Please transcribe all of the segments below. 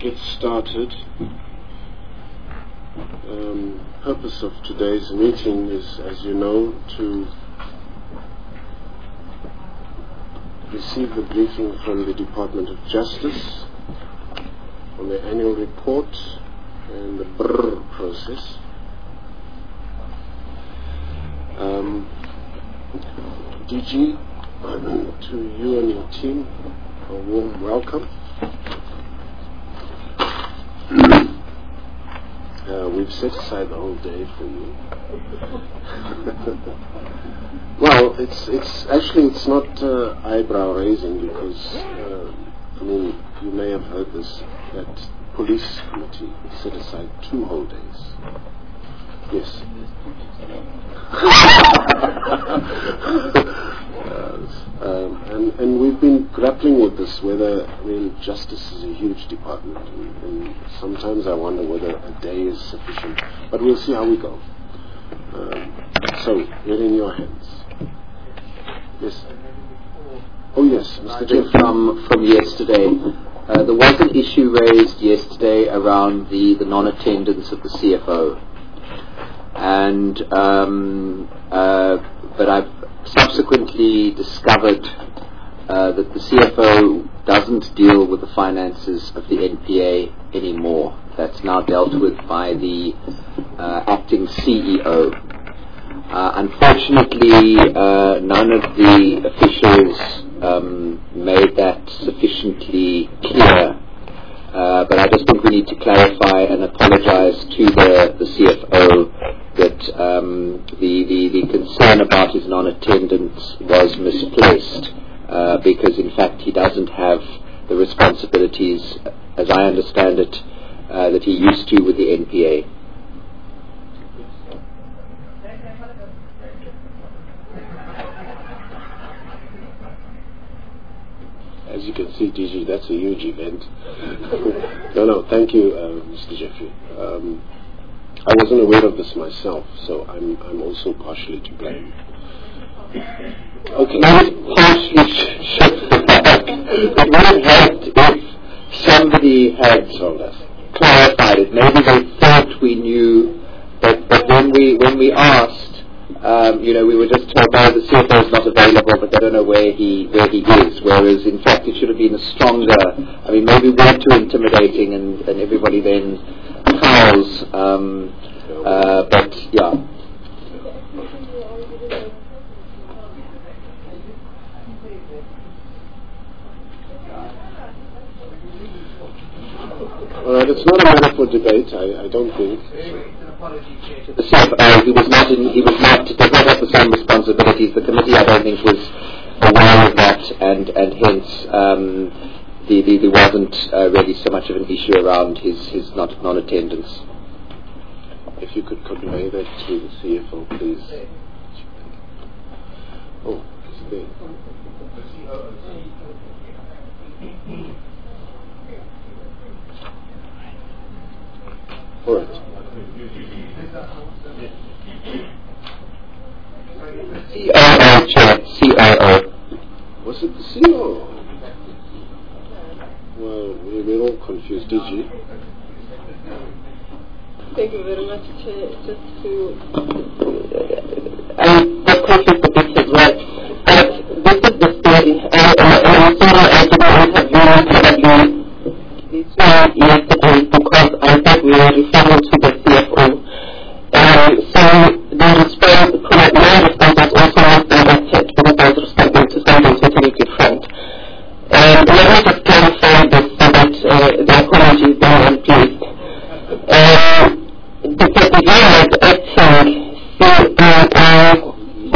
get started. Purpose of today's meeting is, as you know, to receive the briefing from the Department of Justice on the annual report and the BRRR process. DG, to you and your team, a warm welcome. We've set aside the whole day for you. Well, it's not eyebrow raising because you may have heard this, that police committee set aside 2 whole days. Yes. And we've been grappling with this, whether, justice is a huge department, and sometimes I wonder whether a day is sufficient, but we'll see how we go. So, we're in your hands. Yes. Oh yes, Mr. Jeff. From yesterday, there was an issue raised yesterday around the non-attendance of the CFO, and but I've subsequently discovered that the CFO doesn't deal with the finances of the NPA anymore. That's now dealt with by the acting CEO. Unfortunately, none of the officials made that sufficiently clear. But I just think we need to clarify and apologize to the CFO that the concern about his non-attendance was misplaced, because in fact he doesn't have the responsibilities, as I understand it, that he used to with the NPA. As you can see, DG, that's a huge event. No, thank you, Mr. Jeffrey. I wasn't aware of this myself, so I'm also partially to blame. Okay. Not partially should it would have helped if somebody had clarified it. Maybe they thought we knew, but when we asked, we were just told, oh, the CFO is not available, but they don't know where he is. Whereas, in fact, it should have been a stronger. Maybe we're too intimidating, and everybody then cowers. But yeah. All right, it's not a matter for debate. I don't think. The CFO, he does not have the same responsibilities. The committee, I don't think, was aware of that, and hence there wasn't really so much of an issue around his non-attendance. If you could convey that to the CFO, please. Oh, it's there. All right. COO, Chair. COO. Was it the COO? Well, we're all confused. Did you? Thank you very much, Chair. Just to... I'm confused a bit as well. This is the story. I'm sorry I did not have you this yesterday because I thought we were referring to the CFO. So the response, my response was also not directed because I was responding to something totally different. Let me just clarify this so that the apology is done and pleased. The was acting CEO,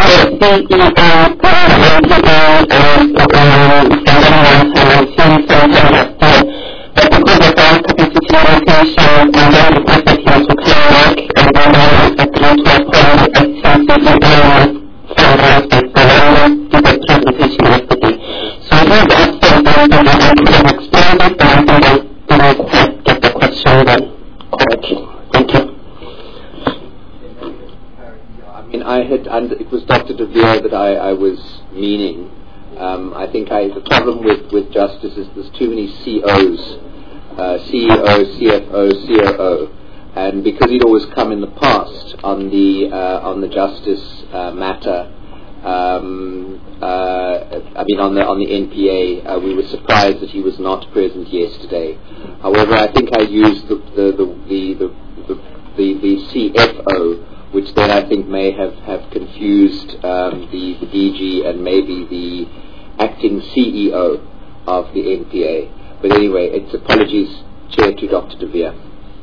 but because of our capacity limitation and then requested him to come back, and then I was agreed to appoint acting CEO for the did a presentation yesterday. So he was absent, and I could have explained it, but I think I didn't quite get the question done correctly. Thank you. It was Dr. De Vere that I was meaning. I think the problem with justice is there's too many COs CEO, CFO, COO, and because he'd always come in the past on the justice matter, on the NPA, we were surprised that he was not present yesterday. However, I think I used the CFO, which then I think may have confused the DG and maybe the acting CEO of the NPA. But anyway, it's apologies, Chair, to Dr. De Vere.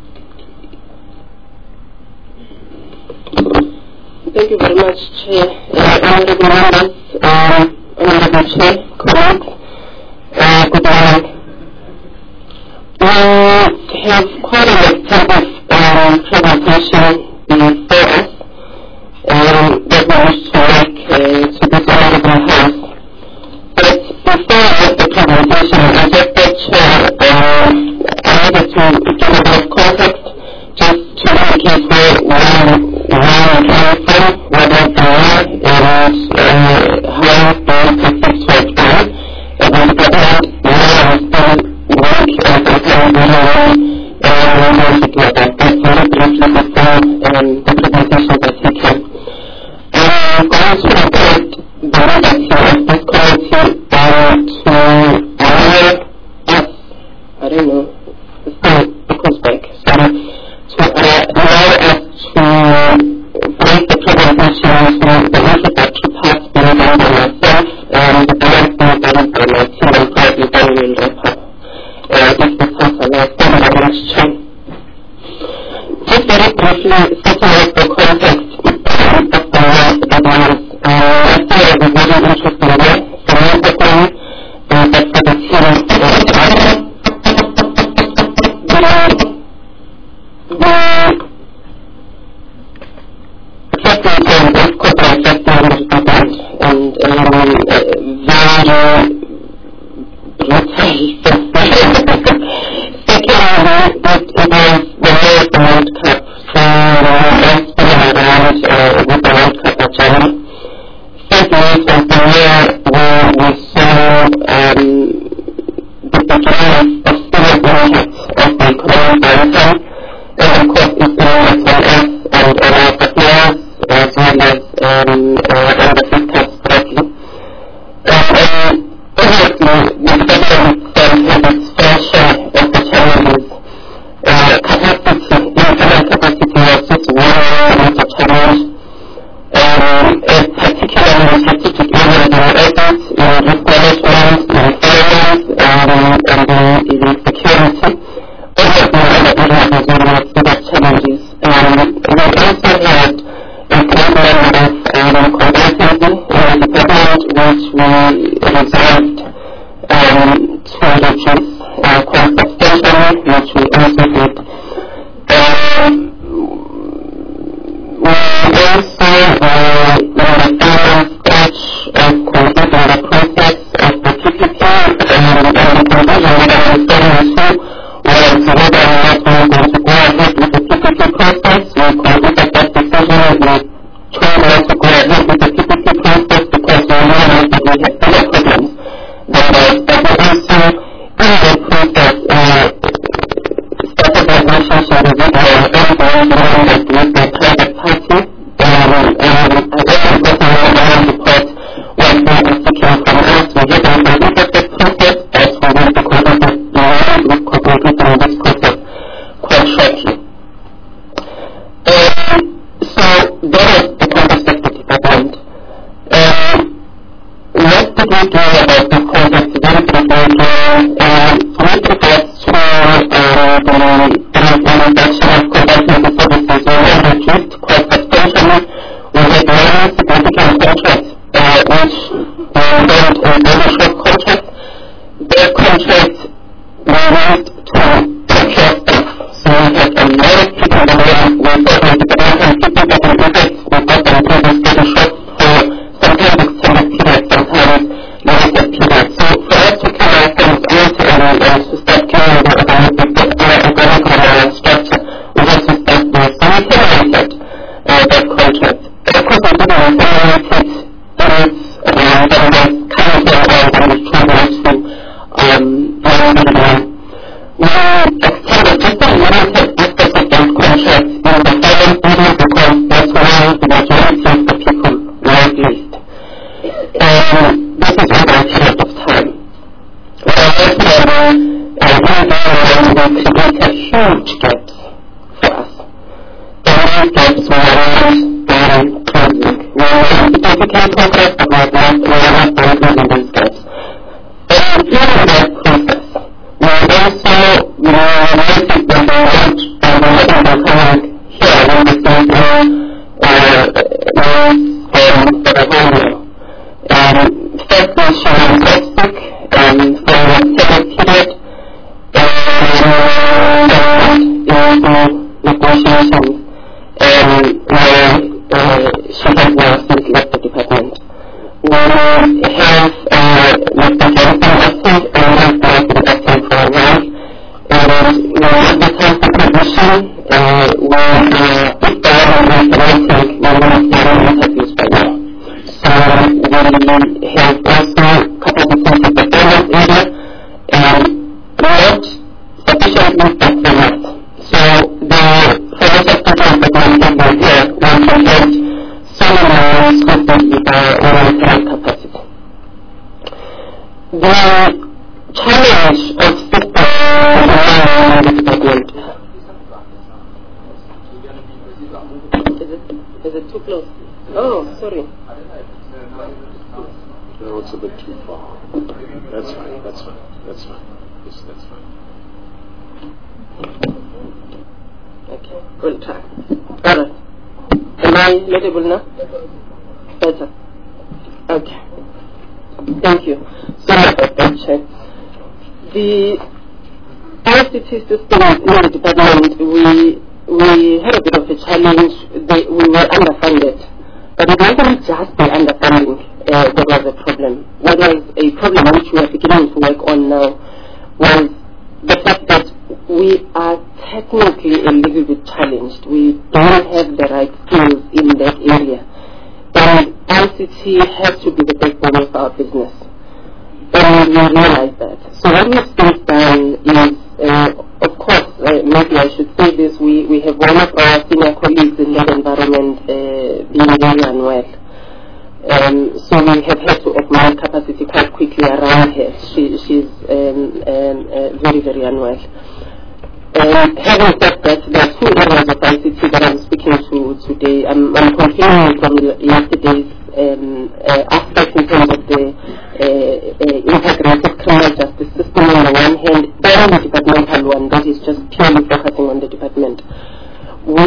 Thank you very much, Chair. Honourable members, Honourable Chair, colleagues, good morning. We have quite an extensive presentation before us that we wish to make to this Honourable House. But before I make the presentation, I just thought, Chair, I wanted to give a bit of context just to indicate where we came from, what was the word, and how the perspective was done. And on the other hand, where I was still weak and sometimes really wanted to do about that. So let me briefly before the presentation that he came. I'm going to report the legacy of this committee to allow us, I don't know, it goes back, sorry, to allow us to break the presentation into the introductory part being done by myself and the balance being done by my team, and probably then we'll wrap up. If this has allowed, thank you very much, Chair. Just very briefly, setting up the context of the last advance. I thought it was very interesting there, for me personally, but for the team, created huge gaps for us. And these gaps were not done closing. We made significant progress, but we are not done closing these gaps. And during that process, we also noticed that we were coming here in the same first she was toxic for a 7 period negotiations where she has now since left the department. We have Mr. Johnson acting and has been acting for a while, and we advertised the position. We are implementing interviews by now. So we have also capacity in the performance area and not sufficiently performance. So the financial statement that we have here will protect some amounts with our monetary capacity. The challenge of system development. Is it too close? Oh, sorry. No, it's a bit too far. That's fine. That's fine. That's fine. Yes, that's fine. Okay, we'll try. Alright. Am I legible now? Better. Okay. Thank you so much for that. The ICT system in the department, we had a bit of a challenge. We were underfunded. But it wasn't just the underfunding that was a problem. What was a problem which we are beginning to work on now was the fact that we are technically a little bit challenged. We don't have the right skills in that area. And ICT has to be the backbone of our business. And we realize that. So what we've since done is, of course, maybe I should say this, we have one of our senior colleagues in that environment being very unwell. So we have had to augment capacity quite quickly around her. She's very, very unwell. Having said that, there are 2 areas of ICT that I'm speaking to today. I'm continuing from yesterday's aspect in terms of the integrated criminal justice system on the one hand, then the departmental one that is just purely focusing on the department. We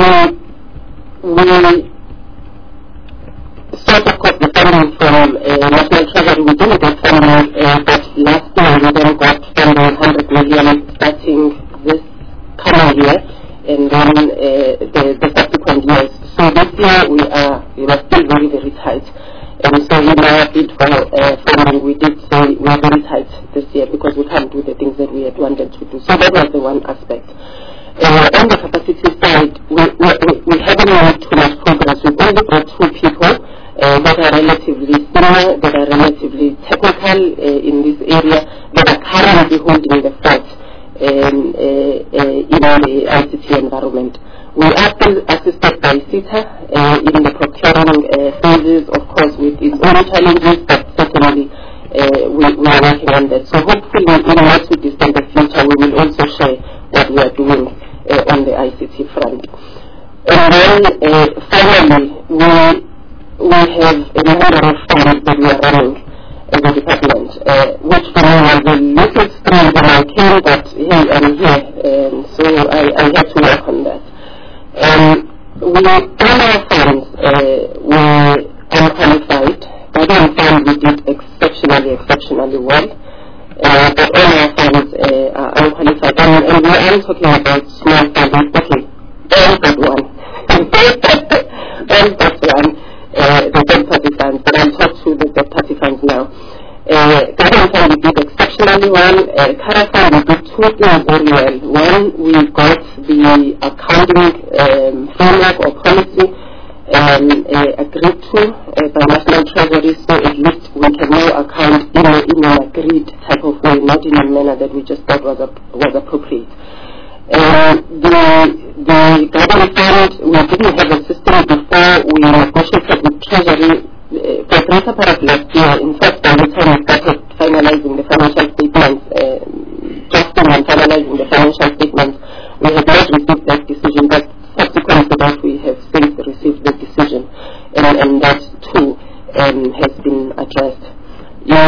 sought, of course, the funding from National Treasury. We didn't get funding, but last year we then got funding 100 million starting this coming year and then the subsequent years. So this year we are still very, very tight. And so in our bid for funding, we did say we are very tight this year because we can't do the things that we had wanted to do. So that was the one aspect. On the capacity side, we haven't made too much progress. We've only got 2 people that are relatively senior, that are relatively technical in this area, that are currently holding the fort in the ICT environment. We are still assisted by CETA in the procuring phases, of course, with its own challenges, but certainly we are working on that. So hopefully in the not too distant future, we will also share what we are doing on the ICT front. And then finally, we have a number of funds that we are running as a department, which for me was a little strange when I came, but hey, I'm here, so I had to work on that. All our funds were unqualified. By the fund we did exceptionally well. But all our funds are unqualified. And I'm talking about small funds. Okay, all but one. All but one, the third-party funds. But I'll talk to the third-party funds now. Government fund we did exceptionally well. Caravan we did 2 things very well. One, we got the accounting framework or policy agreed to by National Treasury, so at least we can now account in an agreed type of way, not in a manner that we just thought was appropriate. The government fund, we didn't have a system before. We negotiated with Treasury for the greater part of last year. In fact, by the time we started finalizing the financial statements, drafting and finalizing the financial statements,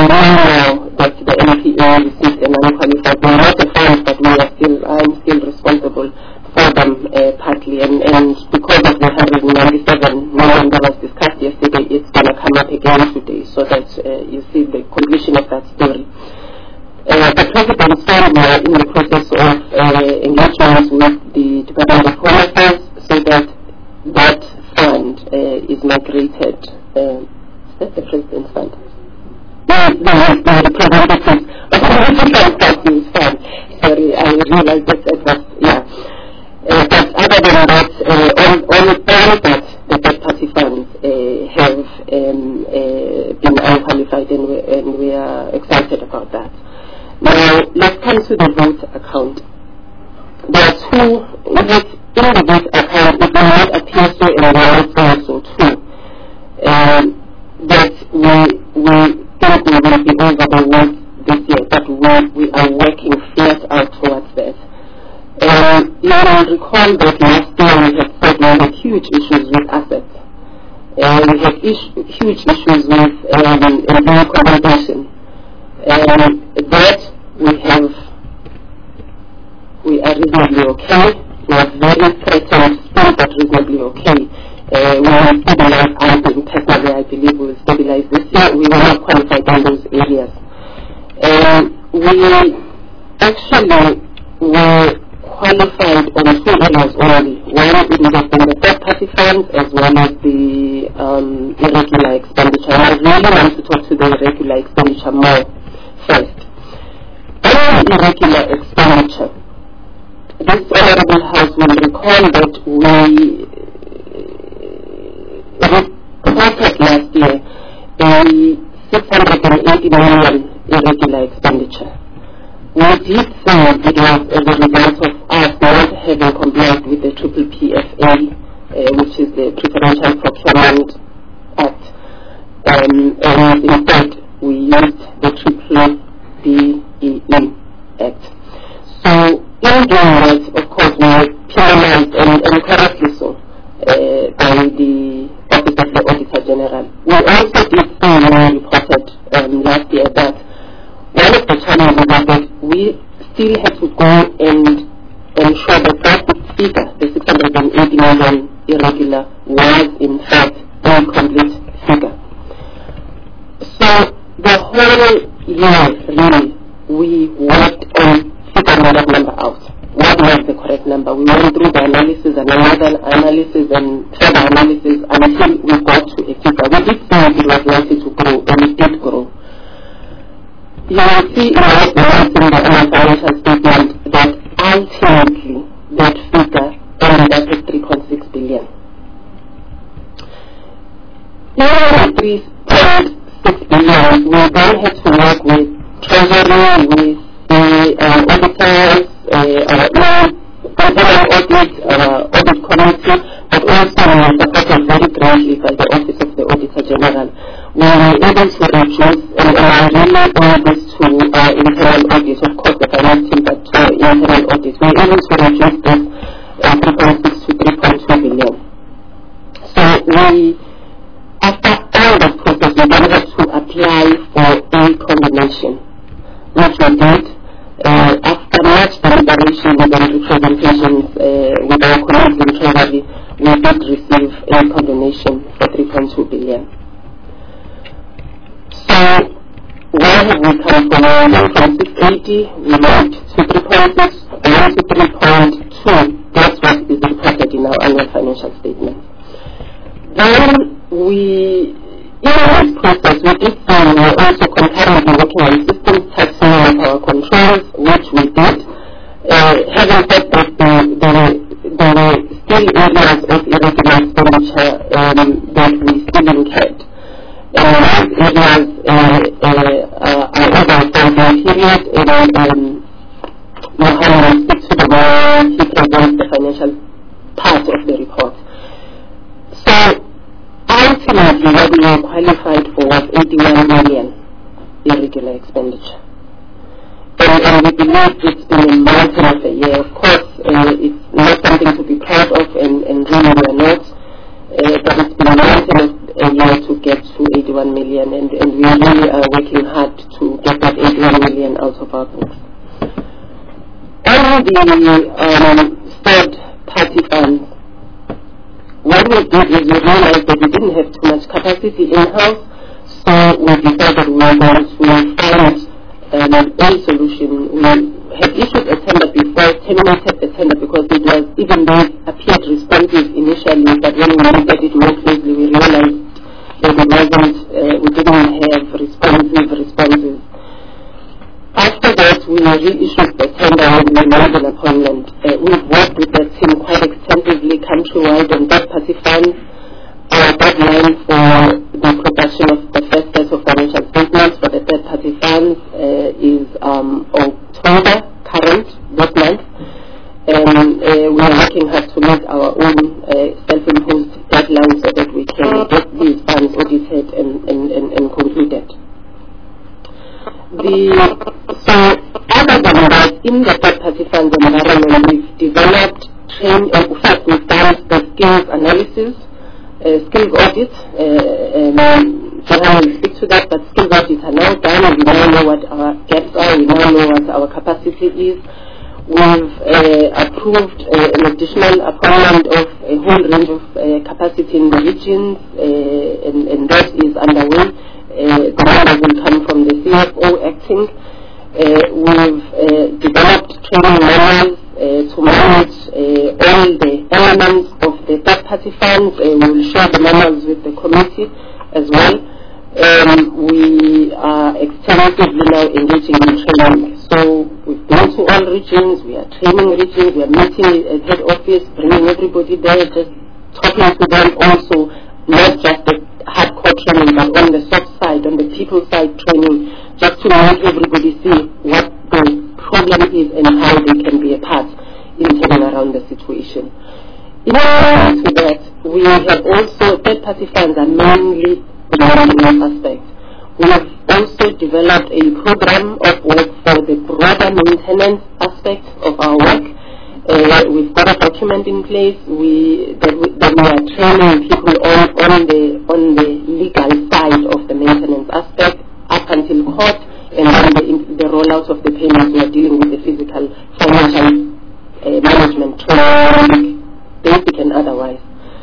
now that the NPA received an unqualified, they are not a fund, but I'm still responsible for them partly, and because of the $197 million that was discussed yesterday, it's going to come up again today, so that you see the completion of that story. The President's Fund, we are in the process of engagements with the Department of Home Affairs so that that fund is migrated. Is that the President's Fund? The President's Fund. Sorry, I realized that was, yeah. But other than that, all that the third-party funds have been unqualified, and we are excited about that. Now, let's come to the vote account. There are two, in the vote account, it will not appear so, and we are also true, that we think we will be over the work this year, but we are working flat out towards that. You will recall that last year we had said we had huge issues with assets. We had huge issues with accommodation. That we are reasonably okay. We are very threatened, still but reasonably okay. We will stabilize, personally I believe we will stabilize this year. We were not qualified in those areas. We actually were qualified on two areas only. One, it would have been the third-party funds as well as the irregular expenditure. I really want to talk to the irregular expenditure more first. On irregular expenditure, this Honorable House will recall that we reported last year a 680 million irregular expenditure. We did say it was as a result of us not having complied with the PPPFA, which is the Preferential Procurement Act, and instead we used the PPPEE Act. So in doing that, of course, we were penalized, and correctly so, by the Office of the Auditor General. We also did say when we reported last year that one of the challenges was that we still had to go and ensure that that figure, the 680 million irregular, was in fact a complete figure. So the whole year, really, we worked on figuring that number out. What was the correct number? We went through the analysis and another analysis and further analysis until we got to a figure. We did say it was likely to grow, and it did grow. You will see in the financial statement that ultimately that figure ended up at 3.6 billion. Even with 3.6 billion, we then had to work with Treasury, with the auditors, audit committee, but also we were supported very greatly by the Office of the Auditor General. We were able to reduce, and I really owe this to internal audit, of course, the finance team, but internal audit. We were able to reduce this 3.6 to 3.2 billion. So we, after all that process, we then had to apply for a combination, which we did. After much deliberation and representations with our colleagues in Treasury, we did receive a condonation for 3.2 billion. So where have we come from? We came from 680, we moved to 3.6, and to 3.2. That's what is reported in our annual financial statement. Then we, in this process, we did say we were also concurrently working on systems, testing of our controls, which we did. Having said that, there were still areas of irregular expenditure that we still incurred. These areas are over a 5-year period, and Mohammed speaks to the way he presents the financial part of the report. So, ultimately, what we were qualified for was 81 million irregular expenditure. And we believe it's been a mountain of a year. Of course, it's not something to be proud of, and really we are not, but it's been a mountain of a year to get to 81 million, and we really are working hard the third-party funds, what we did is we realized that we didn't have too much capacity in-house, so we decided we were going to find a solution. We had issued a tender before, terminated the tender because it was, even though it appeared responsive initially, but when we looked at it more closely, we realized that it wasn't, we didn't have responses. After that, we reissued the tender when we made an appointment. We've worked with the team quite extensively countrywide on third-party funds. Our deadline for the production of the first set of financial statements for the third-party funds is October current, this month. And we are working hard to meet our own self-imposed deadline so that we can get these funds audited and concluded. So other than that, in the third-party funds environment, we've developed, we've done the skills analysis, skills audit. Johanna will speak to that, but skills audits are now done. We now know what our gaps are. We now know what our capacity is. We've approved an additional appointment of a whole range of capacity in the regions, and that is underway. The numbers will come from the CFO acting. We've developed training manuals to manage all the elements of the third-party funds. We will share the manuals with the committee as well. We are extensively now engaging in training. So we've been to all regions, we are training regions, we are meeting at head office, bringing everybody there, just talking to them also, not just the hardcore training, but on the soft side, on the people side training, just to make everybody see what the problem is and how they can be a part in turning around the situation. In addition to that, we have also, third-party funds are mainly the maintenance aspect. We have also developed a program of work for the broader maintenance aspect of our work. We've got a document in place that we are training people on the legal side of the maintenance aspect up until court, and then the rollout of the payments. We are dealing with the physical, financial management training, basic and otherwise.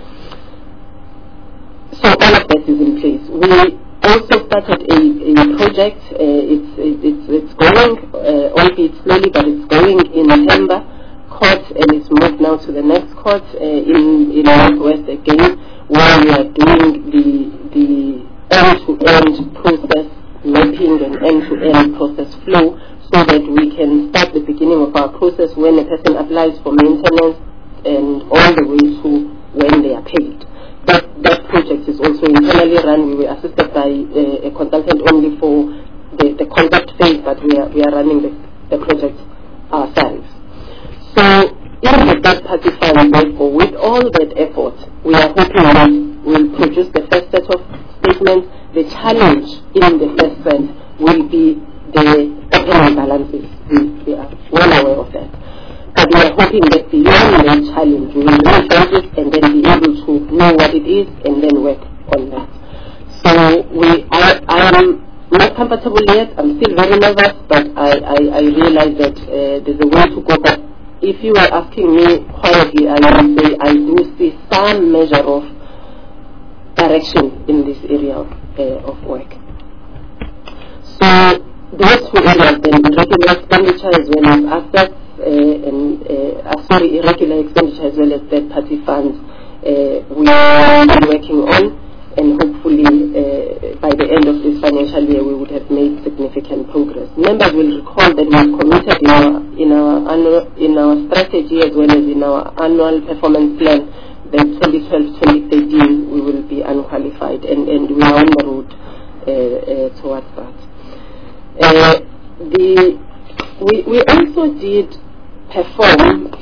So all of that is in place. We also started a project. It's going, albeit slowly, but it's going in November court, and it's moved now to the next court in Northwest again, where we are doing the end-to-end process mapping and end-to-end process flow, so that we can start the beginning of our process when a person applies for maintenance and all the way to when they are paid. That project is also internally run. We were assisted by a consultant only for the concept phase, but we are running the project ourselves. So in the third-party fund, therefore, with all that effort, we are hoping that we'll produce the first set of statements. The challenge in the first set will be the opening balances. We are well aware of that. But we are hoping that beyond that challenge, we will resolve it and then be able to know what it is and then work on that. So I am not comfortable yet. I'm still very nervous, but I realize that there's a way to go. But if you are asking me quietly, I would say I do see some measure of direction in this area of work. So those two areas, then regular expenditure as well as assets, irregular expenditure as well as third-party funds, we are working on, and hopefully by the end of this financial year we would have made significant progress. Members will recall that we have committed in our strategy as well as in our annual performance plan that 2012-2013 we will be unqualified, and we are on the road towards that. We also did perform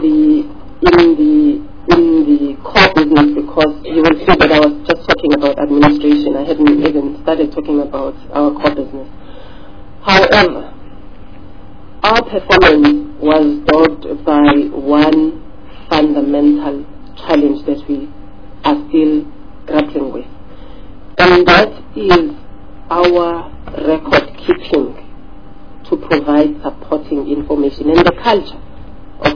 in the core business, because you will see that I was just talking about administration. I hadn't even started talking about our core business. However, our performance was dogged by one fundamental challenge that we are still grappling with, and that is our record keeping to provide supporting information and the culture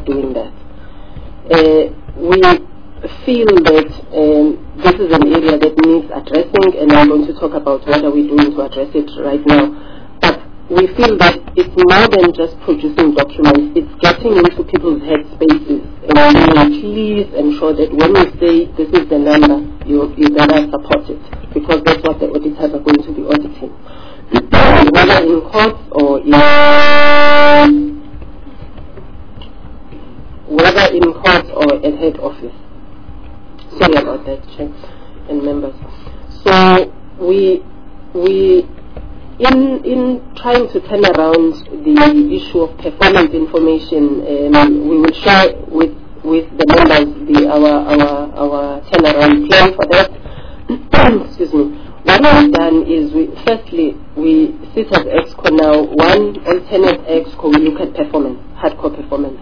of doing that. We feel that this is an area that needs addressing, and I'm going to talk about what are we doing to address it right now. But we feel that it's more than just producing documents, it's getting into people's head spaces, and please ensure that when we say this is the number, you better support it, because that's what the auditors are going to be auditing. Whether in courts or at head office. Sorry about that, Chair and members. So we in trying to turn around the issue of performance information, we will share with the members our turnaround plan for that. Excuse me. What we've done is firstly we sit as EXCO now. One alternate EXCO we look at performance, hardcore performance.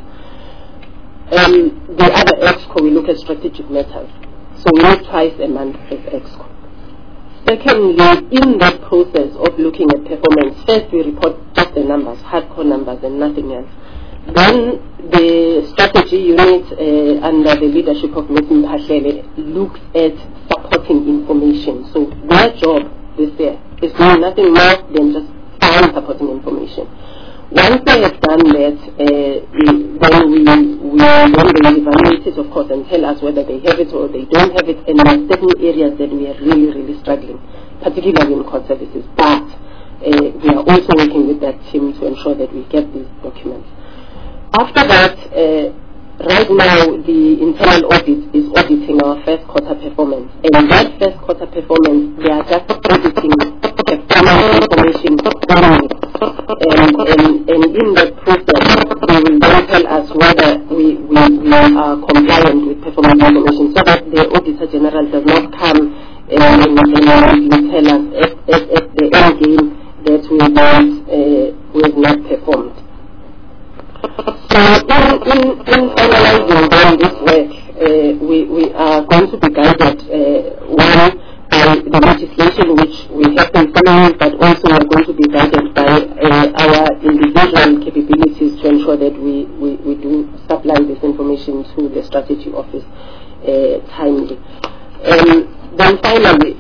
The other EXCO we look at strategic matters. So we meet twice a month as EXCO. Secondly, in that process of looking at performance, first we report just the numbers, hardcore numbers and nothing else. Then the strategy unit under the leadership of Ms. Mphahlele looks at supporting information. So their job this year is doing nothing more than just find supporting information. Once they have done that, then we evaluate it, of course, and tell us whether they have it or they don't have it. And there are certain areas that we are really struggling, particularly in court services. But we are also working with that team to ensure that we get these documents. After that, right now the internal audit is auditing our first quarter performance. And that first quarter performance, they are just auditing performance information only. And in that process, they will then tell us whether we are compliant with performance information, so that the Auditor General does not come and tell us at the end game that we have not performed. So in finalizing this work, we are going to be guided, one, by the legislation which we have been following, but also we are going to be guided by our individual capabilities to ensure that we do supply this information to the strategy office timely. Then finally,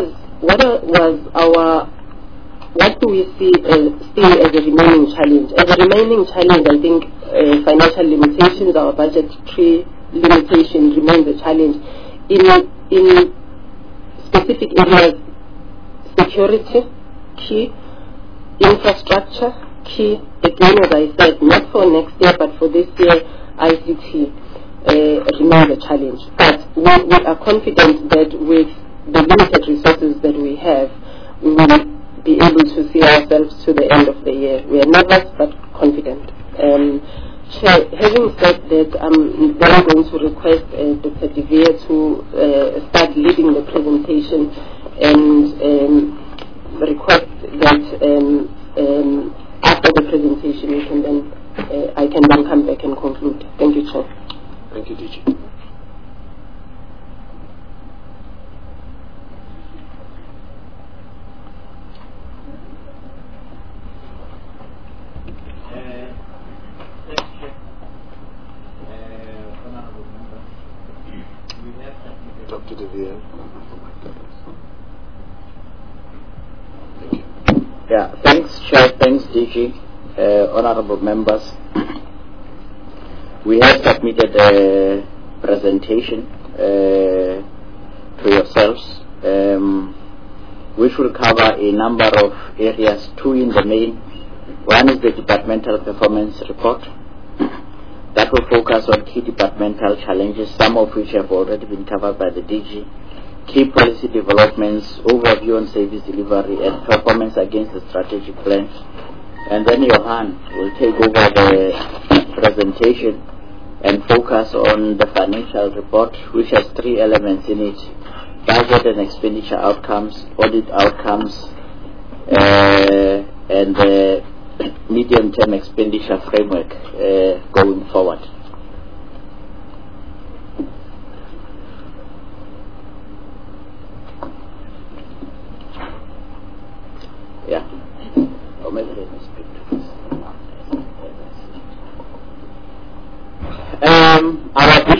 what do we see still as a remaining challenge? As a remaining challenge, I think financial limitations, our budgetary limitation remains a challenge. In specific areas, security, key, infrastructure, key. Again, as I said, not for next year, but for this year, ICT remains a challenge. But we are confident that with the limited resources that we have, we will be able to see ourselves to the end of the year. We are nervous but confident. Chair, having said that, I'm then going to request Dr. De Vere to start leading the presentation and request that after the presentation we can then I can then come back and conclude. Thank you, Chair. Thank you, DG. Dr. De Vere. Thank you. Yeah, thanks, Chair. Thanks, DG. Honorable members, we have submitted a presentation to yourselves, which will cover a number of areas, two in the main. One is the departmental performance report that will focus on key departmental challenges, some of which have already been covered by the DG, key policy developments, overview on service delivery and performance against the strategic plan. And then Johan will take over the presentation and focus on the financial report, which has three elements in it: budget and expenditure outcomes, audit outcomes, and the medium-term expenditure framework going forward. Yeah. Or maybe let me speak to this.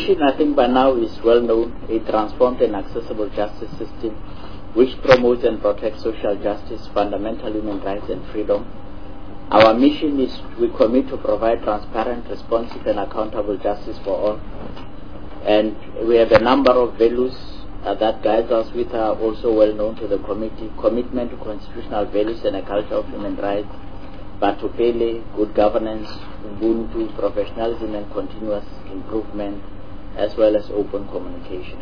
mission, I think by now, is well known. A transformed and accessible justice system which promotes and protects social justice, fundamental human rights and freedom. Our mission is we commit to provide transparent, responsive and accountable justice for all. And we have a number of values that guides us, which are also well known to the committee: commitment to constitutional values and a culture of human rights, Batupele, good governance, Ubuntu, professionalism and continuous improvement, as well as open communication.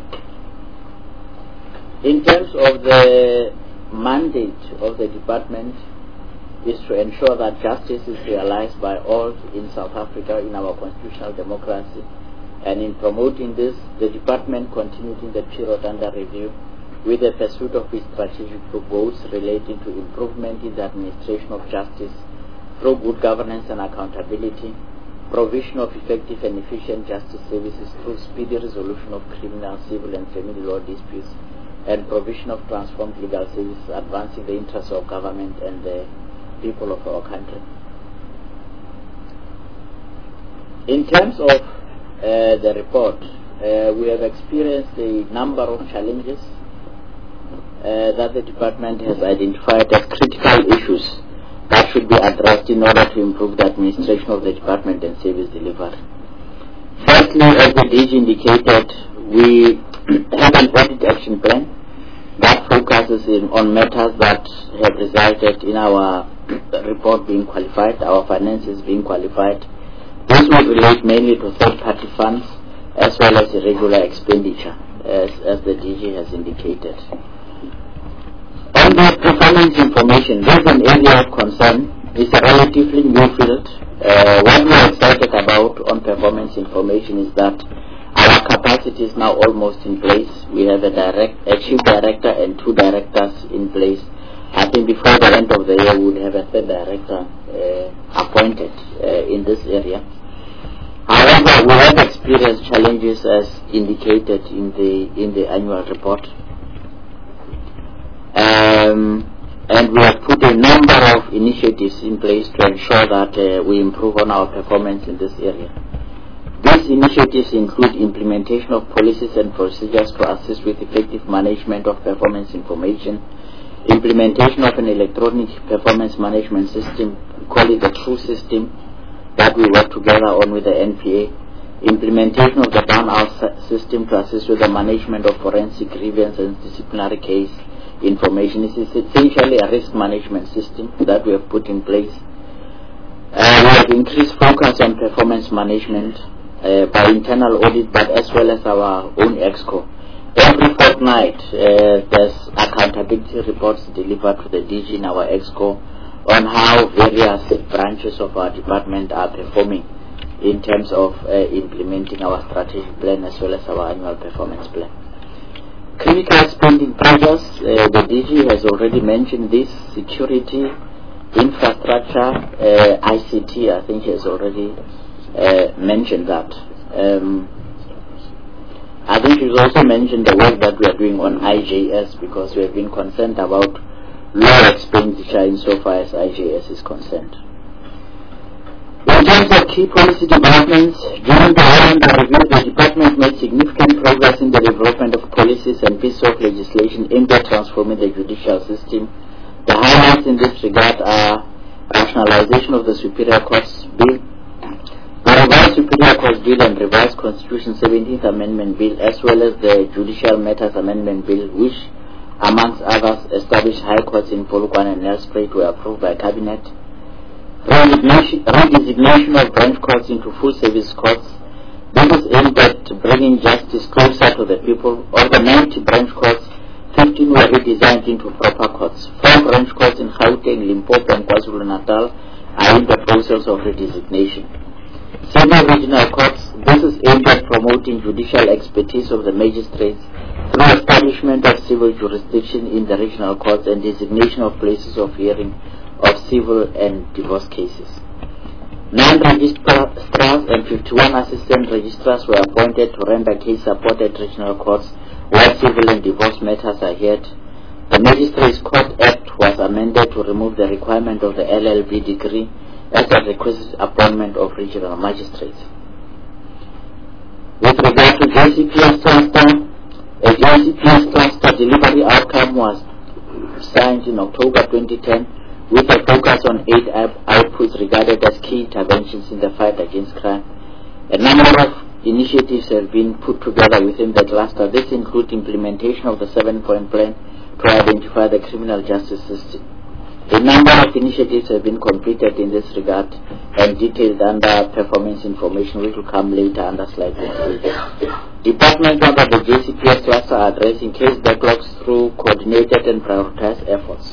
In terms of the mandate of the department, is to ensure that justice is realized by all in South Africa in our constitutional democracy. And in promoting this, the department continued in the period under review with the pursuit of its strategic goals relating to improvement in the administration of justice through good governance and accountability, provision of effective and efficient justice services through speedy resolution of criminal, civil and family law disputes, and provision of transformed legal services advancing the interests of government and the people of our country. In terms of the report, we have experienced a number of challenges that the department has identified as critical issues that should be addressed in order to improve the administration of the department and service delivery. Firstly, as the DG indicated, we have an audit action plan that focuses on matters that have resulted in our report being qualified, our finances being qualified. This will relate mainly to third-party funds as well as irregular expenditure, as the DG has indicated. On the performance information, this is an area of concern. It's a relatively new field. What we are excited about on performance information is that our capacity is now almost in place. We have a chief director and 2 directors in place. I think before the end of the year we would have a 3rd director appointed in this area. However, we have experienced challenges as indicated in the annual report. And we have put a number of initiatives in place to ensure that we improve on our performance in this area. These initiatives include implementation of policies and procedures to assist with effective management of performance information, implementation of an electronic performance management system, we call it the TRUE system, that we work together on with the NPA, implementation of the burnout system to assist with the management of forensic grievance and disciplinary case information. This is essentially a risk management system that we have put in place. We have increased focus on performance management by internal audit, but as well as our own EXCO. Every fortnight, there's accountability reports delivered to the DG in our EXCO on how various branches of our department are performing in terms of implementing our strategic plan as well as our annual performance plan. Critical spending pressures, the DG has already mentioned this: security, infrastructure, ICT, I think he has already mentioned that. I think he's also mentioned the work that we are doing on IJS, because we have been concerned about low expenditure insofar as IJS is concerned. In terms of key policy developments, during the annual review, the department made significant progress in the development of policies and pieces of legislation aimed at transforming the judicial system. The highlights in this regard are rationalization of the Superior Courts Bill, the revised Superior Courts Bill and revised Constitution 17th Amendment Bill, as well as the Judicial Matters Amendment Bill, which, amongst others, established high courts in Polokwane and Nelspruit, were approved by Cabinet. Redesignation of branch courts into full service courts. This is aimed at bringing justice closer to the people. Of the 90 branch courts, 15 were redesigned into proper courts. 4 branch courts in Gauteng, Limpopo and KwaZulu-Natal are in the process of redesignation. 7 regional courts. This is aimed at promoting judicial expertise of the magistrates through establishment of civil jurisdiction in the regional courts and designation of places of hearing of civil and divorce cases. 9 registrars and 51 assistant registrars were appointed to render case support at regional courts where civil and divorce matters are heard. The Magistrates Court Act was amended to remove the requirement of the LLB degree, as a requisite appointment of regional magistrates. With regard to JCPS cluster, a JCPS cluster delivery outcome was signed in October 2010 with a focus on 8 outputs regarded as key interventions in the fight against crime. A number of initiatives have been put together within the cluster. This includes implementation of the 7-point plan to identify the criminal justice system. A number of initiatives have been completed in this regard and detailed under performance information, which will come later under slide 28. Departments under the JCPS cluster are addressing case backlogs through coordinated and prioritized efforts.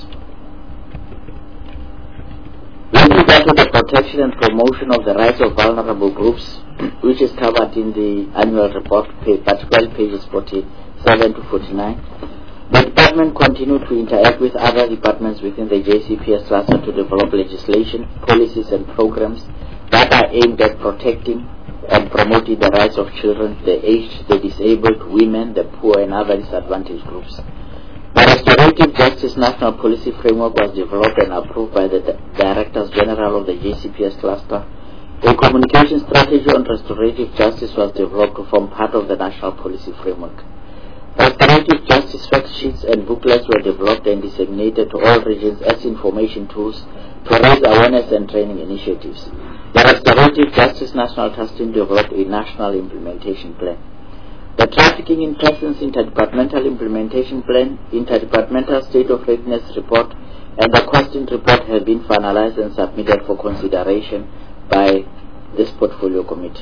With regard to the protection and promotion of the rights of vulnerable groups, which is covered in the annual report, particularly pages 47 to 49, the department continued to interact with other departments within the JCPS cluster to develop legislation, policies and programs that are aimed at protecting and promoting the rights of children, the aged, the disabled, women, the poor and other disadvantaged groups. The Restorative Justice National Policy Framework was developed and approved by the Directors General of the JCPS cluster. A communication strategy on restorative justice was developed to form part of the National Policy Framework. Restorative justice fact sheets and booklets were developed and disseminated to all regions as information tools to raise awareness and training initiatives. The Restorative Justice National Task Team developed a national implementation plan. The Trafficking in Persons Interdepartmental Implementation Plan, Interdepartmental State of Readiness Report, and the Costing Report have been finalized and submitted for consideration by this portfolio committee.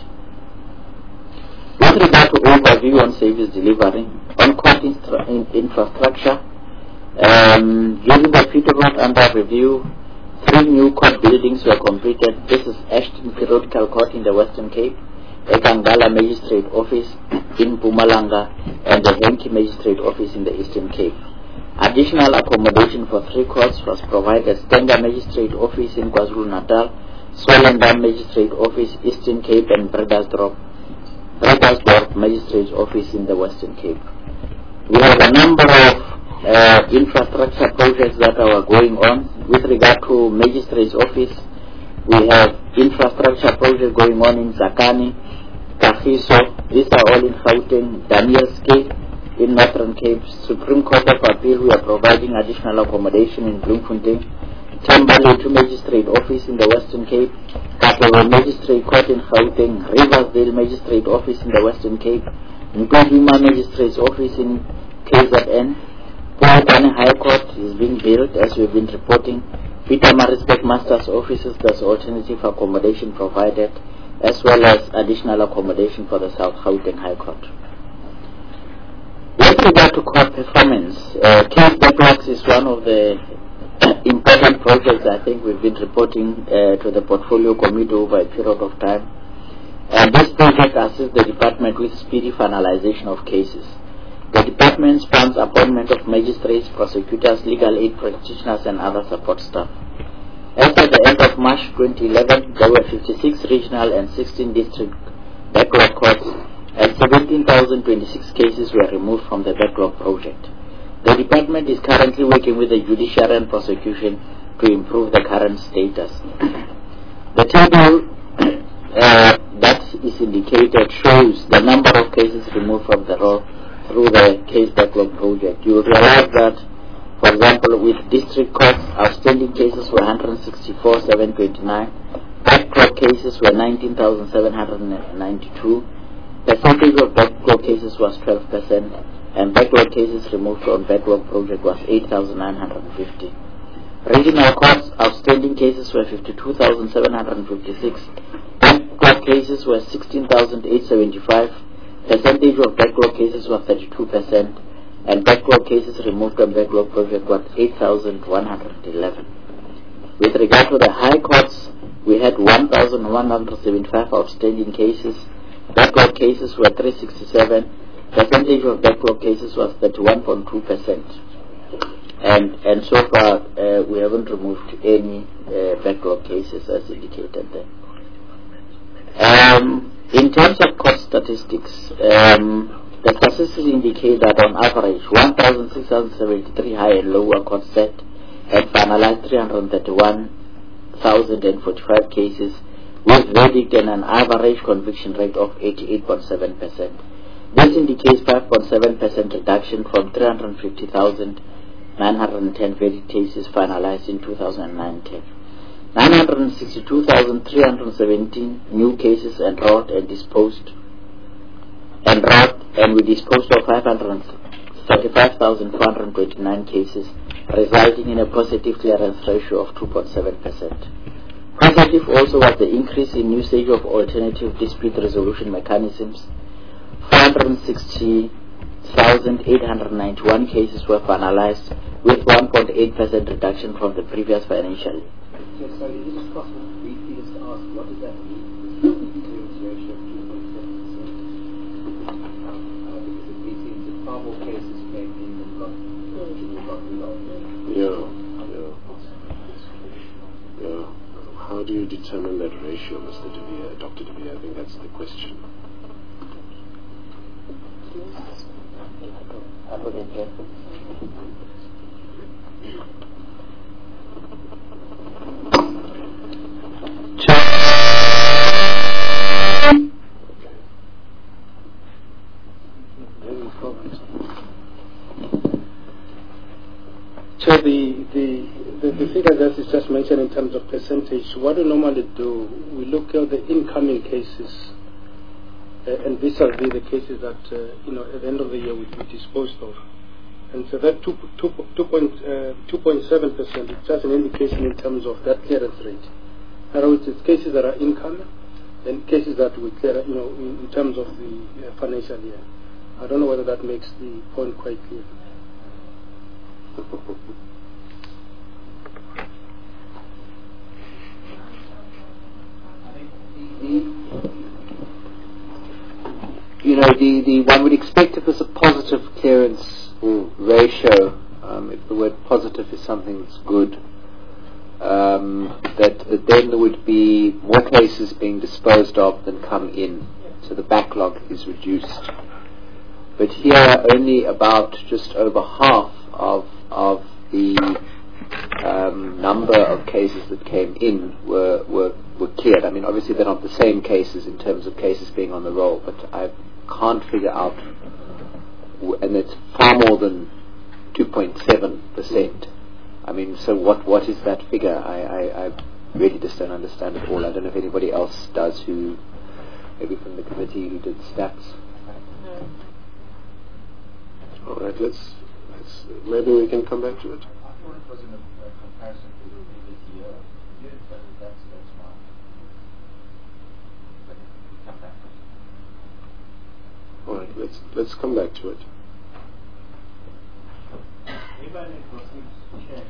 With regard to overview on service delivery, on court infrastructure, during the period under review, 3 new court buildings were completed. This is Ashton Periodical Court in the Western Cape, Ekangala Magistrate Office in Mpumalanga, and the Henki Magistrate Office in the Eastern Cape. Additional accommodation for 3 courts was provided: Stenga Magistrate Office in KwaZulu-Natal, Swellendam Magistrate Office, Eastern Cape, and Bredasdorp Magistrate Office in the Western Cape. We have a number of infrastructure projects that are going on. With regard to Magistrate's Office, we have infrastructure projects going on in Zakani, Kagiso, these are all in Gauteng, Daniels Cape in Northern Cape, Supreme Court of Appeal, we are providing additional accommodation in Bloemfontein, Tambalatu Magistrate Office in the Western Cape, Kapawa Magistrate Court in Gauteng, Riversdale Magistrate Office in the Western Cape, Nkunduma Magistrate's Office in KZN, Polokwane High Court is being built as we've been reporting, Peter Marisbeck Master's Offices, there's alternative accommodation provided, as well as additional accommodation for the South Gauteng High Court. With regard to court performance, case backlogs is one of the important projects I think we've been reporting to the portfolio committee over a period of time. And this project assists the department with speedy finalization of cases. The department spans appointment of magistrates, prosecutors, legal aid practitioners, and other support staff. As at the end of March 2011, there were 56 regional and 16 district backlog courts, and 17,026 cases were removed from the backlog project. The department is currently working with the judiciary and prosecution to improve the current status. The table that is indicated shows the number of cases removed from the roll through the case backlog project. You will realize that, for example, with district courts, outstanding cases were 164,729, backlog cases were 19,792, percentage of backlog cases was 12%, and backlog cases removed from backlog project was 8,950. Regional courts, outstanding cases were 52,756, backlog cases were 16,875, percentage of backlog cases was 32%, and backlog cases removed from backlog project was 8,111. With regard to the high courts, we had 1,175 outstanding cases, backlog cases were 367, percentage of backlog cases was 31.2%. And so far, we haven't removed any backlog cases as indicated there. In terms of court statistics, the statistics indicate that on average, 1,673 high and lower court set had finalized 331,045 cases, with verdict and an average conviction rate of 88.7%. This indicates 5.7% reduction from 350,910 verdict cases finalized in 2009-10. 962,317 new cases enrolled, and we disposed of 535,429 cases, resulting in a positive clearance ratio of 2.7%. Positive also was the increase in usage of alternative dispute resolution mechanisms. 460,891 cases were finalized, with 1.8% reduction from the previous financial year. So, sorry, is it possible briefly just to ask, what does that mean? Clearance ratio of 2.7%? Because it means that far more cases came in than got resolved. Yeah. How do you determine that ratio, Mr. De Beer, Dr. De Beer? I think that's the question. So the figure that is just mentioned in terms of percentage, what we normally do, we look at the incoming cases, and these are the cases that at the end of the year we disposed of, and so that 2.7% is just an indication in terms of that clearance rate. In other words, it's cases that are incoming and cases that we clear, in terms of the financial year. I don't know whether that makes the point quite clear. The one would expect if it's a positive clearance ratio, if the word positive is something that's good, that then there would be more cases being disposed of than come in, so the backlog is reduced. But here only about just over half of the number of cases that came in were cleared. I mean, obviously they're not the same cases in terms of cases being on the roll, but I can't figure out, and it's far more than 2.7%. I mean, so what is that figure? I really just don't understand it all. I don't know if anybody else does, who maybe from the committee who did stats. All right, let's maybe we can come back to it. I thought it was in a comparison to the previous year. That's fine. But we come back to it. All right, let's come back to it. If I may proceed to check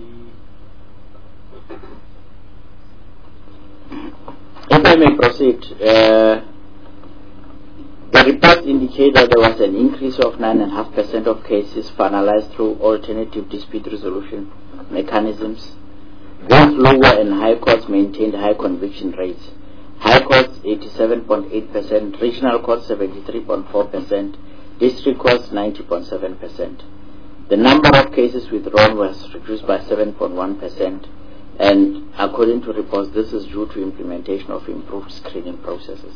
If I may proceed, the reports indicate that there was an increase of 9.5% of cases finalized through alternative dispute resolution mechanisms. Both lower and high courts maintained high conviction rates. High courts 87.8%, regional courts 73.4%, district courts 90.7%. The number of cases withdrawn was reduced by 7.1%, and according to reports, this is due to implementation of improved screening processes.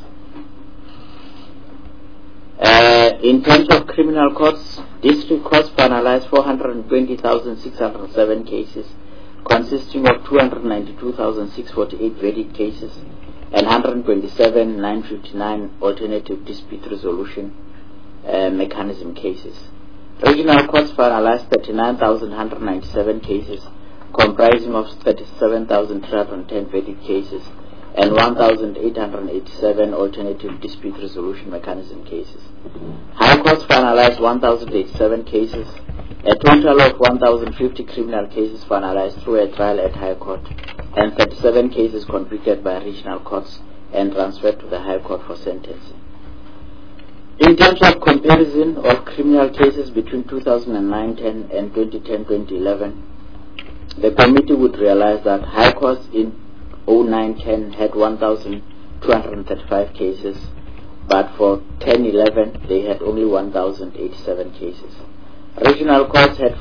In terms of criminal courts, district courts finalized 420,607 cases, consisting of 292,648 verdict cases and 127,959 alternative dispute resolution mechanism cases. Regional courts finalized 39,197 cases, comprising of 37,310 verdict cases and 1,887 alternative dispute resolution mechanism cases. High courts finalized 1,087 cases, a total of 1,050 criminal cases finalized through a trial at High Court, and 37 cases convicted by regional courts and transferred to the High Court for sentencing. In terms of comparison of criminal cases between 2009-10 and 2010-2011, the committee would realize that High Courts in 09-10 had 1,235 cases, but for 10-11 they had only 1,087 cases. Regional courts had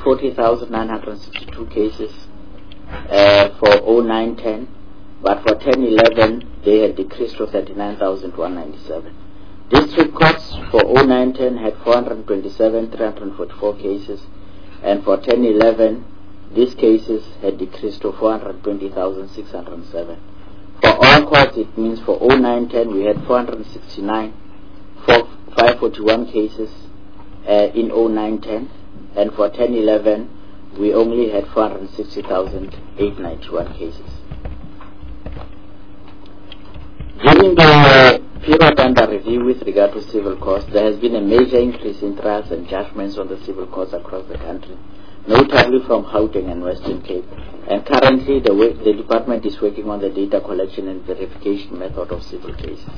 40,962 cases for 09-10, but for 10-11 they had decreased to 39,197. District courts for 0910 had 427, 344 cases, and for 1011, these cases had decreased to 420,607. For all courts, it means for 0910 we had 469, 541 cases in 0910, and for 1011 we only had 460,891 cases. During the period under review with regard to civil courts, there has been a major increase in trials and judgments on the civil courts across the country, notably from Gauteng and Western Cape. And currently the department is working on the data collection and verification method of civil cases.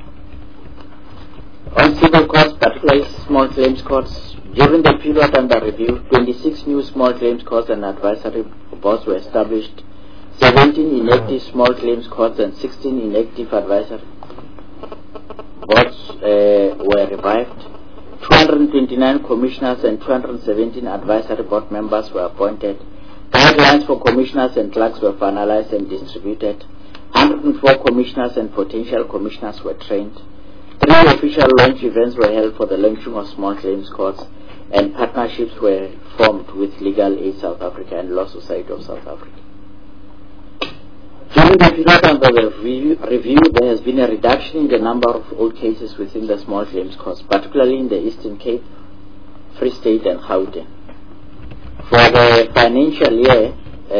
On civil courts, particularly small claims courts, during the period under review, 26 new small claims courts and advisory boards were established, 17 inactive small claims courts and 16 inactive advisory boards were revived. 229 commissioners and 217 advisory board members were appointed. Guidelines for commissioners and clerks were finalized and distributed. 104 commissioners and potential commissioners were trained. 3 official launch events were held for the launching of small claims courts, and partnerships were formed with Legal Aid South Africa and Law Society of South Africa. During the period under the review, there has been a reduction in the number of old cases within the small claims courts, particularly in the Eastern Cape, Free State and Gauteng. For the financial year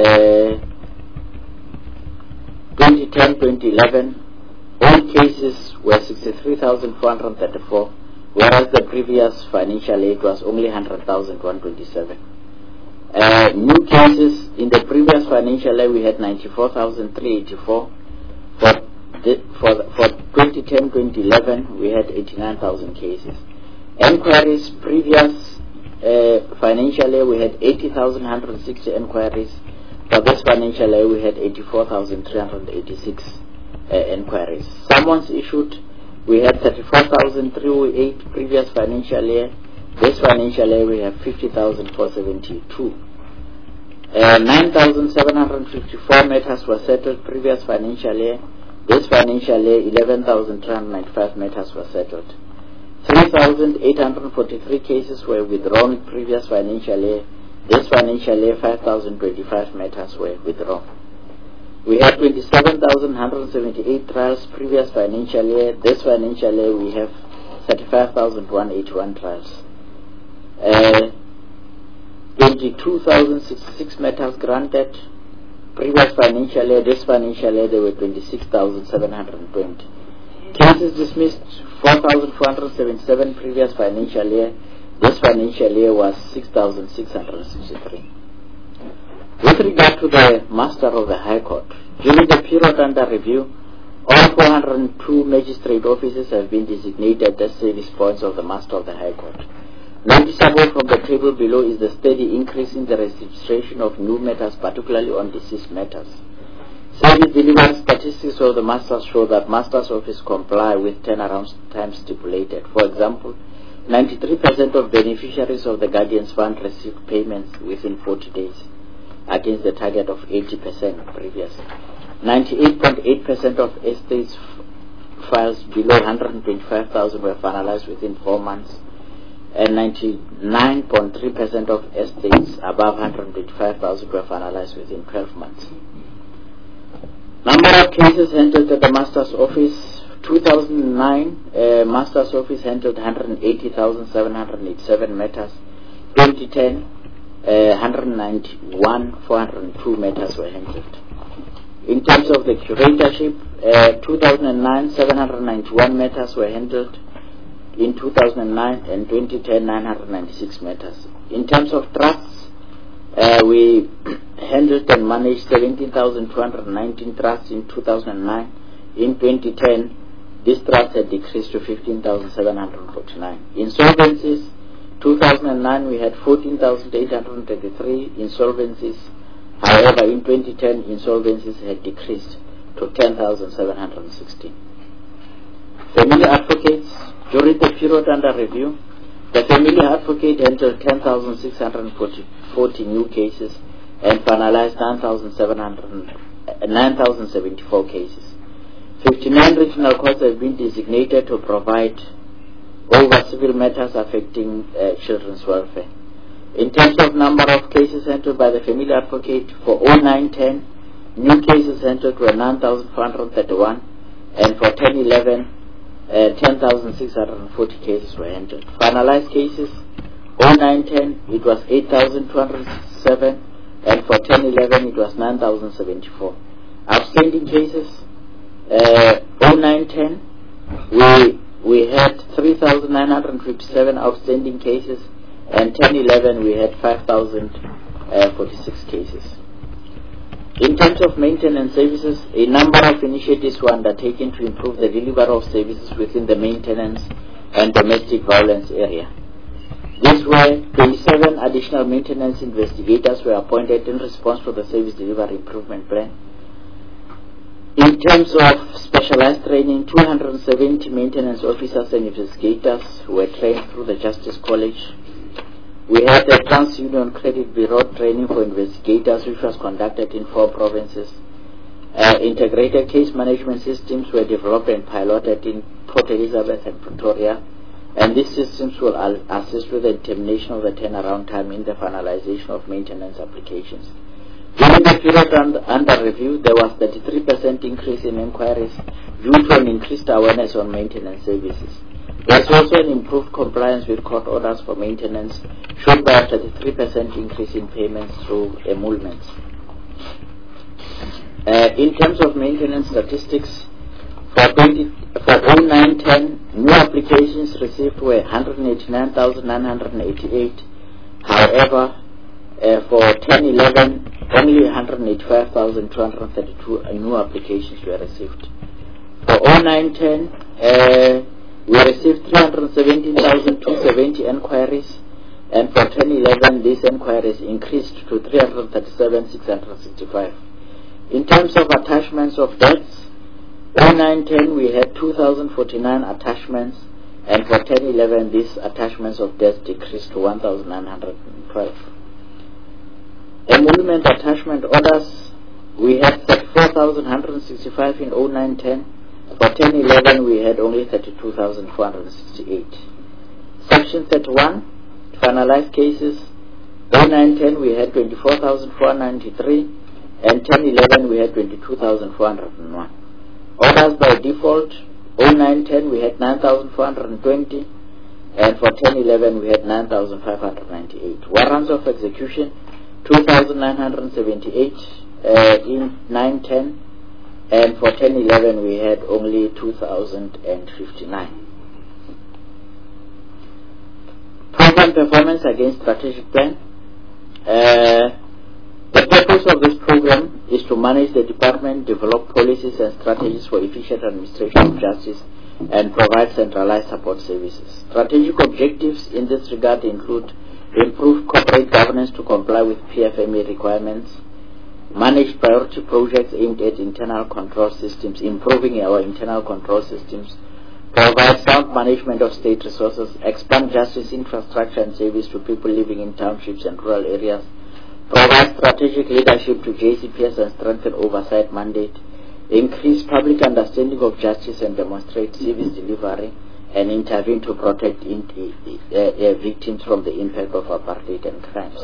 2010-2011, old cases were 63,434, whereas the previous financial year it was only 100,127. New cases in the previous financial year we had 94,384. For 2010-2011 we had 89,000 cases. Enquiries previous financial year we had 80,160 enquiries. For this financial year we had 84,386 enquiries. Summons issued we had 34,308 previous financial year. This financial year we have 50,472. 9,754 matters were settled previous financial year. This financial year 11,395 matters were settled. 3,843 cases were withdrawn previous financial year. This financial year 5,025 matters were withdrawn. We had 27,178 trials previous financial year. This financial year we have 35,181 trials. 22,066 matters granted previous financial year. This financial year there were 26,720. Cases dismissed 4,477 previous financial year. This financial year was 6,663. With regard to the Master of the High Court, during the period under review, all 402 magistrate offices have been designated as service points of the Master of the High Court. Noticeable from the table below is the steady increase in the registration of new matters, particularly on deceased matters. Service delivery statistics of the Masters show that Masters' office comply with turnaround time stipulated. For example, 93% of beneficiaries of the Guardians Fund received payments within 40 days, against the target of 80% previously. 98.8% of estates files below 125,000 were finalized within 4 months, and 99.3% of estates above 125,000 were finalized within 12 months. Number of cases handled at the Master's Office. 2009, Master's Office handled 180,787 matters. 2010, 191,402 matters were handled. In terms of the curatorship, 2009, 791 matters were handled. In 2009 and 2010, 996 matters. In terms of trusts, we handled and managed 17,219 trusts in 2009. In 2010, this trust had decreased to 15,749. Insolvencies, 2009 we had 14,833 insolvencies. However, in 2010, insolvencies had decreased to 10,716. Family advocates, during the period under review, the family advocate handled 10,640 new cases and finalized 9,074 cases. 59 regional courts have been designated to provide over civil matters affecting children's welfare. In terms of number of cases handled by the family advocate, for 0910, new cases handled were 9,431, and for 1011, 10,640 cases were handled. Finalized cases, 0910, it was 8,207, and for 1011, it was 9,074. Outstanding cases, 0910, we had 3,957 outstanding cases, and 1011 we had 5,046 cases. In terms of maintenance services, a number of initiatives were undertaken to improve the delivery of services within the maintenance and domestic violence area. These were 27 additional maintenance investigators were appointed in response to the service delivery improvement plan. In terms of specialized training, 270 maintenance officers and investigators were trained through the Justice College. We had the TransUnion Credit Bureau training for investigators, which was conducted in 4 provinces. Integrated case management systems were developed and piloted in Port Elizabeth and Pretoria, and these systems will assist with the determination of the turnaround time in the finalization of maintenance applications. During the period under review, there was 33% increase in inquiries due to an increased awareness on maintenance services. There is also an improved compliance with court orders for maintenance, shown by a 33% increase in payments through emoluments. In terms of maintenance statistics, for 0910, new applications received were 189,988. However, for 1011, only 185,232 new applications were received. For 0910, we received 317,270 inquiries, and for 1011, these inquiries increased to 337,665. In terms of attachments of deaths, 0910 we had 2,049 attachments, and for 1011, these attachments of deaths decreased to 1,912. Emolument attachment orders, we had 34,165 in 0910. For 1011, we had only 32,468. Section 31, finalized cases, 0910 we had 24,493, and 1011 we had 22,401. Orders by default, 0910 we had 9,420, and for 1011 we had 9,598. Warrants of execution, 2,978 in 910, and for 1011 we had only 2,059. Program performance against strategic plan. The purpose of this program is to manage the department, develop policies and strategies for efficient administration of justice, and provide centralized support services. Strategic objectives in this regard include improve corporate governance to comply with PFMA requirements, manage priority projects aimed at internal control systems, improving our internal control systems, provide sound management of state resources, expand justice infrastructure and service to people living in townships and rural areas, provide strategic leadership to JCPS and strengthen oversight mandate, increase public understanding of justice and demonstrate service delivery, and intervene to protect victims from the impact of apartheid and crimes.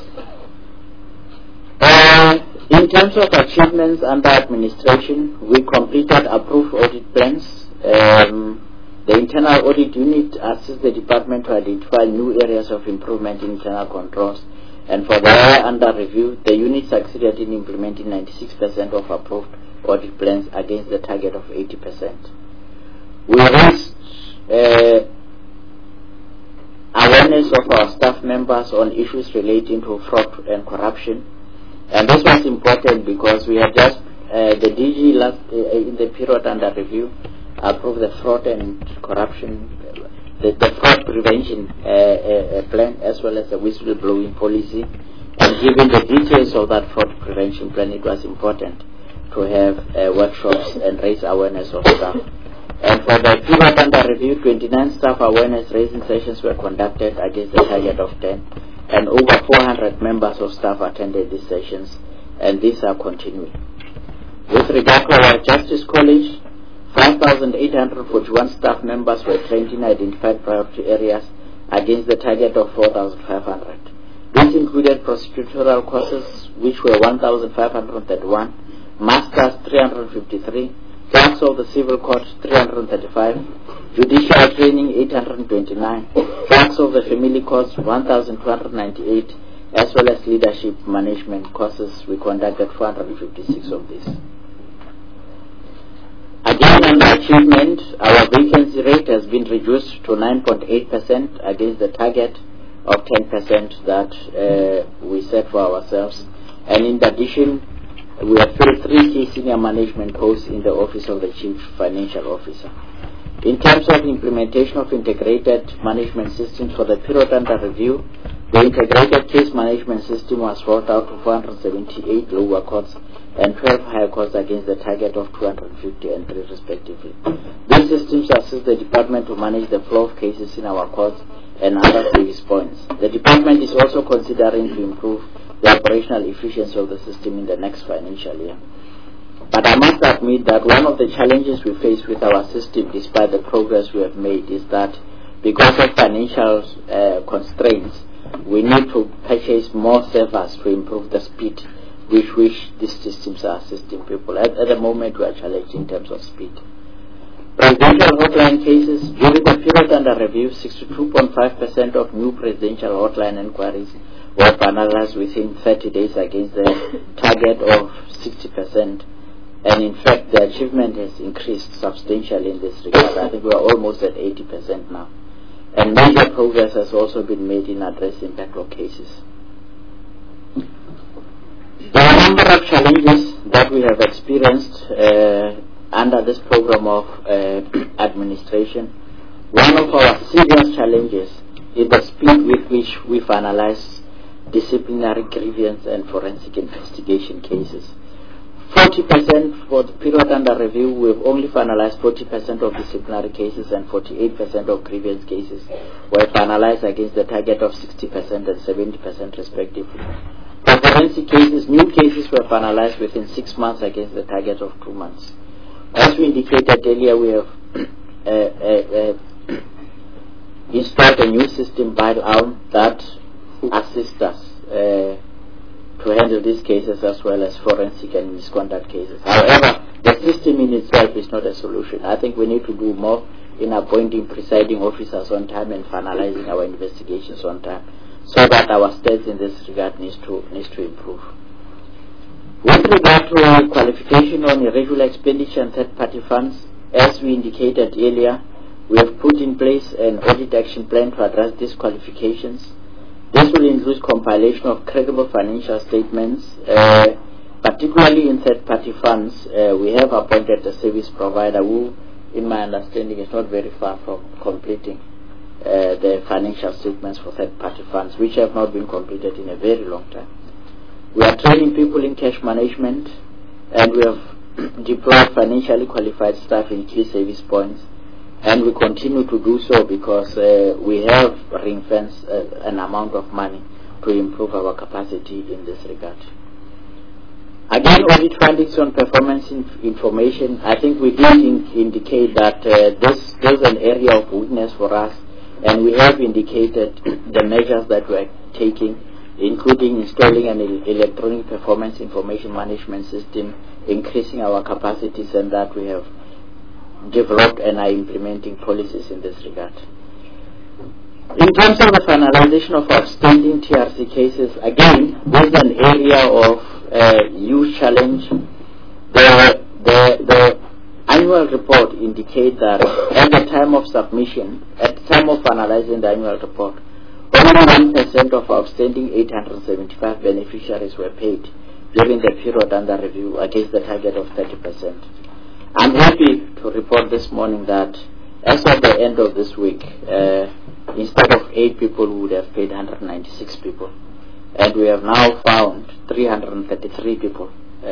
In terms of achievements under administration, we completed approved audit plans. The internal audit unit assists the department to identify new areas of improvement in internal controls, and for the area under review, the unit succeeded in implementing 96% of approved audit plans against the target of 80%. We raised awareness of our staff members on issues relating to fraud and corruption, and this was important because we had just the DG last in the period under review approved the fraud and corruption, the fraud prevention plan, as well as the whistleblowing policy. And given the details of that fraud prevention plan, it was important to have workshops and raise awareness of staff. And for the period under review, 29 staff awareness raising sessions were conducted against the target of 10, and over 400 members of staff attended these sessions, and these are continuing. With regard to our Justice College, 5 1,841 staff members were trained in identified priority areas against the target of 4,500. This included prosecutorial courses, which were 1,531, masters 353, clerks of the civil court 335, judicial training 829, clerks of the family courts 1,298, as well as leadership management courses. We conducted 456 of these. Again, under achievement, our vacancy rate has been reduced to 9.8% against the target of 10% that we set for ourselves. And in addition, we have filled 3 key senior management posts in the Office of the Chief Financial Officer. In terms of implementation of integrated management systems for the period under review, the integrated case management system was rolled out to 478 lower courts and 12 higher courts against the target of 250 and 3 respectively. These systems assist the department to manage the flow of cases in our courts and other service points. The department is also considering to improve the operational efficiency of the system in the next financial year. But I must admit that one of the challenges we face with our system, despite the progress we have made, is that because of financial constraints, we need to purchase more servers to improve the speed with which these systems are assisting people. At the moment, we are challenged in terms of speed. Presidential hotline cases, during the period under review, 62.5% of new presidential hotline inquiries were finalized within 30 days against the target of 60%. And in fact, the achievement has increased substantially in this regard. I think we are almost at 80% now. And major progress has also been made in addressing backlog cases. There are a number of challenges that we have experienced under this program of administration. One of our serious challenges is the speed with which we finalize disciplinary grievance and forensic investigation cases. 40% for the period under review, we've only finalized 40% of disciplinary cases, and 48% of grievance cases were finalized against the target of 60% and 70% respectively. For forensic cases, new cases were finalized within 6 months against the target of 2 months. As we indicated earlier, we have installed a new system by ALM that assists us to handle these cases as well as forensic and misconduct cases. However, the system in itself is not a solution. I think we need to do more in appointing presiding officers on time and finalizing our investigations on time, so that our stats in this regard needs to improve. With regard to qualification on irregular expenditure and third-party funds, as we indicated earlier, we have put in place an audit action plan to address these qualifications. This will include compilation of credible financial statements, particularly in third-party funds. We have appointed a service provider who, in my understanding, is not very far from completing the financial statements for third-party funds, which have not been completed in a very long time. We are training people in cash management, and we have deployed financially qualified staff in key service points. And we continue to do so because we have ring-fenced an amount of money to improve our capacity in this regard. Again, audit findings on performance information, I think we did indicate that this is an area of weakness for us, and we have indicated the measures that we are taking, including installing an electronic performance information management system, increasing our capacities, and that we have developed and are implementing policies in this regard. In terms of the finalization of outstanding TRC cases, again, this is an area of huge challenge. The annual report indicates that at the time of submission, at the time of finalizing the annual report, only 1% of outstanding 875 beneficiaries were paid during the period under review against the target of 30%. I'm happy to report this morning that as of the end of this week, instead of 8 people, we would have paid 196 people. And we have now found 333 people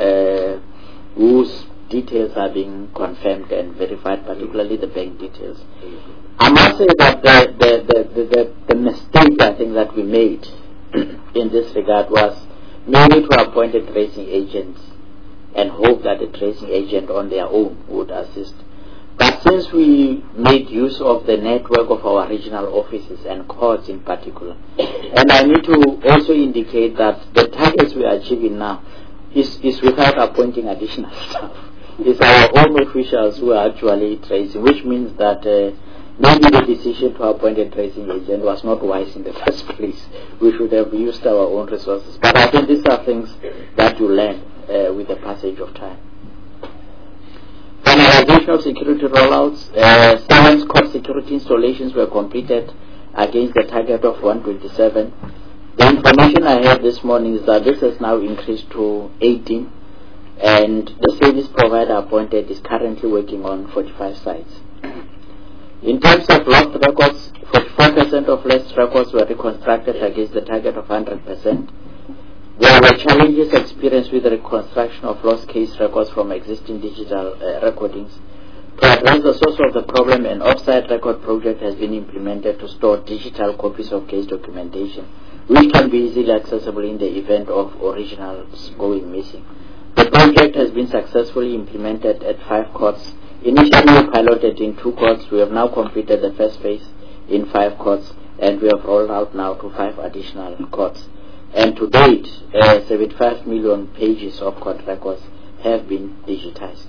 whose details are being confirmed and verified, particularly the bank details. I must say that the mistake I think that we made in this regard was maybe to appoint a tracing agent and hope that the tracing agent on their own would assist. But since we made use of the network of our regional offices and courts in particular, and I need to also indicate that the targets we are achieving now is without appointing additional staff. It's our own officials who are actually tracing, which means that maybe the decision to appoint a tracing agent was not wise in the first place. We should have used our own resources. But I think these are things that you learn with the passage of time. Finalization of security rollouts. 7 court security installations were completed against the target of 127. The information I have this morning is that this has now increased to 18, and the service provider appointed is currently working on 45 sites. In terms of lost records, 44% of lost records were reconstructed against the target of 100%. There were challenges experienced with the reconstruction of lost case records from existing digital recordings. To address the source of the problem, an off-site record project has been implemented to store digital copies of case documentation, which can be easily accessible in the event of originals going missing. The project has been successfully implemented at 5 courts. Initially piloted in 2 courts. We have now completed the first phase in 5 courts, and we have rolled out now to 5 additional courts. And to date, 75 million pages of court records have been digitized.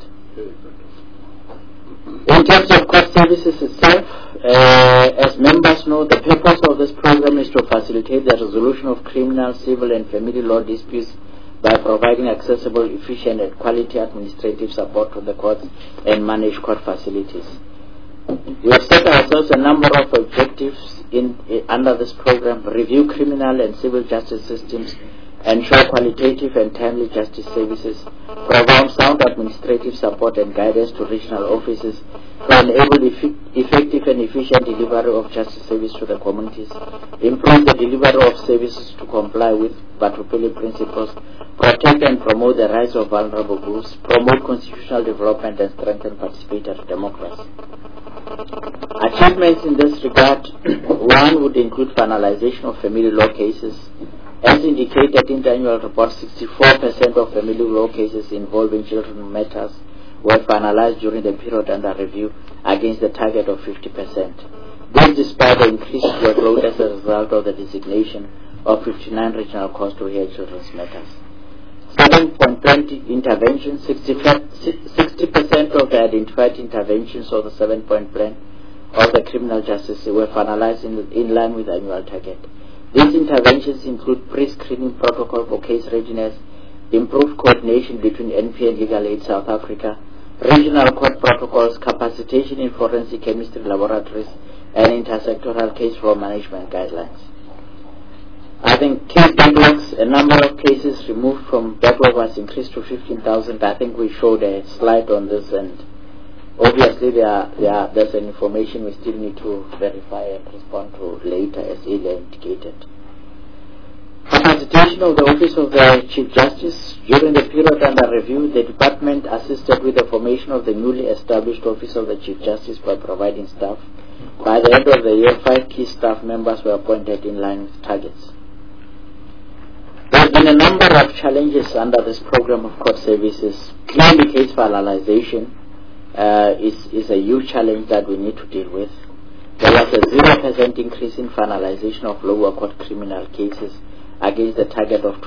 In terms of court services itself, as members know, the purpose of this program is to facilitate the resolution of criminal, civil and family law disputes by providing accessible, efficient and quality administrative support to the courts and managed court facilities. We have set ourselves a number of objectives under this program: review criminal and civil justice systems, ensure qualitative and timely justice services, provide sound administrative support and guidance to regional offices to enable effective and efficient delivery of justice service to the communities, improve the delivery of services to comply with Batupele principles, protect and promote the rights of vulnerable groups, promote constitutional development and strengthen participatory democracy. Achievements in this regard: 1 would include finalization of family law cases. As indicated in the annual report, 64% of family law cases involving children matters were finalized during the period under review against the target of 50%. This despite the increased workload as a result of the designation of 59 regional courts to hear children's matters. 7.20 interventions, 60% of the identified interventions of the 7-point plan of the criminal justice were finalized in line with the annual target. These interventions include pre-screening protocol for case readiness, improved coordination between NP and Legal Aid South Africa, regional court protocols, capacitation in forensic chemistry laboratories, and intersectoral case flow management guidelines. I think case backlogs, a number of cases removed from backlog was increased to 15,000. I think we showed a slide on this, and obviously there's an information we still need to verify and respond to later, as earlier indicated. Capacitation of the Office of the Chief Justice. During the period under review, the department assisted with the formation of the newly established Office of the Chief Justice by providing staff. By the end of the year, 5 key staff members were appointed in line with targets. There have been a number of challenges under this program of court services. Clearly, case finalization is a huge challenge that we need to deal with. There was a 0% increase in finalization of lower court criminal cases against the target of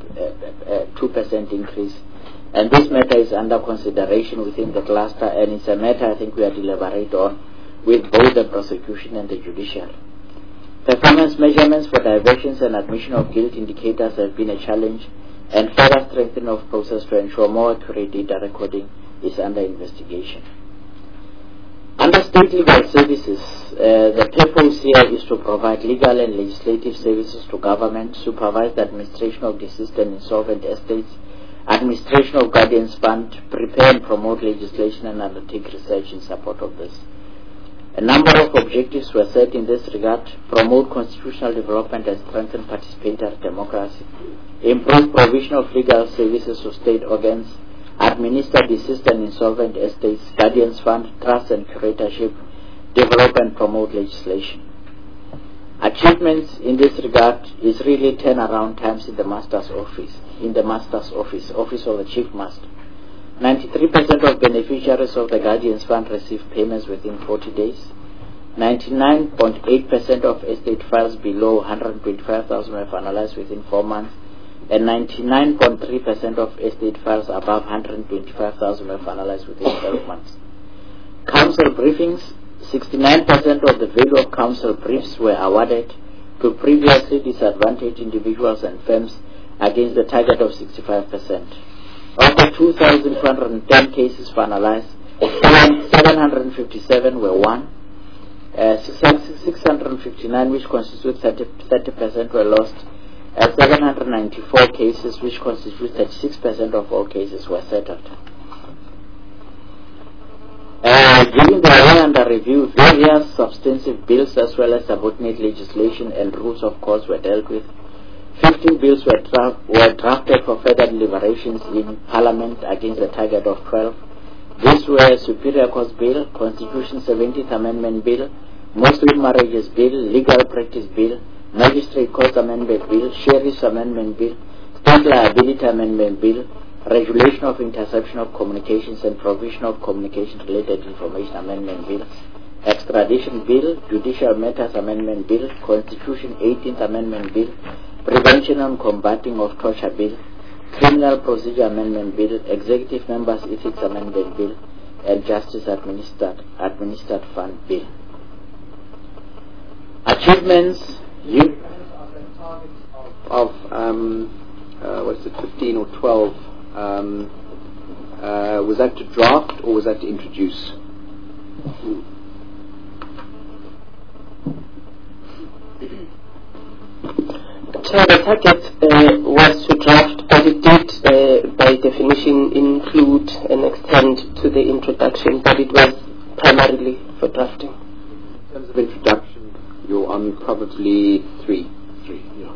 2% increase. And this matter is under consideration within the cluster, and it's a matter I think we are deliberating on with both the prosecution and the judiciary. Performance measurements for diversions and admission of guilt indicators have been a challenge, and further strengthening of process to ensure more accurate data recording is under investigation. Under state legal services, the purpose here is to provide legal and legislative services to government, supervise the administration of deceased and insolvent estates, administration of guardians fund, prepare and promote legislation, and undertake research in support of this. A number of objectives were set in this regard: promote constitutional development and strengthen participatory democracy, improve provision of legal services to state organs, administer deceased and insolvent estates, guardians fund, trust and curatorship, develop and promote legislation. Achievements in this regard is really turnaround times in the Master's Office, Office of the Chief Master. 93% of beneficiaries of the Guardians Fund received payments within 40 days. 99.8% of estate files below 125,000 were finalized within 4 months, and 99.3% of estate files above 125,000 were finalized within 12 months. Council briefings, 69% of the value of council briefs were awarded to previously disadvantaged individuals and firms against the target of 65%. Of the 2,210 cases finalized, 757 were won, 659 which constitute 30% were lost, 794 cases which constitute 36% of all cases were settled. During the year under review, various substantive bills as well as subordinate legislation and rules of courts were dealt with. 15 bills were drafted for further deliberations in Parliament against a target of 12. These were Superior Courts Bill, Constitution 70th Amendment Bill, Muslim Marriages Bill, Legal Practice Bill, Magistrate Courts Amendment Bill, Sheriff's Amendment Bill, State Liability Amendment Bill, Regulation of Interception of Communications and Provision of Communication-related Information Amendment Bill, Extradition Bill, Judicial Matters Amendment Bill, Constitution 18th Amendment Bill, Prevention and Combating of Torture Bill, Criminal Procedure Amendment Bill, Executive Members Ethics Amendment Bill, and Justice Administered Fund Bill. Achievements of 15 or 12, was that to draft or was that to introduce? So the target was to draft, but it did by definition include and extend to the introduction, but it was primarily for drafting. In terms of introduction, you're on probably three, yeah.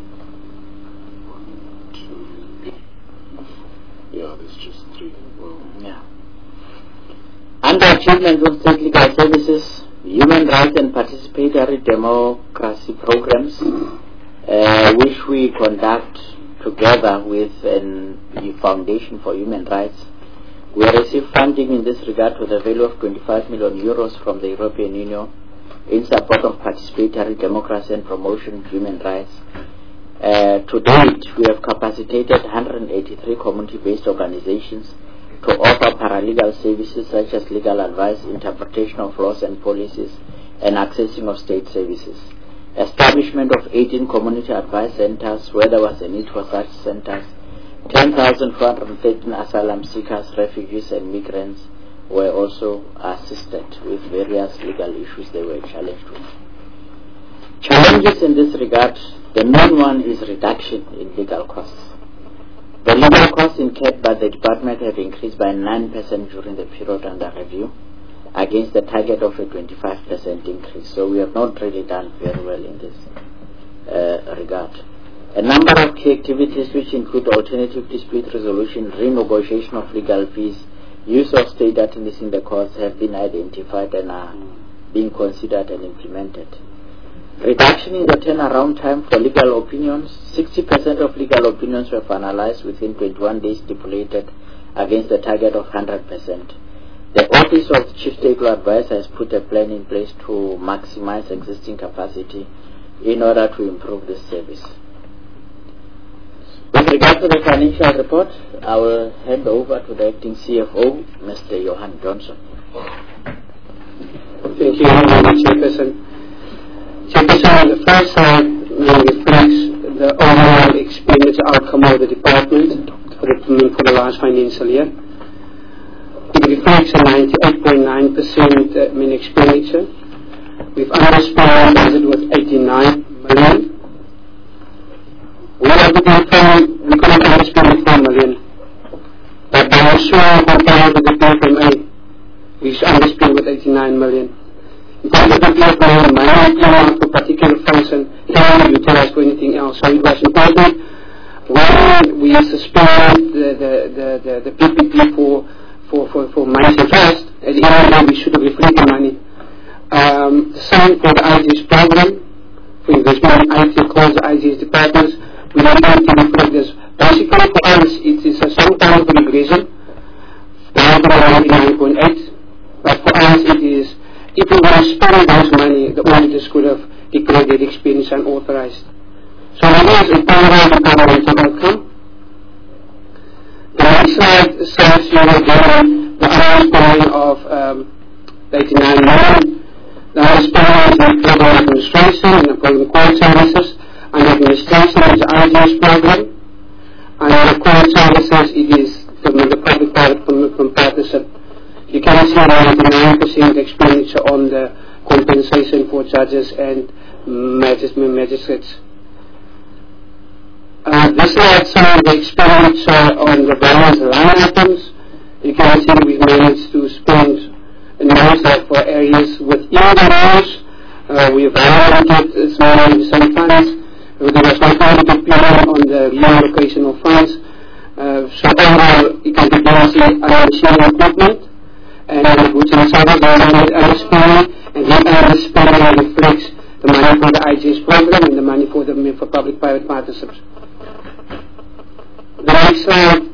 1, 2, yeah, there's just 3. Well, yeah. Under achievements of state legal services, human rights and participatory democracy programs, which we conduct together with the Foundation for Human Rights. We received funding in this regard to the value of 25 million euros from the European Union in support of participatory democracy and promotion of human rights. To date, we have capacitated 183 community-based organizations to offer paralegal services such as legal advice, interpretation of laws and policies, and accessing of state services. Establishment of 18 community advice centers where there was a need for such centers. 10,413 asylum seekers, refugees and migrants were also assisted with various legal issues they were challenged with. Challenges in this regard, the main one is reduction in legal costs. The legal costs incurred by the department have increased by 9% during the period under review, against the target of a 25% increase. So we have not really done very well in this regard. A number of key activities which include alternative dispute resolution, renegotiation of legal fees, use of state attorneys in the courts have been identified and are being considered and implemented. Reduction in the turnaround time for legal opinions. 60% of legal opinions were finalized within 21 days stipulated against the target of 100%. The Office of the Chief Legal Advisor has put a plan in place to maximize existing capacity in order to improve this service. With regard to the financial report, I will hand over to the acting CFO, Mr. Johan Johnson. Thank you, Chairperson. Chairperson, on the first slide reflects the overall expenditure outcome of the department for the last financial year. It reflects a 98.9% expenditure. We've underspent as it was 89 million. We couldn't underspend 4 million. But by a strong compared with the PFMA, we underspent with 89 million. In terms of the PFMA, money came out for particular function, cannot be utilized for anything else. So it was important when we suspended the PPP for Mines and Trust, at the end of the day we should have reflected money. Same for the IGS program, for investment in IT across the IGS departments, we don't need to reflect this. Basically for us it is some kind of regression. The if we were to spend those money, the auditors could have declared that expenditure unauthorized. So it is a paramount governmental outcome. The next slide shows you again the underspending of 89 million. The underspending is in global administration and the core services. Under administration is the IGS program. Under the core services it is the public-private partnership. You can see 99% expenditure on the compensation for judges and magistrates. This slide shows the expenditure on the various line items. You can see we've managed to spend in most of areas within the rules. We've allocated small and some funds. There was 100 billion on the reallocation of funds. So overall, you can see machinery equipment and which is underspending, and the underspending reflects the money for the IGS program and the money for public-private partnerships. The next slide,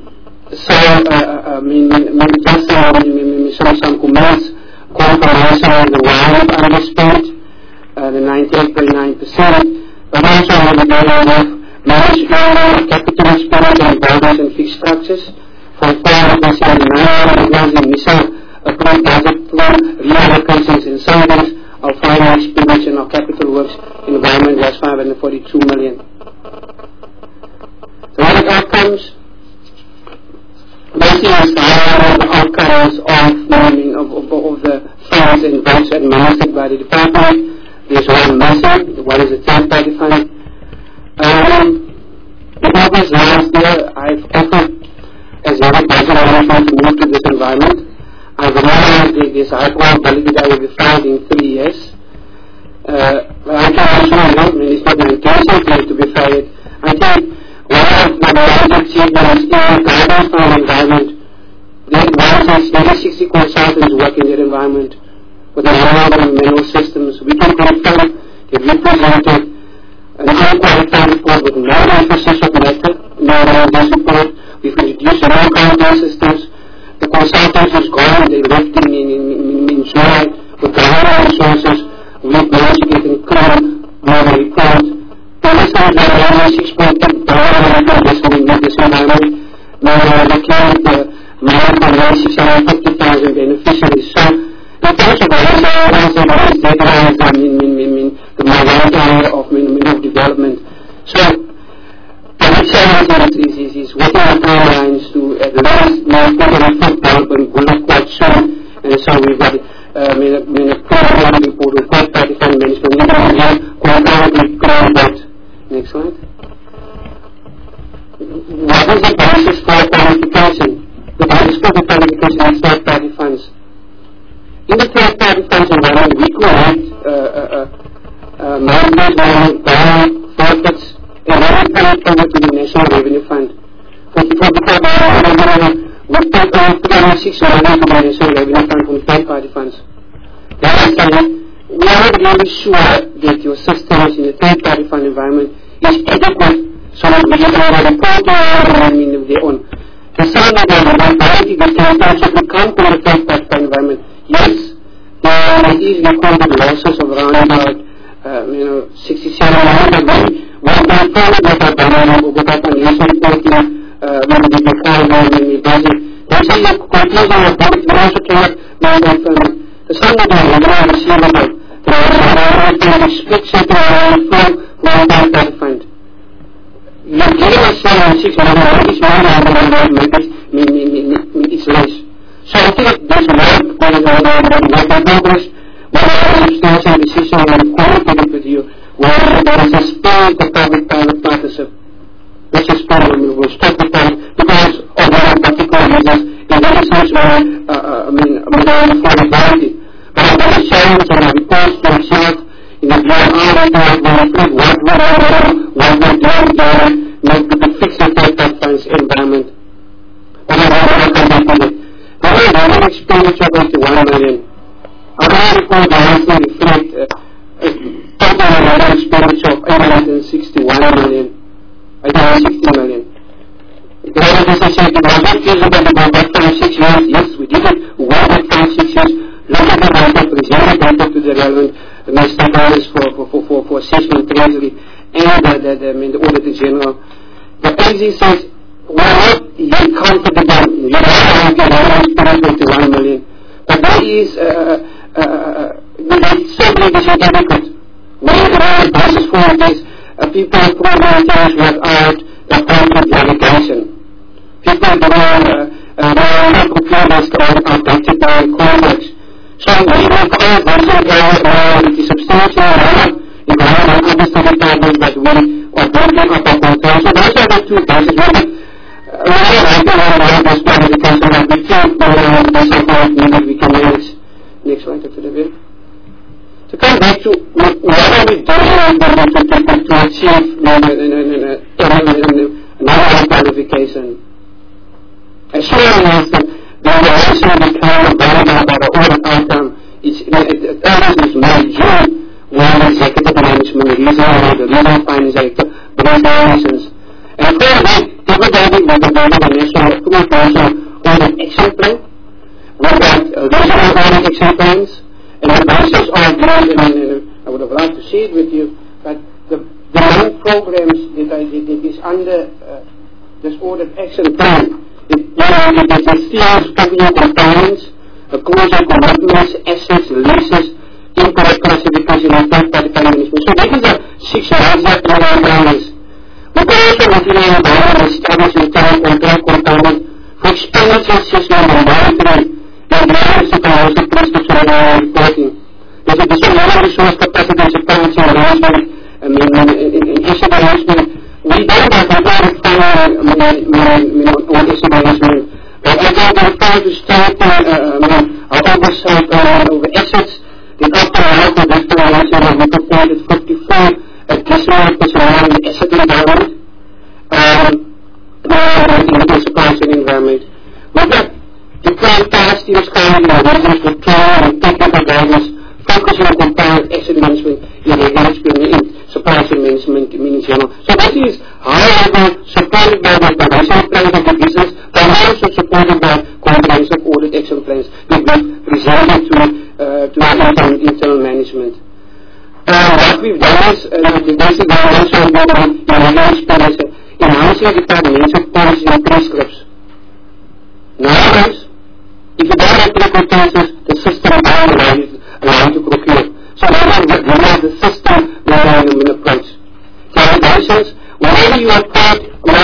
just some comments, confirmation of the why of underspent, the 98.9%, but also on the area of management, capital expenditure, and buildings and fixed structures. From 479 million initial approved budget flow, reallocations and savings, our final expenditure in our capital works environment was 542 million. The other outcomes, basically the outcomes of the funds and votes administered by the department. There's one missing. One is a third-party fund. The purpose last year, I've offered as a budget management to move to this environment. I've realized there's high probability that will be found in 3 years. I can also it's not an intention to be fired. I think one of the major achievements in the guidance for the environment, there is 60 consultants working in that environment with the mineral and mineral systems. We can confirm that we presented an unqualified report with no emphasis of method, no this report. We've introduced no control systems. The consultants is gone, they left in July with government resources. We've managed to get in clean report. This is only 6.8 billion in this environment. Now we're looking at the more than 650,000 beneficiaries. So in terms of the majority of development. So the challenge is working on timelines to at least more put development will look quite soon. And so we've got a program report with third-party fund management. Next slide. What is the basis for qualification? The basis for the qualification is third-party funds. In the third-party funds environment, we create management, bond, forfeits, and then we forward to the National Revenue Fund. For the we take over 306 million from the National Revenue Fund from third-party funds. That is saying, we are not really sure that your systems in the third-party fund environment is adequate so that we can have a program of their own. The same way that the third-party will come to the third-party fund environment. Yes, there is recorded losses of around about 67 million, but then we can follow with our banana, with our financial reporting, when we define when we budget. This is a conclusion of both. We also cannot confirm. The same way that we are receivable. There is a split setting from third-party fund. You're giving us 6 million, each million is less. So I think there's work going on in progress. We have a substantial decision and qualitative with you where there is a spirit of public-private partnership. Which is probably will stop the time because of the particular reasons. In that sense, affordability. But I think the challenge and the reports to itself in the what we're doing not to fix the third funds environment. But I want to come back to it. The expenditure goes to 1 million. I want to report the answer reflect total expenditure of 861 million. 60 million. The other decision said it was not feasible to go back 5-6 years. Yes, we did it. We went back 5-6 years. look at the data, present the data to the relevant stakeholders for assessment, treasury, and the Auditor General. The AG says, well, you can't put it down. You don't have 21 million. But there is, certainly this is inadequate. Where the basis for it is, people approving things without appropriate validation. People doing procurements that are outdated by contracts. So we will call this it is substantial enough in other study problems that we are building up our control. So those are the two cases. We can manage. Next slide, after the bit. To come back to what are we doing to achieve another qualification. As soon as the evaluation became available by the audit outcome, it May, June, when the executive management, the regional finance director, brings the license. And of course, everybody was involved in the national audit action plan. We got regional audit action plans. And the basis of those, I would have liked to see it with you, but the main programs that is under this audit action plan, it instills revenue compliance, closure commitments, assets, leases, incorrect classification, and third-party management. So that is the 6 major areas. We can also material environment establish internal control component for expenditure assessment and monitoring. And also prescription reporting. There's additional resource capacity and supply chain management, in issue management. We don't have a lot of time on issue management. But I think we're trying to strengthen our oversight over assets. The after half of this formation, we proposed 54 additional personnel in the asset environment, in the supply chain environment. We've got deploying task teams currently in regions for training and technical guidance, focusing on compliant asset management in regulatory and supply chain management in general. So this is high level, supported by the financial plans of the business, but also supported by comprehensive audit action plans that we've presented to internal management. What we've done is, the basic also in enhancing departmental policy and prescripts. Nowadays, if you don't have circumstances, the system doesn't allow you to procure. So we have the system approach. Validations, whenever you are taught,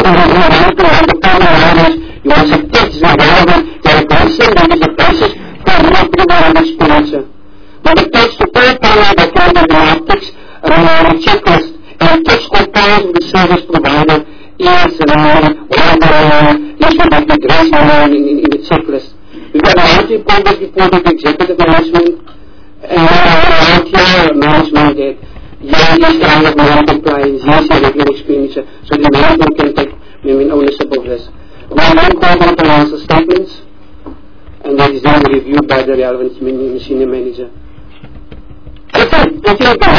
you must have text relevant validation that is a basis for approval expenditure. When it comes to third-party document text checklist, and text compliance with the service provider is one of the issues that we address in the checklist. We've got a lot of important reporting to executive management and management that yes, kind of non-compliance, yes, regular expenditure, so the management can take ownership of this. We then call on financial statements, and that is then reviewed by the relevant senior manager. I think the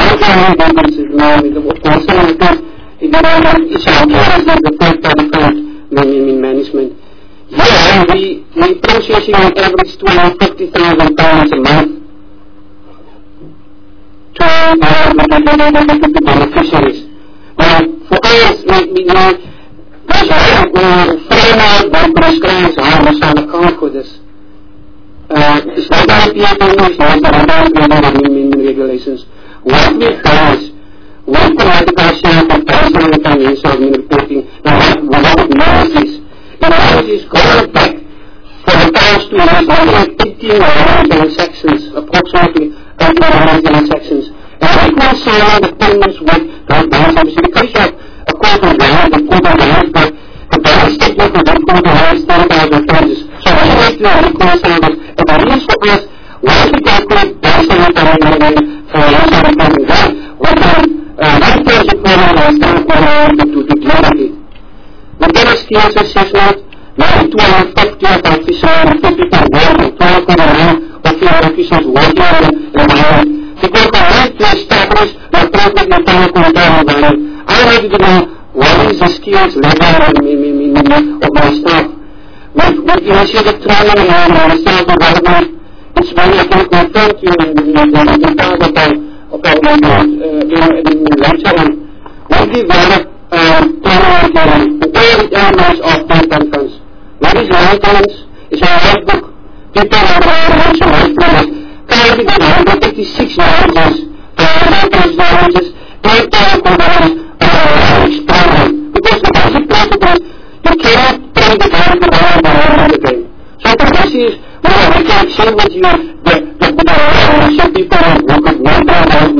third-party fund management. Yeah, we processing on average £250,000 a month to beneficiaries. For us, there's a framework that prescribes how we shall account for this. It's not going to be it's not in regulations. What we've done is we've provided ourselves with personal and financial reporting. Now, what it means is, going back for the past 2 years, only 18 transactions, approximately 18 transactions. And reconciling the payments with the balance because you have a quarter balance, a quarter balance, but the balance statement for that quarter balance 10,000 pages. So we have to reconcile this. And the reason for us, once we calculate based on the financial reporting done, we can one-page reporting and start to deal with it. The better skills assessment, maybe 250 of officials, 50 per work, and 12 per month of officials working on the environment. To go correct to establish the appropriate internal control environment. I wanted to know what is the skills level of my staff. We've initiated training and staff development. it's when I can confirm to you the part of our report, later on, we develop all the elements of content funds. What is maintenance? It's a notebook. People are also maintenance. Currently, we have 156 languages, languages, and components exploring. Because the basic principle is you cannot take the time to learn again. So the question is, we can share with you the people who could work on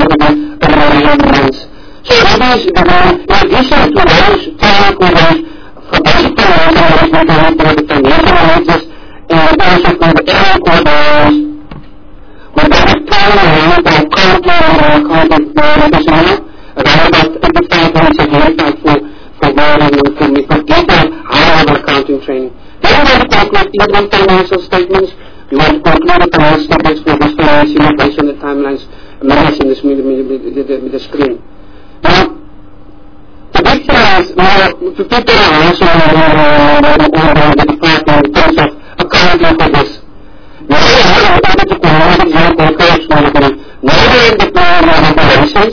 those. So that is, in addition to those technical for basic management, for the financial analysis, and also for the error coordinators, we have a plan around our content personnel, around about 85 minutes a year for detailed high-level accounting training. Then we want to calculate interim financial statements. We want to calculate the financial statements for this financial year based on the timelines managed in the screen. Now, the big thing is, to people are also on the department in terms of accounting for this. Now, we are able to coordinate your corporate management, neither in the plan of operations,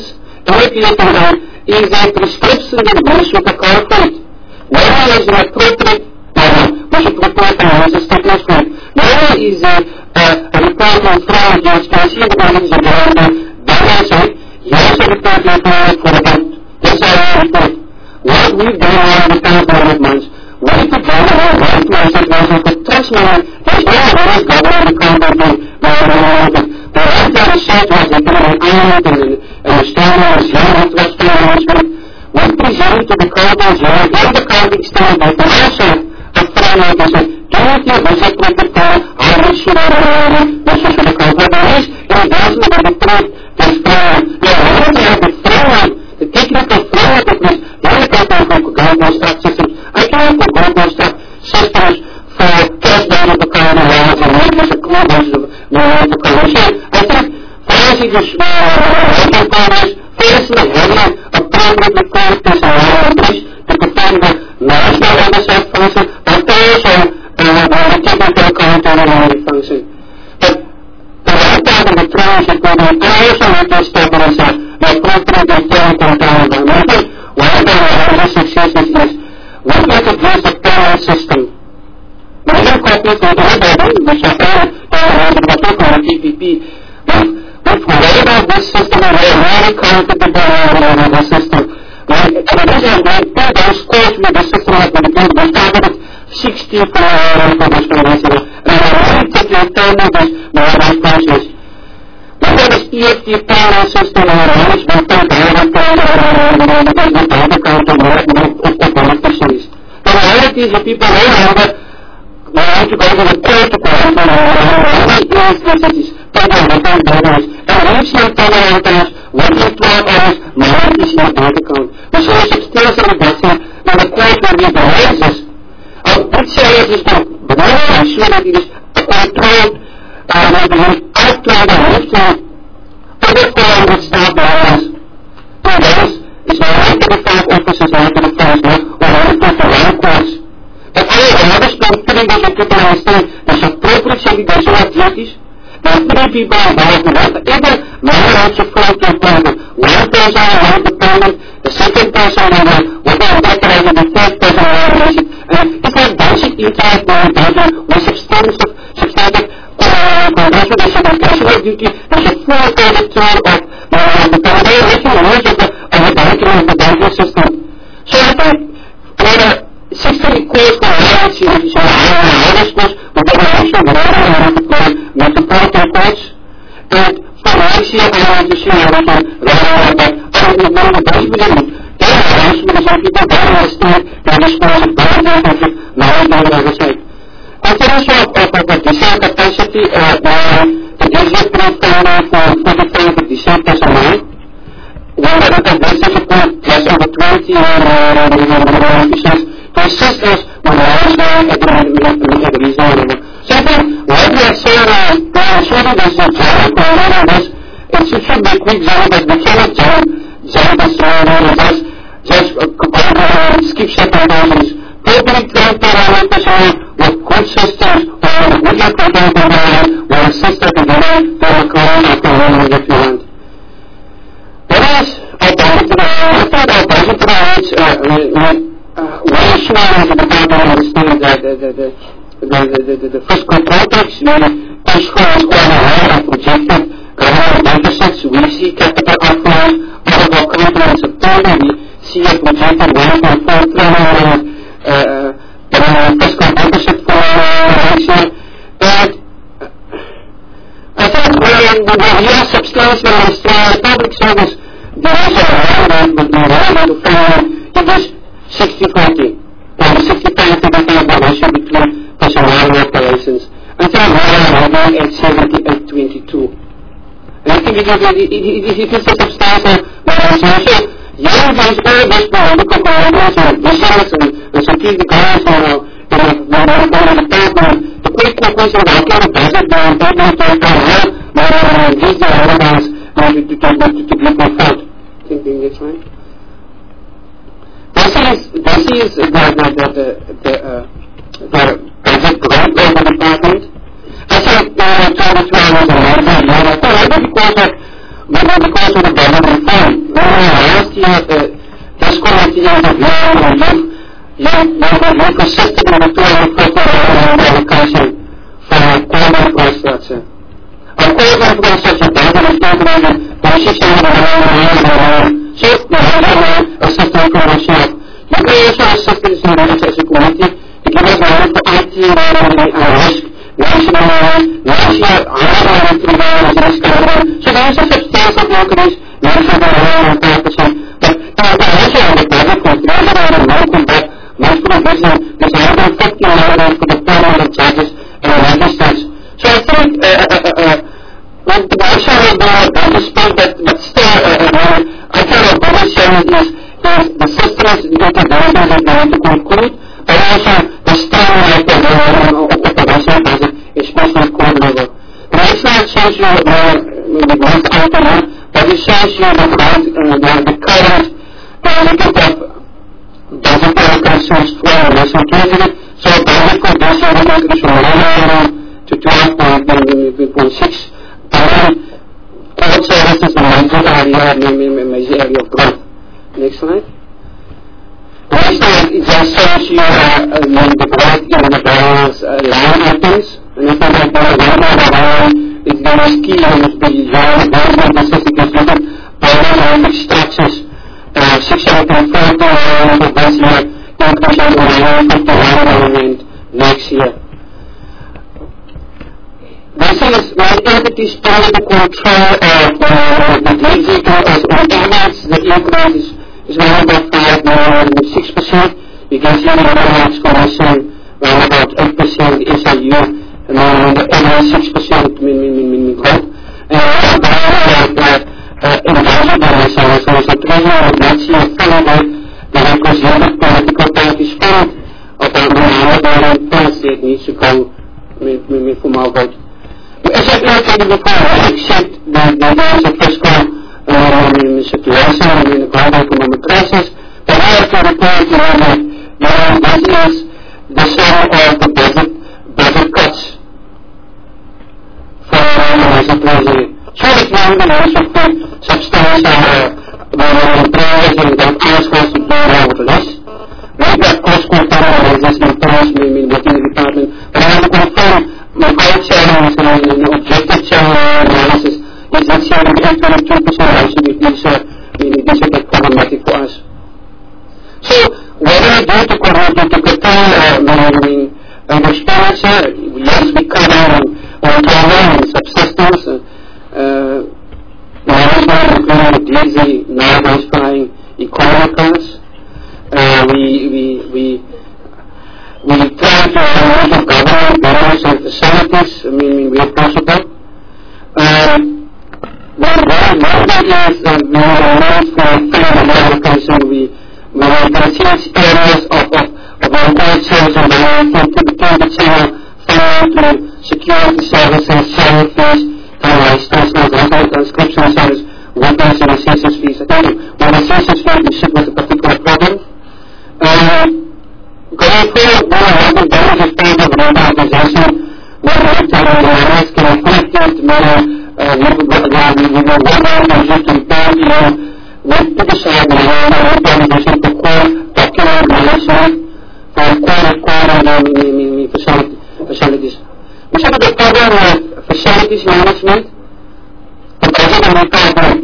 is a prescription that goes with the corporate. Neither is an appropriate we should report financial statements for it. Neither is a report on fraud against financial earnings and balance sheet. You also report your fraud for about this report. What we've done over the past 12 months, we need to gather our financial information for trust money. There's no always government accounting but what that research was economic island and understanding of zero trust management. We presented to the corporate zero and the accounting standard, but also a framework that said, do you think this is appropriate for how we should this is for the corporate is, and it doesn't have the proof this framework. Now, we want to have the framework, the technical framework of this, then the corporate for government stock systems. I can't put government stock systems for cash value of accounting laws and maybe a clear basis of the commission. I think policy just firstly having appropriate reporters and authorities to perform the national oversight function, but also the technical accounting function. But the right part of the training reporting also need to establish the appropriate technical environment. One of the successes is we have to use the payment system. We have copies of everybody, which are the PPP. But forget about this system and we're really comfortable with the system. Those scores with the system has been improved. We started at 64 for this financial and I really take your time with this process. We have this EFT payment system and management and beneficiaries. The reality is that people know we have to go to the protocol and reaching payment accounts, working 12 hours, managing a bank account. This is a substantial reduction in the quarterly balances. Our big challenge is to make sure that it is controlled outside the lifting other 400 staff balance. This is 95 offices, 95 or 95 courts. But I understand putting this in people understand there's appropriate segregation of duties. There are 3 people involved in that. Every man has to follow to appointment. One person will the payment, the second person will be incorporated, the third person will be and it's a basic interact with substantive financial segregation of duty. There's a full tour of the combination of the banking system. So I think 60 course for analysis is a course with the metropolitan courts and for next year I want to see everything but I don't know the best beginning. There are announcements of people that understand the responsibility of management oversight. In terms of the design capacity, the exit plan for 45 to design personnel, we have a basic report plus over 20 officials to assist us with management at the regional level. So I think what we are saying is, showing this in general plan on this, it should be a quick job, but we cannot jump this around just skip separations. Properly trained personnel with good systems, with good accounting, with sister together to account of the money that we want. What is our budget? I think our budget rates, we should as a department understand that the fiscal context, each school is quite high of projected government deficits. We see capital outflows out of our country in September. We see a projected 1.4 trillion fiscal deficit for next year. And I think we are substantial in public service. There is a alignment between revenue to family. It is 60-40, or 65-35 ratio between personnel and operations. Until now, we are at 78-22. And I think it is a substantial ratio. Young guys, all these political commitments and visions and strategic goals in the department, the quick question is how can the budget be implemented and how these elements to be fulfilled. I think that's right. This is the budget growth of the department. I think 2012 was a major year. I thought because of the budget reform. Last year, this committee has you persisted in the 250 million allocation for core infrastructure. Our core infrastructure budget is going to be so the assistance from the shop. You can also assist us in the as a committee to give us money for IT and risk. Next year, so there is a substantial increase, not for the 1.5%, but also on the budget contribution on the local debt, most provision, there's 150 million for the permanent charges and magistrates. So I think, the motion will be spent, but still, I think what the sharing is the systems, the interventions are going to conclude, but also the streamline of operation budget, especially at core level. The next slide shows you the growth outcome, but it shows you the current budget allocations for national treasury. So budget for this year is from 11 to 12.6 billion. Court services is a major area of growth. Next slide. Next slide just shows you the growth in the various line items. And if I like the it's going to key on the government necessities public structures 640 million for this year, increasing to 951 million next year. This is my entity's political control of the DG as ordinance. The increase is around about 5 million, 6%. You can see the Finance Commission around about 8%, the SIU and then the 6% growth. And intangible resources, the treasury would not see a funded the represented political parties fund of the funds that needs to go from our vote. As I've mentioned before, I accept the fiscal situation in the global economic crisis, but I have to report that this is the sum of the budget cuts for the treasury. So it's one that also put substantial prayers and that ask us to do over the list. We've got cost control measures in place within the department, but I want to confirm my challenge and objective challenge analysis is that 72% actually is a bit problematic for us. So what do we do to curtail the expenditure? Yes, we cut down on travel and subsistence, management including diesel, nowadays flying economy class. We try to use government buildings and facilities. Where possible. One is we need for family allocation. We continue areas of our cultures and the channel to security services, charities, transcription service, weapons and census fees. I tell you, when the census fee is shipped with a particular problem, going forward, one of the benefits of the organization, one of the dynamics can include we will work on to report you with to decide the organization for core document management for core facilities. We should have the program of facilities management for budget and department.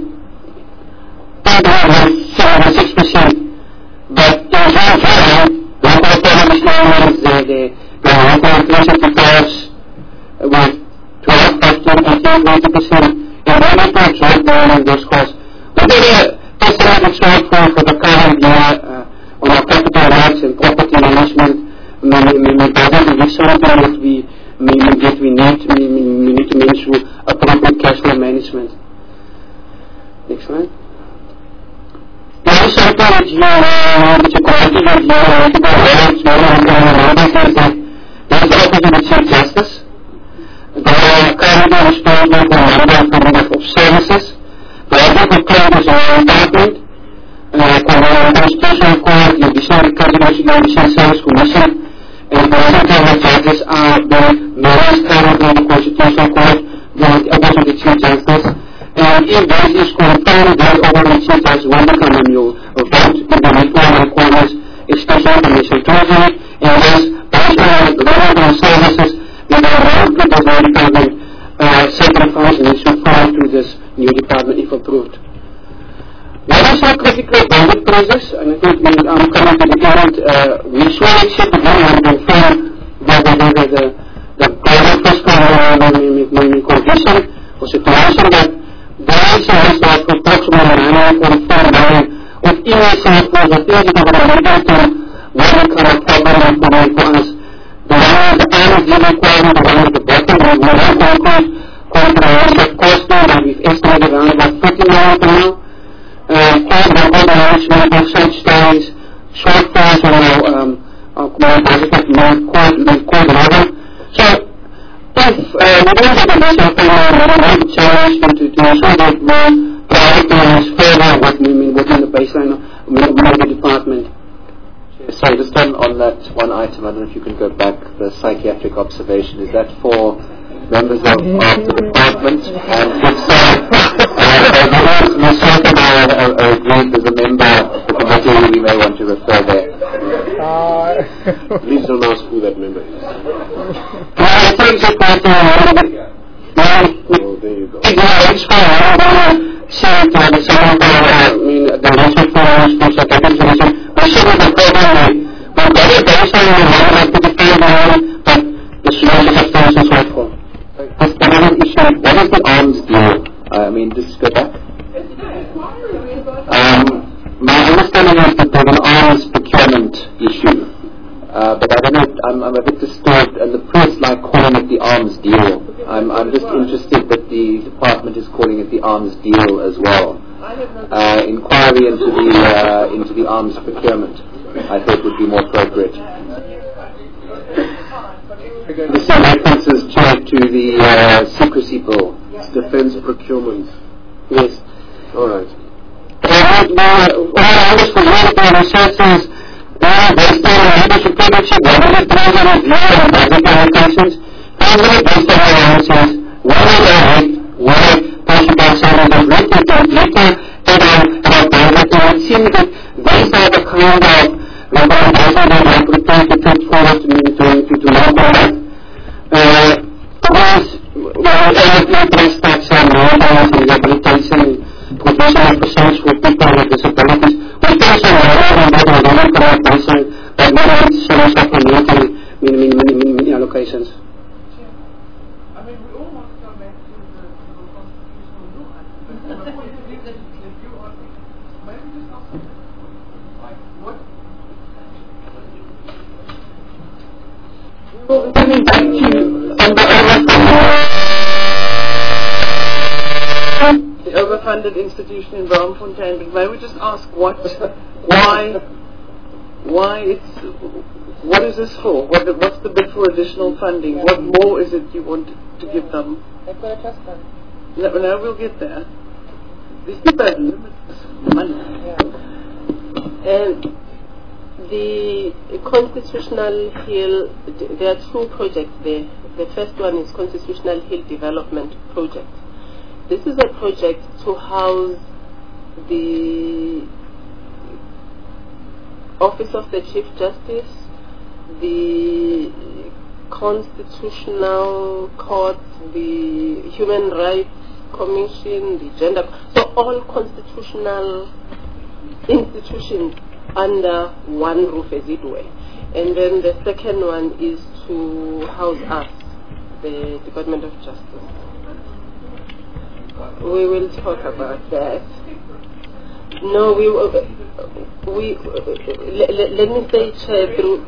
76%. But in general, local authorities now means the local electricity costs with 12, 15, 18, 20%. And we need to absorb those costs. We did a estimated shortfall for the current year on our capital rights and property management. We budget is something that we need to manage through appropriate cash flow management. Next slide. There is something that you collectively there is Office of the Chief Justice. They are currently responsible for a number of services. The Office of Claims is our department. Constitutional Court, Judicial Reconciliation Service Commission, and the other judges are the members currently in the Constitutional Court, the Office of the Chief Justice. And if this is confirmed, then over the Chief Justice will become a new vote in the reform requirements, especially the Mission Treasury, and this personal government services that are around the department, certain funds needs to fall to this new department if approved. What is our critical budget process? And I think I'm coming to the end. We surely should be able to confirm the global fiscal condition or situation that there is a list of approximately 944 million of initial funds that is going to be able to what we call a problem for us. The one is the energy requirement, the one at the bottom, we will not control cost that we've estimated around about 50 million per now. Management of such things, shortfalls on our court level. So, if we don't have a challenge to ensure that we prioritize further within the baseline of the department. Sorry, just on that one item, I don't know if you can go back, the psychiatric observation, is that for members of the department? And if so, myself and I agreed as a member of the committee, we may want to refer there. Please don't ask who that member is. Oh, there you go. What is the arms deal? I mean, just go back. My understanding is that there's an arms procurement issue, but I don't know. I'm a bit disturbed, and the press like calling it the arms deal. I'm just interested that the department is calling it the arms deal as well. Inquiry into the arms procurement, I thought would be more appropriate. The same references to the secrecy bill. Defense procurement. Yes. All right. Resources based on leadership partnership, what is the program of budget allocations? Based on our analysis, what is our rate, what possible salaries of rate and our budget, and it seems that these are the kind of recommendations that I prepared to put forward to local health. Interest tax and maintenance and rehabilitation, professional persons for people with disabilities, which is a correct person, but not so supplementary allocations. I mean, we all want to come back to the constitutional law, but from the point of view that you are, maybe just ask like what? We will be coming back to the overfunded institution in Braamfontein, but may we just ask why what is this for? What's the bid for additional funding? What more is it you want to give them? They've got a trust fund. No, we'll get there. These people have limitless money. And the Constitutional Hill, there are two projects there. The first one is Constitutional Hill Development Project. this is a project to house the Office of the Chief Justice, the Constitutional Court, the Human Rights Commission, the Gender, so all constitutional institutions under one roof, as it were. And then the second one is to house us, the Department of Justice. We will talk about that. No, let me say, Chair, through,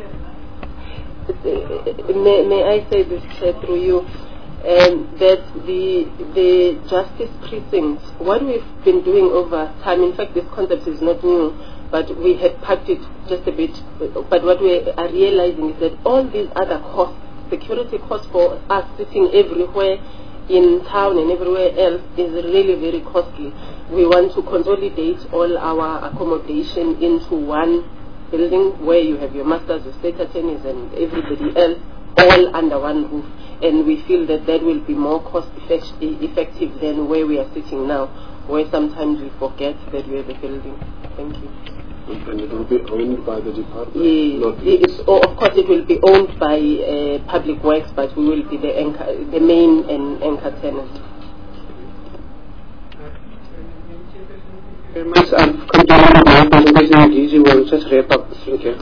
may I say this, Chair, through you, that the justice precincts, what we've been doing over time, in fact this concept is not new, but we had packed it just a bit, but what we are realizing is that all these other costs, security costs for us sitting everywhere in town and everywhere else, is really very costly. We want to consolidate all our accommodation into one building where you have your masters, your state attorneys and everybody else all under one roof, and we feel that that will be more cost effective than where we are sitting now, where sometimes we forget that we have a building. Thank you. And it will be owned by the department? Yes, of course it will be owned by Public Works, but we will be the main and anchor tenant. Very much. I've completed my presentation. DG will just wrap up. Thank you.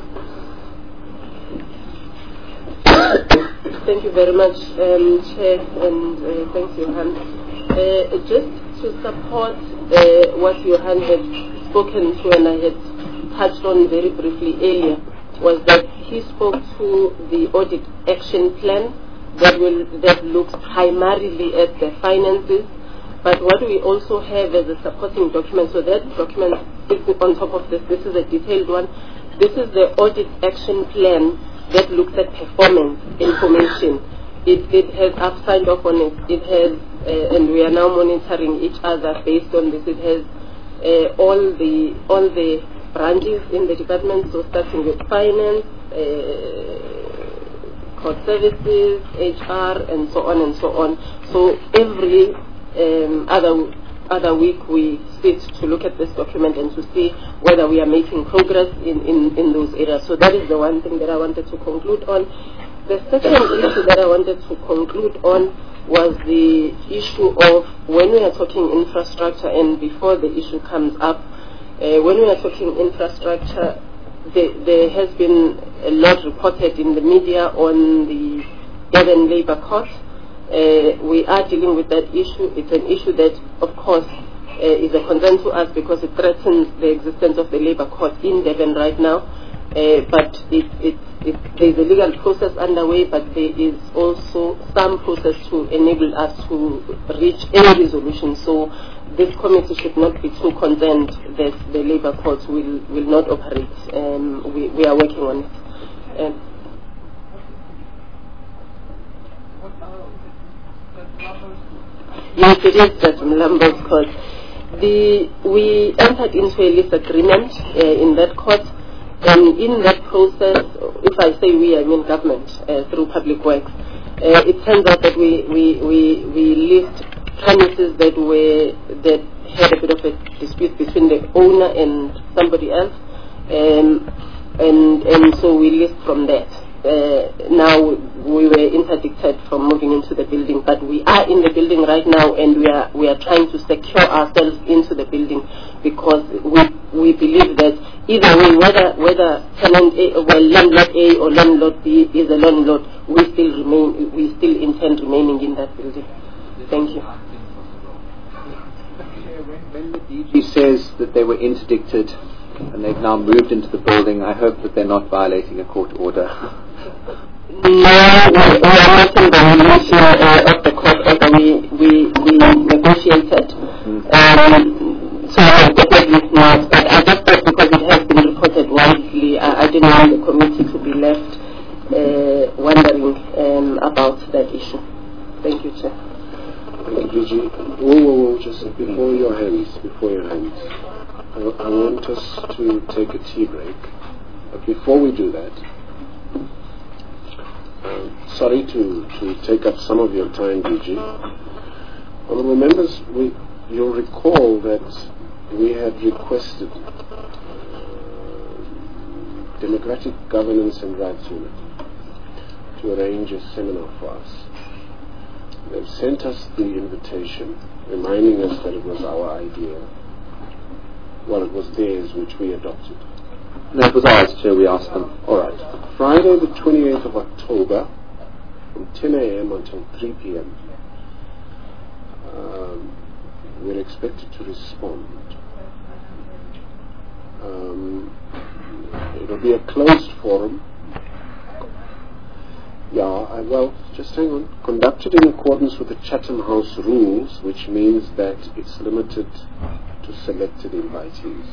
Thank you very much, Chair, and thanks, Johan. Just to support what Johan had spoken to and I had touched on very briefly earlier, was that he spoke to the audit action plan that looks primarily at the finances, but what we also have as a supporting document, so that document is on top of this is a detailed one. This is the audit action plan that looks at performance information. It has, I've signed off on it. It has, and we are now monitoring each other based on this. It has all the branches in the department, so starting with finance, court services, HR, and so on and so on. So every other week we sit to look at this document and to see whether we are making progress in those areas. So that is the one thing that I wanted to conclude on. The second issue that I wanted to conclude on was the issue of when we are talking infrastructure, and before the issue comes up, when we are talking infrastructure, there has been a lot reported in the media on the Durban Labour Court. We are dealing with that issue. It's an issue that, of course, is a concern to us because it threatens the existence of the Labour Court in Durban right now. But there's a legal process underway, but there is also some process to enable us to reach any resolution. So this committee should not be too concerned that the Labour Court will not operate. We are working on it. Yes, it is that Mlambo's court. We entered into a lease agreement in that court, and in that process, if I say we, I mean government through Public Works. It turns out that we leased premises that had a bit of a dispute between the owner and somebody else, and so we leased from that. Now we were interdicted from moving into the building, but we are in the building right now, and we are trying to secure ourselves into the building because we believe that either way, whether tenant A, landlord A or landlord B is a landlord, we still intend remaining in that building. Thank you. When the DG says that they were interdicted and they've now moved into the building, I hope that they're not violating a court order. No, we are not in violation of the court order we negotiated. So definitely not. But I just thought because it has been reported widely, I didn't want the committee to be left wondering about that issue. Thank you, Chair. Thank you, DG. Whoa, just before your hands. I want us to take a tea break. But before we do that, sorry to take up some of your time, DG, Honourable members, you'll recall that we had requested Democratic Governance and Rights Unit to arrange a seminar for us. They've sent us the invitation, reminding us that it was our idea. Well, it was theirs, which we adopted. No, it was ours, Chair. We asked them. All right. Friday, the 28th of October, from 10 a.m. until 3 p.m. We're expected to respond. It'll be a closed forum. Well, just hang on. Conducted in accordance with the Chatham House rules, which means that it's limited to selected invitees.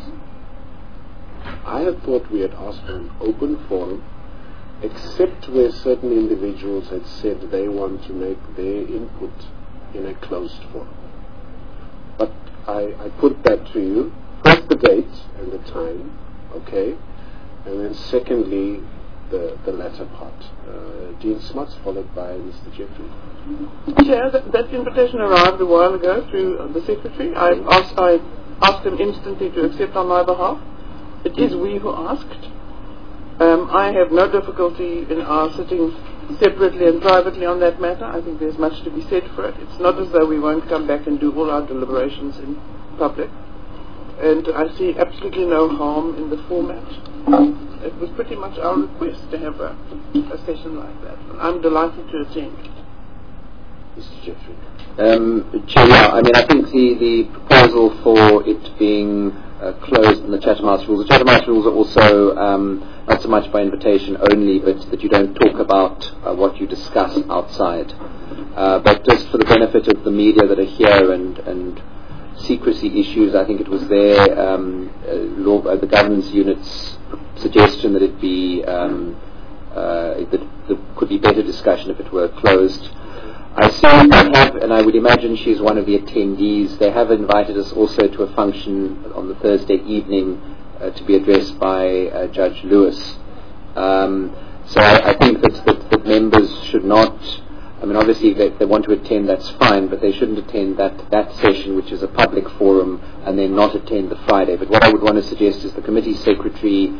I had thought we had asked for an open forum, except where certain individuals had said they want to make their input in a closed forum. But I put that to you. First, the date and the time, okay? And then secondly, the latter part. Dean Smuts, followed by Mr. Jeffrey. Chair, that invitation arrived a while ago through the Secretary. I asked him instantly to accept on my behalf. It is we who asked. I have no difficulty in our sitting separately and privately on that matter. I think there's much to be said for it. It's not as though we won't come back and do all our deliberations in public. And I see absolutely no harm in the format. It was pretty much our request to have a session like that. And I'm delighted to attend. Mr. Jeffrey. Chair, I think the proposal for it being closed in the Chatham House rules. The Chatham House rules are also not so much by invitation only, but that you don't talk about what you discuss outside. But just for the benefit of the media that are here and secrecy issues, I think it was the governance unit's suggestion that it be that there could be better discussion if it were closed. I see they have, and I would imagine she's one of the attendees. They have invited us also to a function on the Thursday evening to be addressed by Judge Lewis. So I think that members should not. Obviously, if they want to attend, that's fine, but they shouldn't attend that session, which is a public forum, and then not attend the Friday. But what I would want to suggest is the committee secretary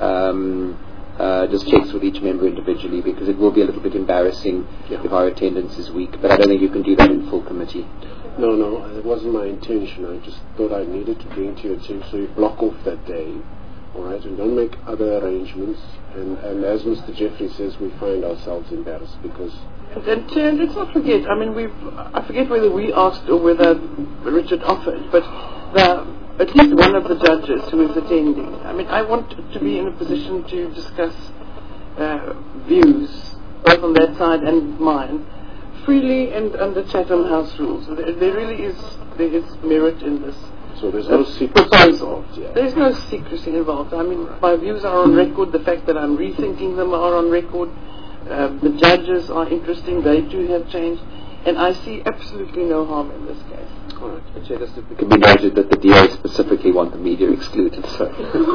just checks with each member individually, because it will be a little bit embarrassing if our attendance is weak. But I don't think you can do that in full committee. No, it wasn't my intention. I just thought I needed to bring to your attention, so you block off that day, all right, and don't make other arrangements. And as Mr. Jeffrey says, we find ourselves embarrassed because... And Chair, let's not forget, I forget whether we asked or whether Richard offered, but at least one of the judges who is attending. I want to be in a position to discuss views, both on that side and mine, freely and under Chatham House rules. There is merit in this. So there's no secrecy involved, yeah. There's no secrecy involved. My views are on record. The fact that I'm rethinking them are on record. The judges are interesting. They too have changed. And I see absolutely no harm in this case. All right. Chair, just it can be noted that the DA specifically want the media excluded. So.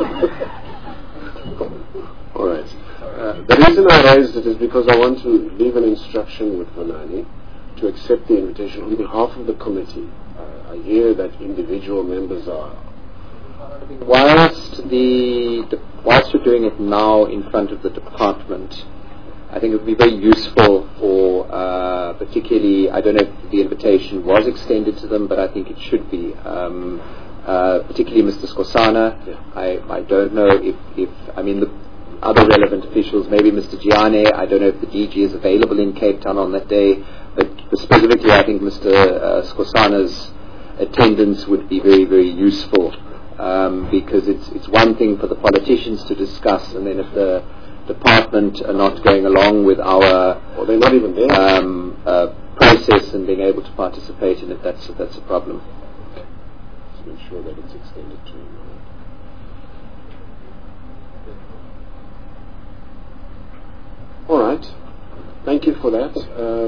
All right. The reason I raised it is because I want to leave an instruction with Vanani to accept the invitation on behalf of the committee. I hear that individual members are. Whilst you're doing it now in front of the department, I think it would be very useful for, particularly, I don't know if the invitation was extended to them, but I think it should be. Particularly Mr. Skosana. Yeah. I don't know if the other relevant officials, maybe Mr. Gianni, I don't know if the DG is available in Cape Town on that day, but specifically I think Mr. Skosana's attendance would be very, very useful, because it's one thing for the politicians to discuss, and then if the department are not going along with our or they're not even there process and being able to participate in it, that's a problem. Okay. Let's make sure that it's extended to him. All right. Thank you for that.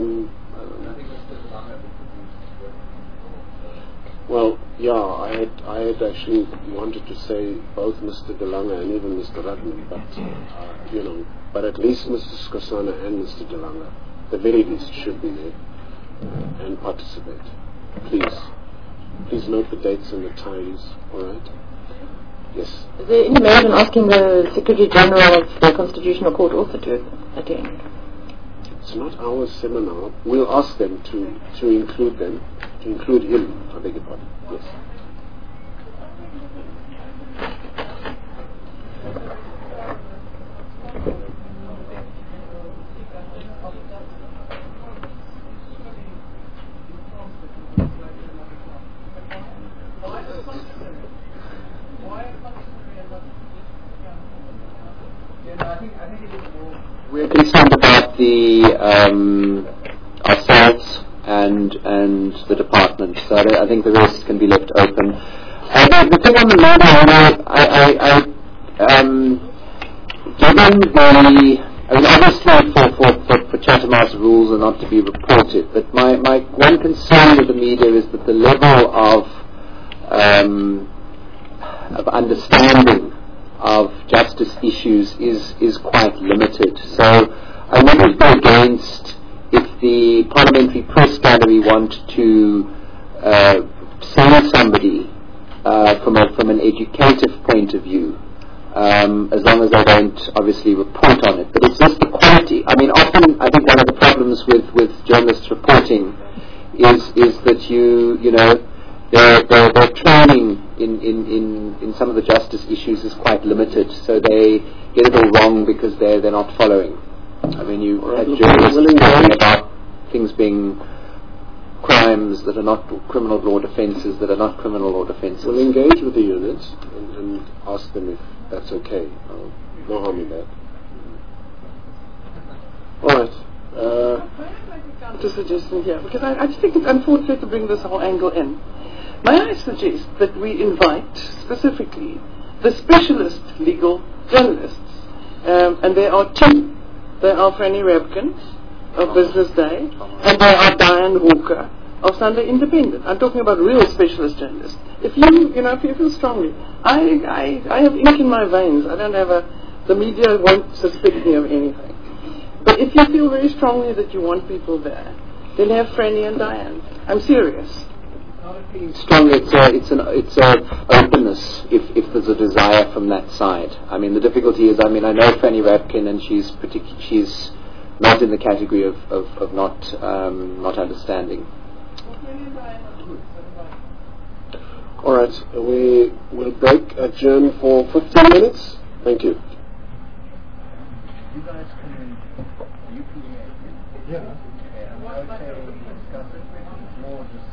Well, yeah, I had actually wanted to say both Mr. Delanga and even Mr. Radman, but but at least Mr. Skosana and Mr. Delanga, the very least, should be there and participate. Please note the dates and the times, all right? Yes. Is there any merit in asking the Secretary General of the Constitutional Court also to attend? It's not our seminar. We'll ask them to include him, I beg your pardon. Yes. We're concerned about the ourselves and the department. So I think the rest can be left open. The thing on the media, given obviously for Chatham House rules are not to be reported, but my one concern with the media is that the level of understanding of justice issues is quite limited. So I wouldn't be against if the Parliamentary Press Gallery want to send somebody from an educative point of view, as long as they don't obviously report on it. But it's just the quality. I mean, often I think one of the problems with journalists reporting is that their training in some of the justice issues is quite limited, so they get it all wrong because they're not following. I mean, you had journalists talking about things being crimes that are not criminal law defences that are not criminal law defences. We'll engage with the units and ask them if that's okay. No harm in that. All right. To suggestion here, because I just think it's unfortunate to bring this whole angle in. May I suggest that we invite specifically the specialist legal journalists, and there are two. There are Franny Rabkin of Business Day, and there are Diane Walker of Sunday Independent. I'm talking about real specialist journalists. If you feel strongly, I have ink in my veins. I don't have the media won't suspect me of anything. But if you feel very strongly that you want people there, then have Franny and Diane. I'm serious. Strong. It's a openness if there's a desire from that side. I mean, the difficulty is, I know Franny Rabkin, and she's not in the category of not understanding. All right, we will adjourn for 15 minutes. Thank you. You guys can yeah. And I would say discuss it. It's more just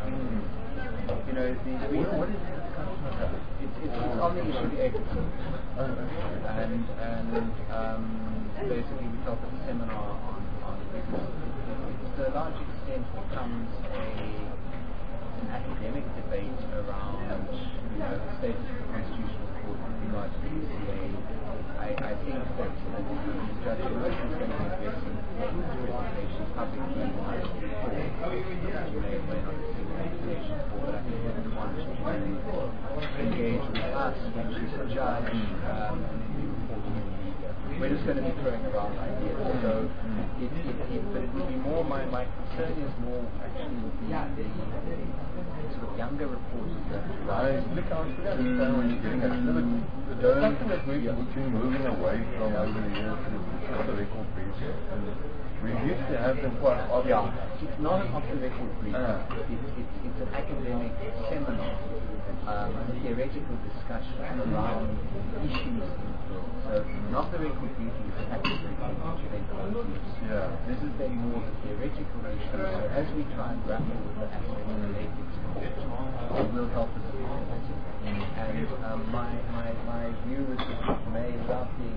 what is the discussion about? It's on the issue of equity. And basically we felt that the seminar on to a large extent becomes an academic debate around the status of the Constitutional Court with regard to the ECA. I think that Judge Lewis is going to be addressing his presentation publicly in the you may or may not have seen the presentation for, but I think he would want to engage with us, which is the judge, and then be reporting in the media. We're just going to be throwing around ideas. So but it would be more, my concern is more actually with the sort of younger reporters that look, I was understand what you're getting at. There's something that we've been moving away from over the years to the record briefs. We used to have them quite often. Yeah, it's not an off-the-record brief. It's an academic seminar, a theoretical discussion around issues in the field. So not the record briefing is academic, which then concludes. Yeah. This is then more the theoretical issue. So as we try and grapple with the aspects of the ethics court, it will help us a lot. And my view is that may, without being,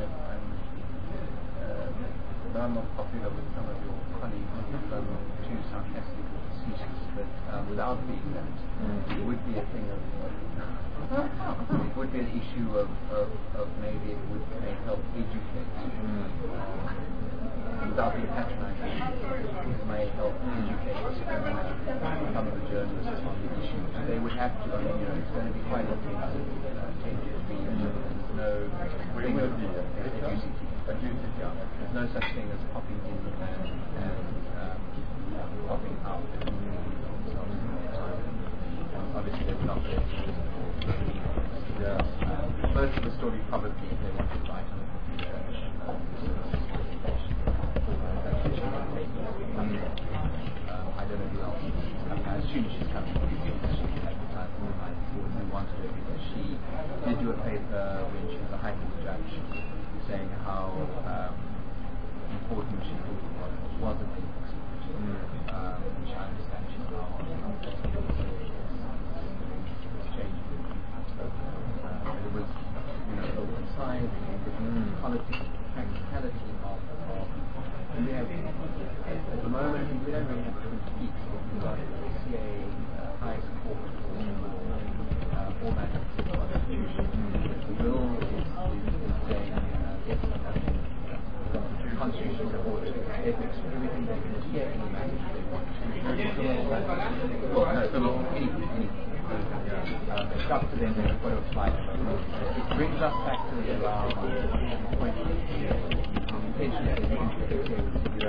I'm not popular with some of your colleagues if I'm too sarcastic or facetious, but without being that, it would be a thing of it would be an issue of maybe it would help educate without being patronizing. It may help educate some of the journalists on the issue. They would have to, it's going to be quite intensive, 10 to 3 years. There's no thing of there's no such thing as popping in and popping out. obviously they were not very most of the story probably they wanted to write on the church. I don't know who else is coming. I assume she's coming because she's advertising the night before we wanted her, because she did do a paper when she was a High Court judge saying how important she thought it was a big which I understand she's now changed. It was, outside the politics, practicality of we have, at the moment, we don't really have different speaks talking about CA, highest court, format of the constitution. The bill is saying yes, constitutional order, ethics, everything they can hear any message they want to. Anything. It's up to them, they've got to apply it. It brings us back to the point of intention that we can take care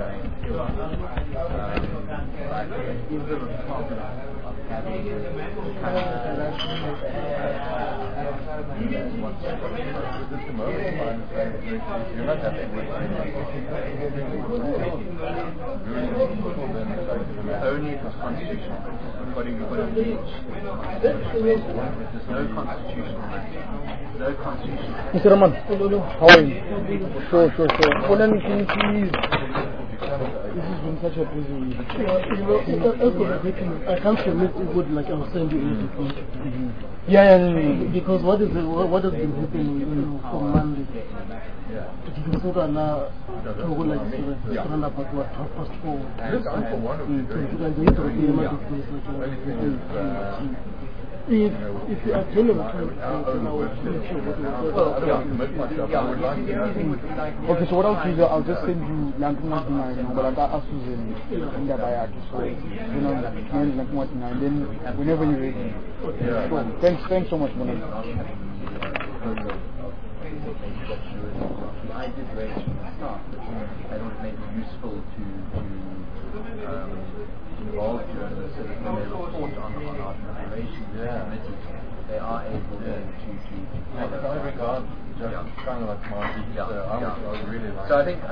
is the responsibility of having you're not having only if it's constitutional. According to what I'm saying, there's no constitutional matter. No constitutional. Mr. Rahman, how are you? Sure. Can you please? This has been such a busy week. I can't submit it would like I'll send you anything. Yeah. Because what has been happening from Monday? It is not allowed to go like surround about what 4:30. If you are telling me, okay, so what I'll do is I'll just send you Lankumatina, but I'll ask you in the Bayaki, so and then whenever you're ready. So, thanks so much, Mona. I did raise from the start that it may be useful to involve journalists so that when they report on our narration committee, they are able to I regard just kind of like Marty. I would really like. So I think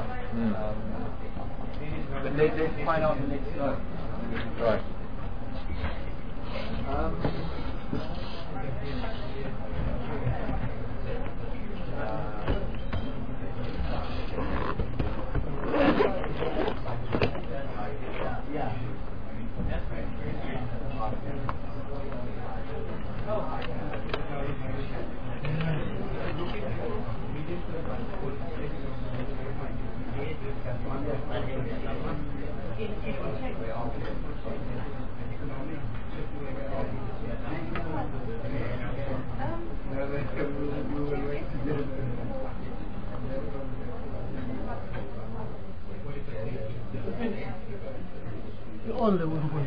but let's find out the next slide. Right. On the one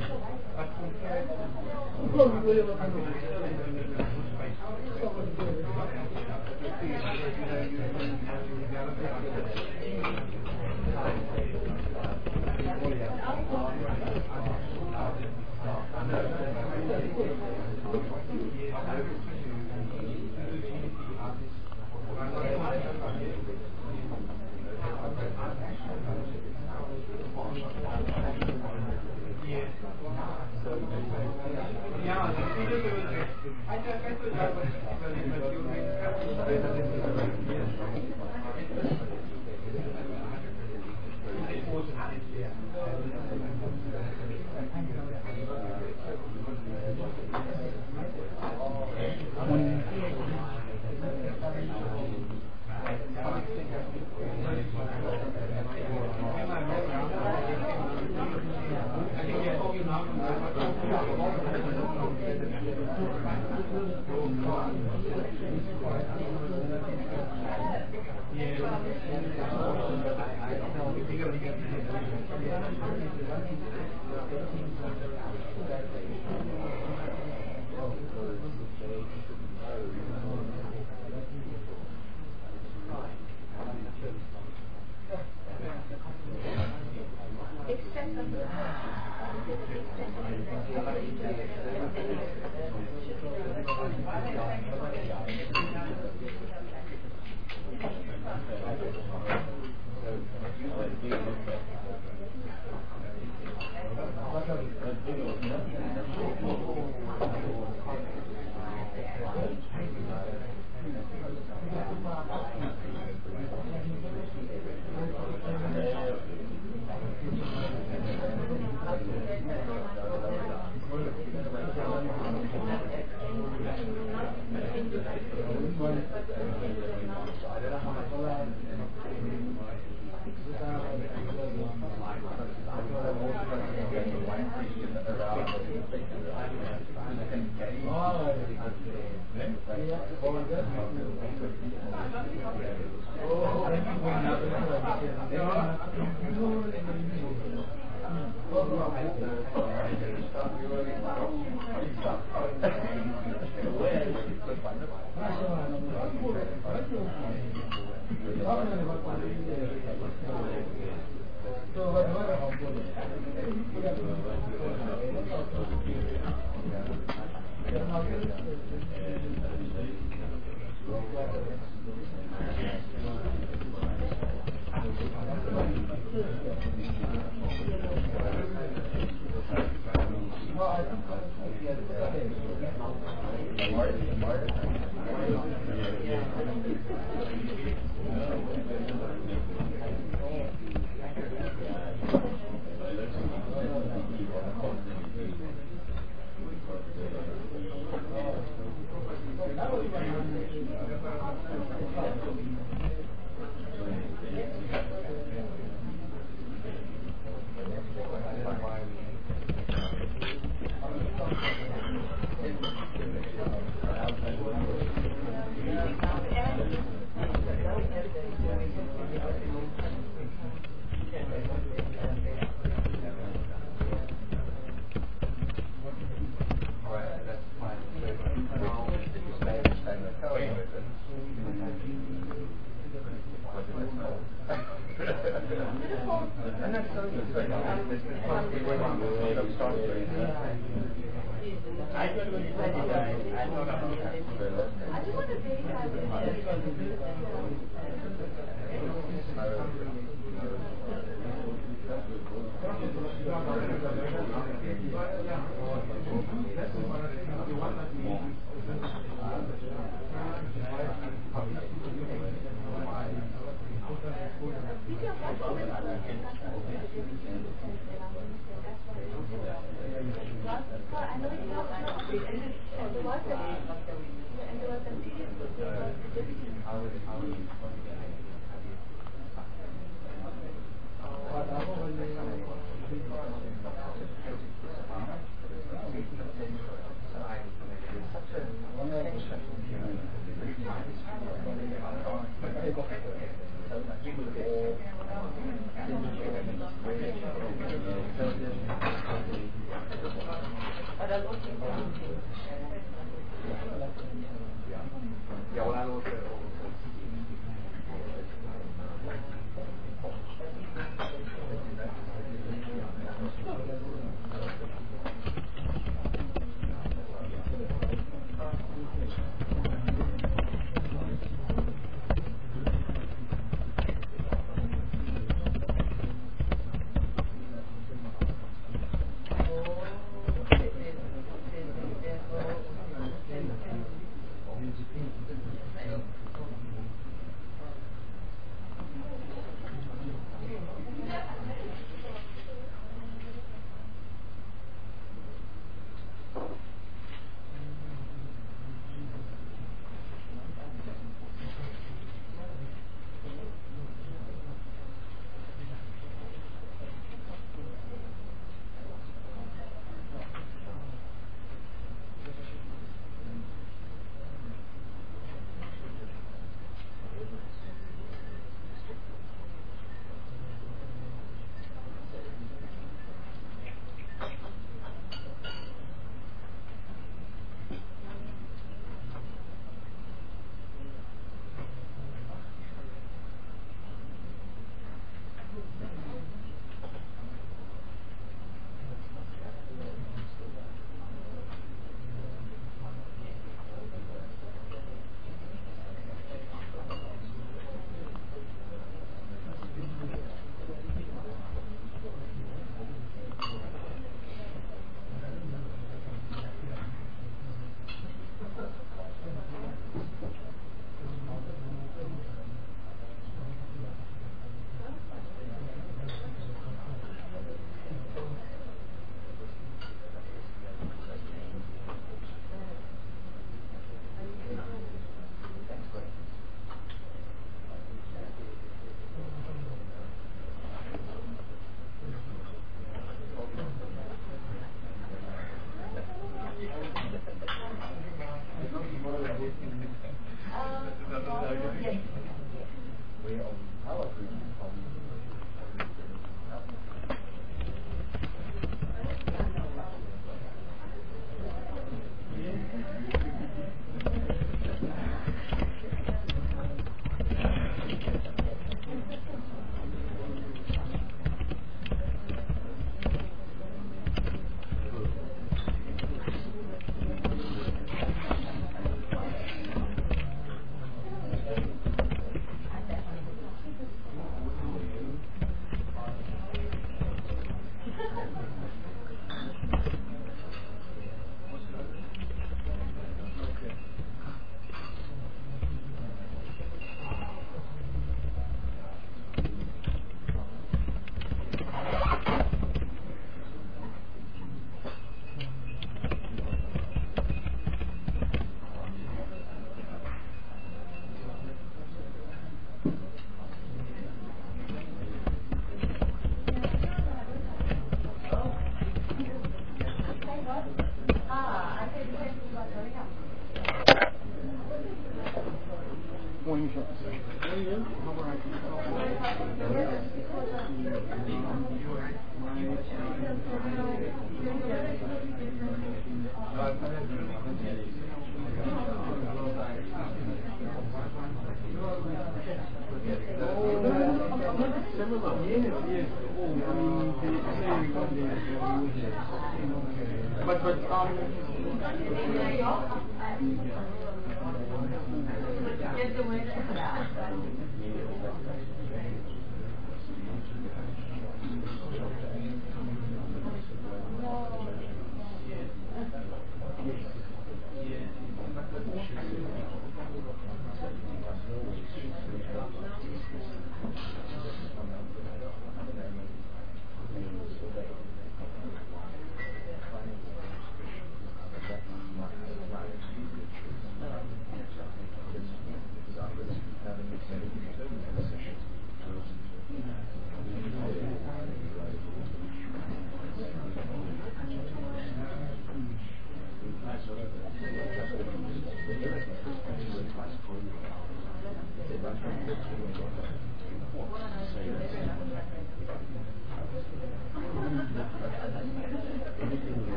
going for.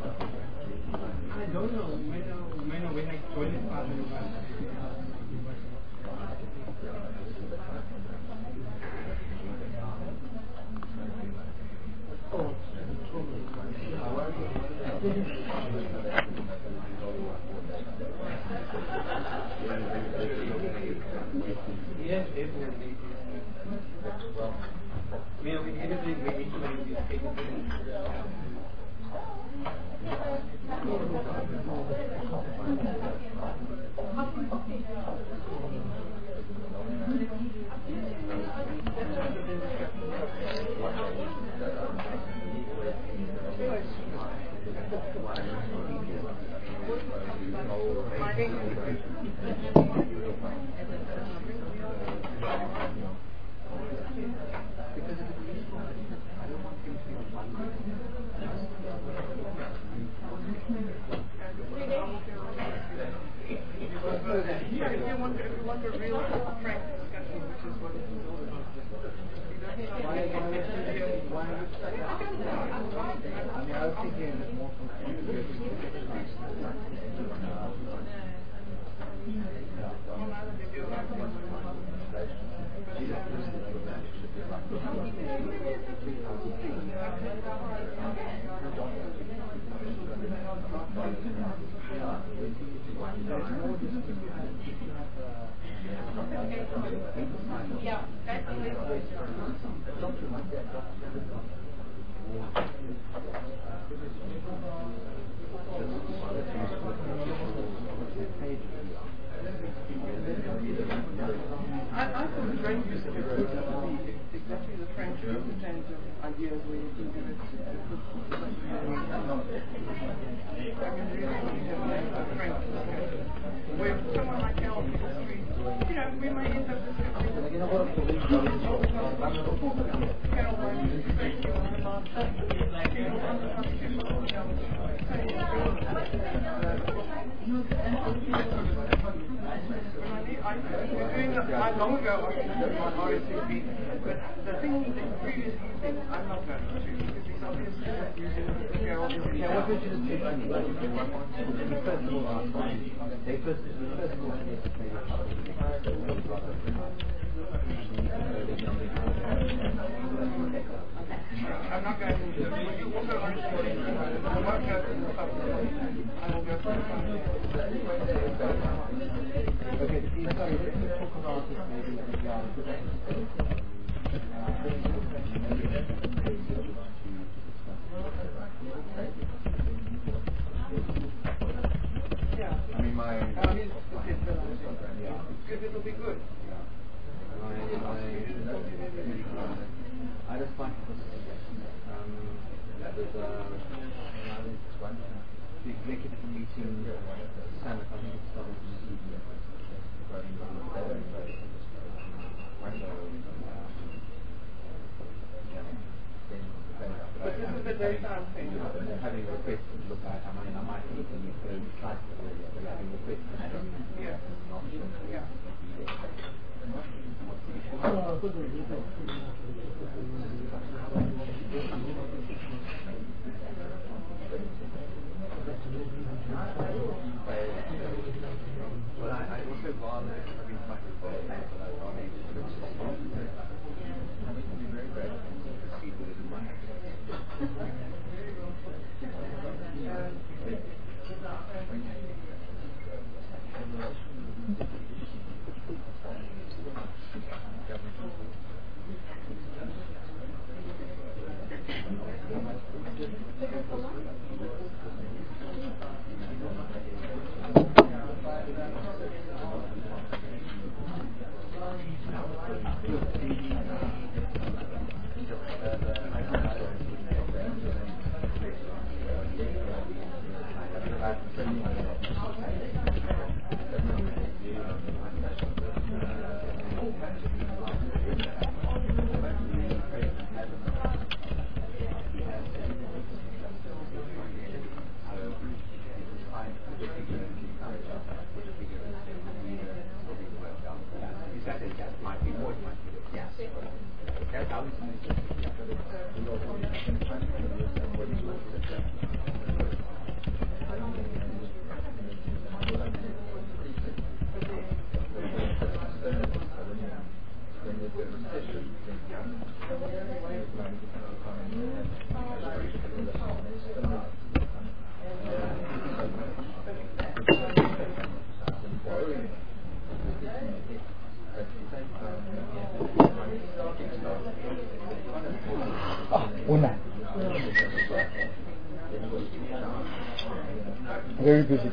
I don't know when I joined the parliament.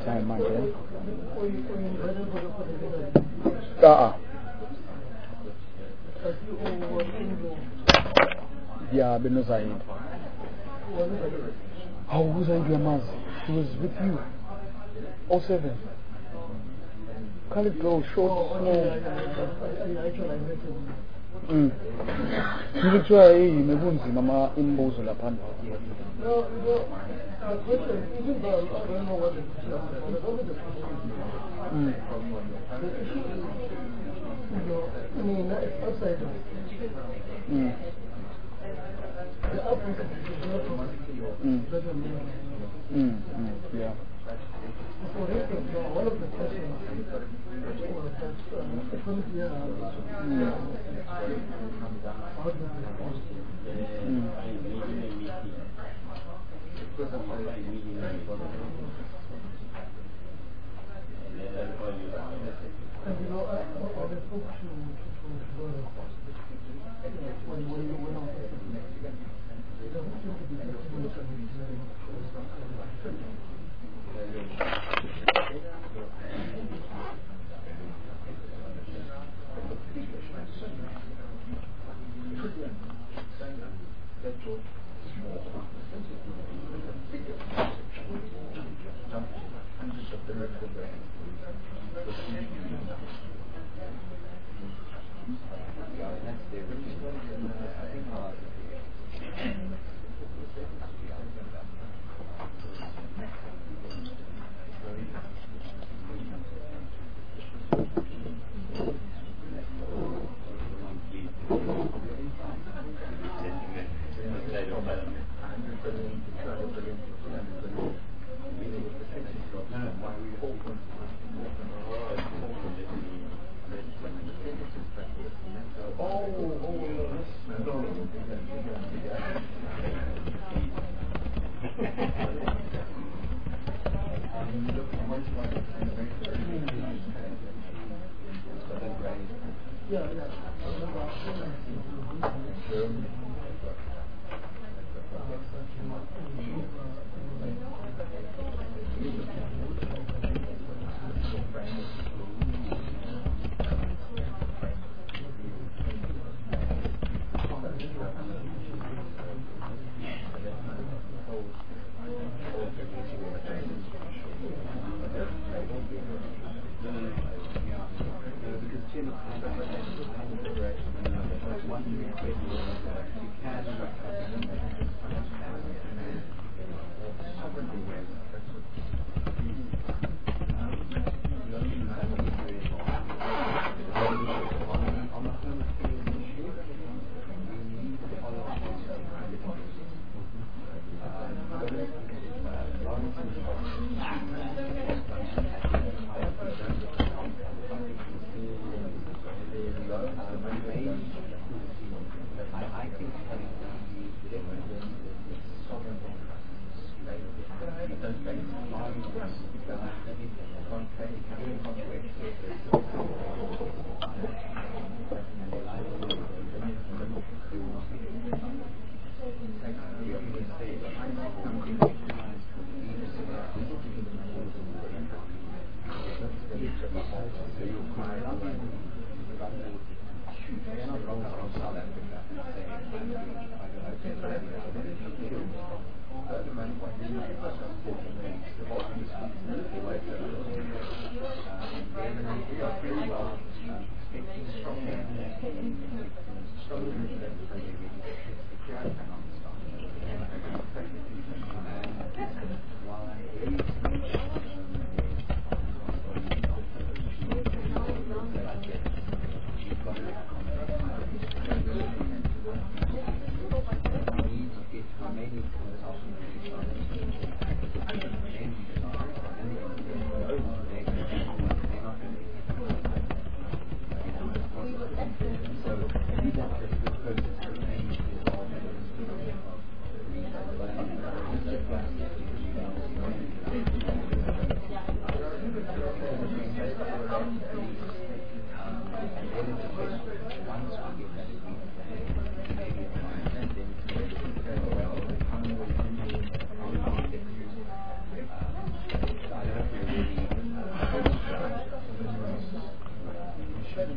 time manje. Yeah, Benozayed. How was I Yamaz? He was with you. 07. Khalid Bro, short, small. Ngikuthiwa mebunzima ama imbuzo lapha. No, the question, even though I don't know what the question is, but only the question is, the issue is, I mean, it's outside of it. The output is not better than yeah. For instance, one of the questions was that and you know, I spoke to when I was it doesn't seem to be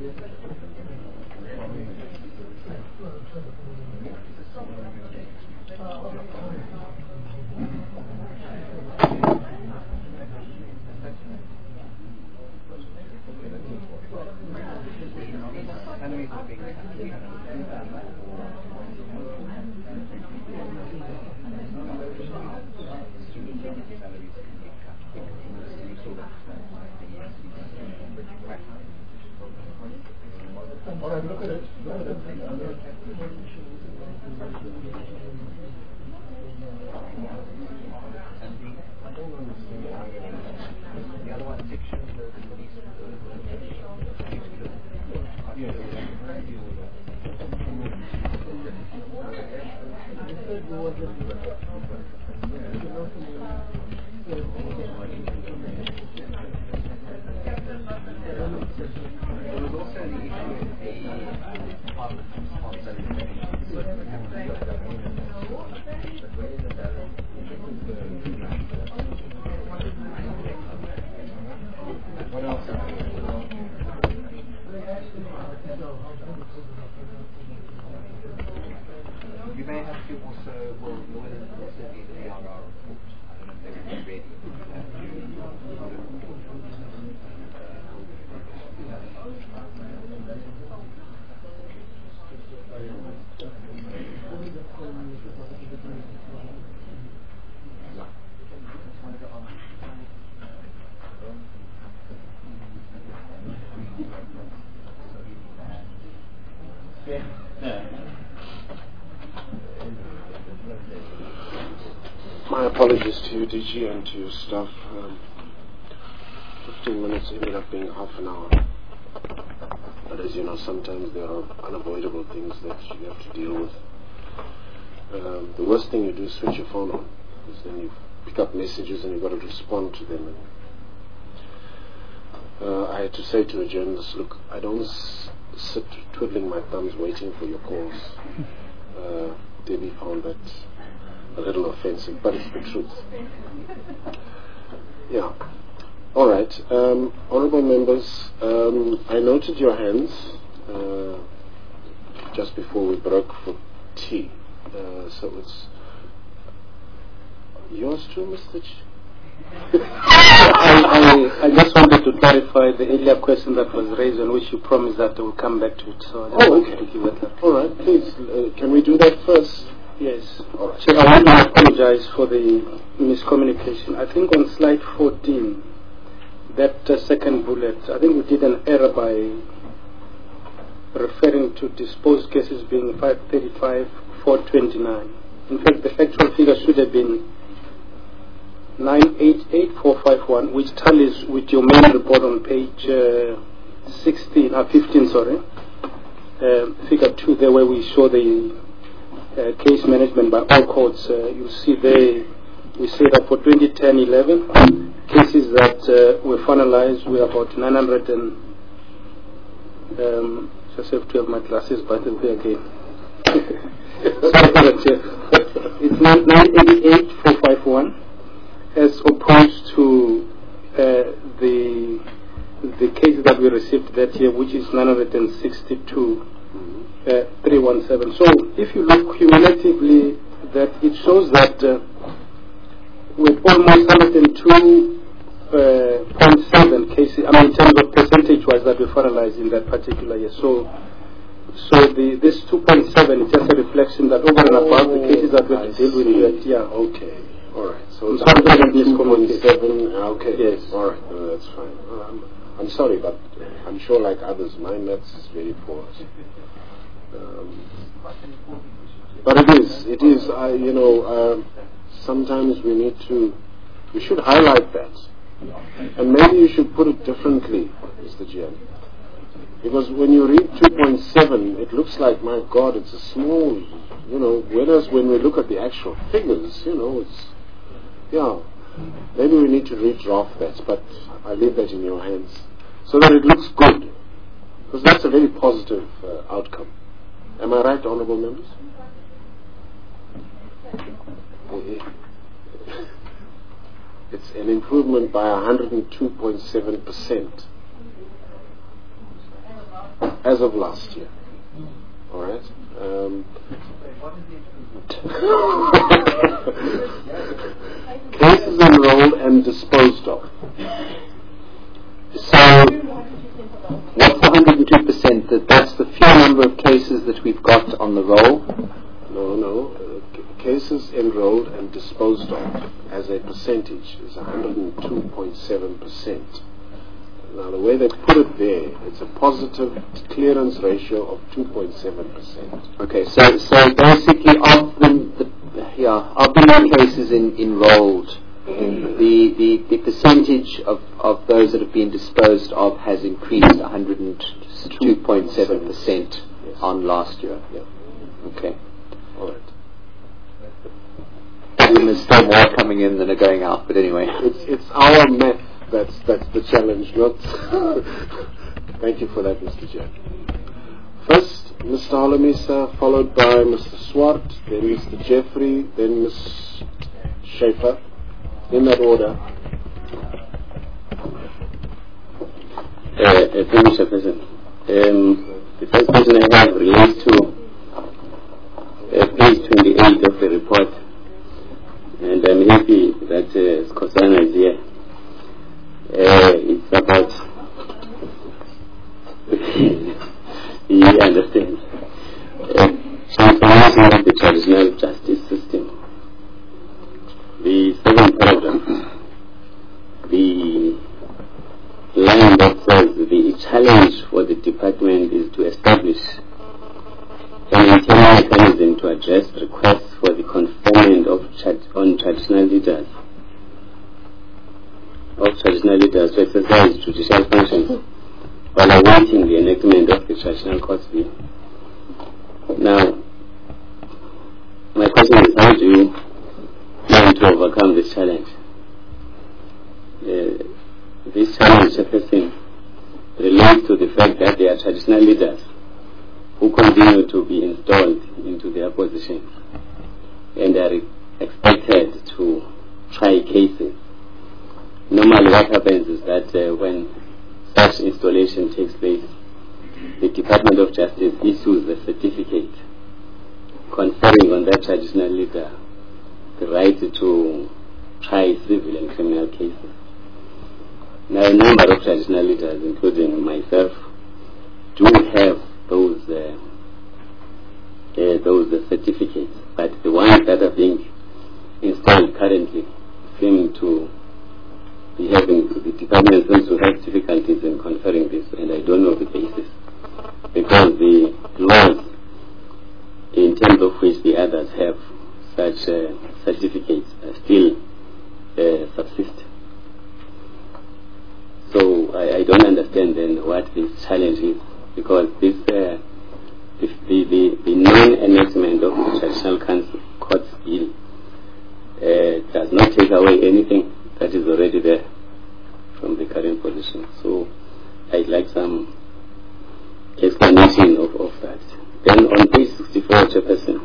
You may have to also, well, you will also need the ARR report. I don't know if they will be ready. My apologies to you, DG, and to your staff. 15 minutes ended up being half an hour. But as you know, sometimes there are unavoidable things that you have to deal with. The worst thing you do is switch your phone on, because then you pick up messages and you've got to respond to them. I had to say to a journalist, look, I don't sit twiddling my thumbs waiting for your calls. Debbie found that a little offensive, but it's the truth. Yeah. All right. Honourable members, I noted your hands just before we broke for tea. So it's yours too, Mr. I just wanted to clarify the earlier question that was raised, on which you promised that we'll come back to it. So I just wanted to give that. All right, please. Can we do that first? Yes. All right. So I want to apologize for the miscommunication. I think on slide 14, that second bullet, I think we did an error by referring to disposed cases being 535, 429. In fact, the actual figure should have been 988451, which tallies with your main report on page 15, sorry. Figure 2 there, where we show the case management by all courts. You see there, we say that for 2010-11, cases that were finalized were about 900 and just have to have my glasses by the way again. It's 988451 as opposed to the cases that we received that year, which is 962. 317. So if you look cumulatively, that it shows that with almost 102.7 cases, I mean in terms of percentage-wise, that we finalized in that particular year. So this 2.7 is just a reflection that over and above the cases that we have to deal with that, yeah. Okay. All right. So it's 2.7. Okay. Yes. All right. No, that's fine. I'm sorry, but I'm sure like others, my maths is very poor. But it is, sometimes we should highlight that. And maybe you should put it differently, Mr. GM. Because when you read 2.7, it looks like, my God, it's a small, whereas when we look at the actual figures, it's, maybe we need to redraft that, but I leave that in your hands. So that it looks good. Because that's a very positive outcome. Am I right, honourable members? It's an improvement by 102.7%. as of last year. All right. Cases enrolled and disposed of. So, what's the 102%? That's the few number of cases that we've got on the roll? No. Cases enrolled and disposed of as a percentage is 102.7%. Now, the way they put it there, it's a positive clearance ratio of 2.7%. Okay, so basically of the new cases enrolled, the percentage of those that have been disposed of has increased 102.7% on last year. Yeah. Okay. All right. There's still more coming in than are going out, but anyway. It's our math that's the challenge, not... Thank you for that, Mr. Chair. First, Mr. Holomisa, followed by Mr. Swart, then Mr. Jeffrey, then Ms. Schaefer, in that order. Thank you, Mr. President. The first question I have relates to page 28 of the report, and I'm happy that Skosana is here. It's about he understands transformation of the traditional justice system. The second paragraph, the line that says the challenge for the department is to establish an internal mechanism to address requests for the conferment on traditional leaders to exercise judicial functions while awaiting the enactment of the Traditional Courts Bill. Now, my question is, how do you plan to overcome this challenge? This challenge, Chairperson, relates to the fact that there are traditional leaders who continue to be installed into their positions and are expected to try cases. Normally what happens is that when such installation takes place, the Department of Justice issues a certificate conferring on that traditional leader the right to try civil and criminal cases. Now, a number of traditional leaders, including myself, do have those certificates, but the ones that are being installed currently seem to be having, the department seems to have difficulties in conferring this, and I don't know the basis, because the laws in terms of which the others have such certificates still subsist. So I don't understand then what this challenge is, because this the non-enactment of the Traditional Courts Bill does not take away anything that is already there from the current position. So I'd like some explanation of that. Then on page 64, Chairperson,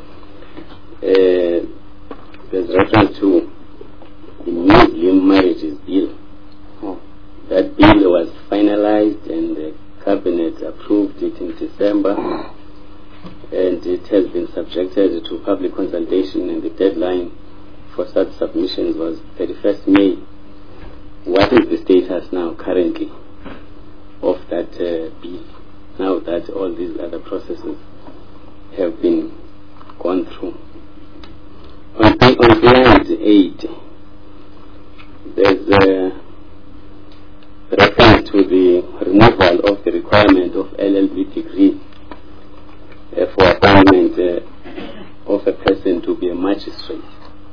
there's reference to the Muslim Marriages Bill. That bill was finalized and the Cabinet approved it in December, and it has been subjected to public consultation, and the deadline for such submissions was 31st May. What is the status now currently of that bill, now that all these other processes have been gone through? On slide 8, there's a reference to the removal of the requirement of LLB degree for appointment of a person to be a magistrate.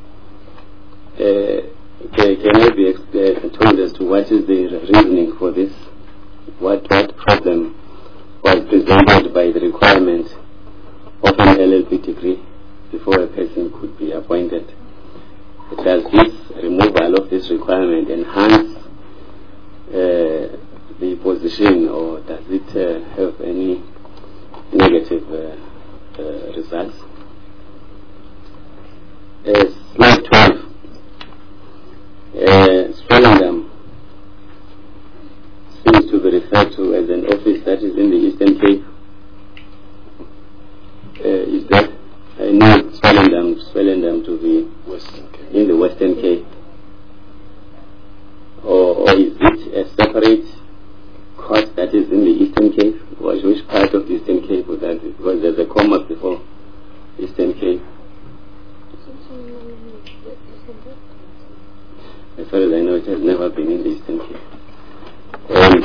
Can I be told as to what is the reasoning for this? What problem was presented by the requirement of an LLB degree before a person could be appointed? Does this removal of this requirement enhance the position, or does it have any negative results? Slide 12. Swellendam seems to be referred to as an office that is in the Eastern Cape or is it a separate court that is in the Eastern Cape? Or which part of the Eastern Cape was that? Because there's a comma before Eastern Cape. As far as I know, it has never been in the Eastern Cape. And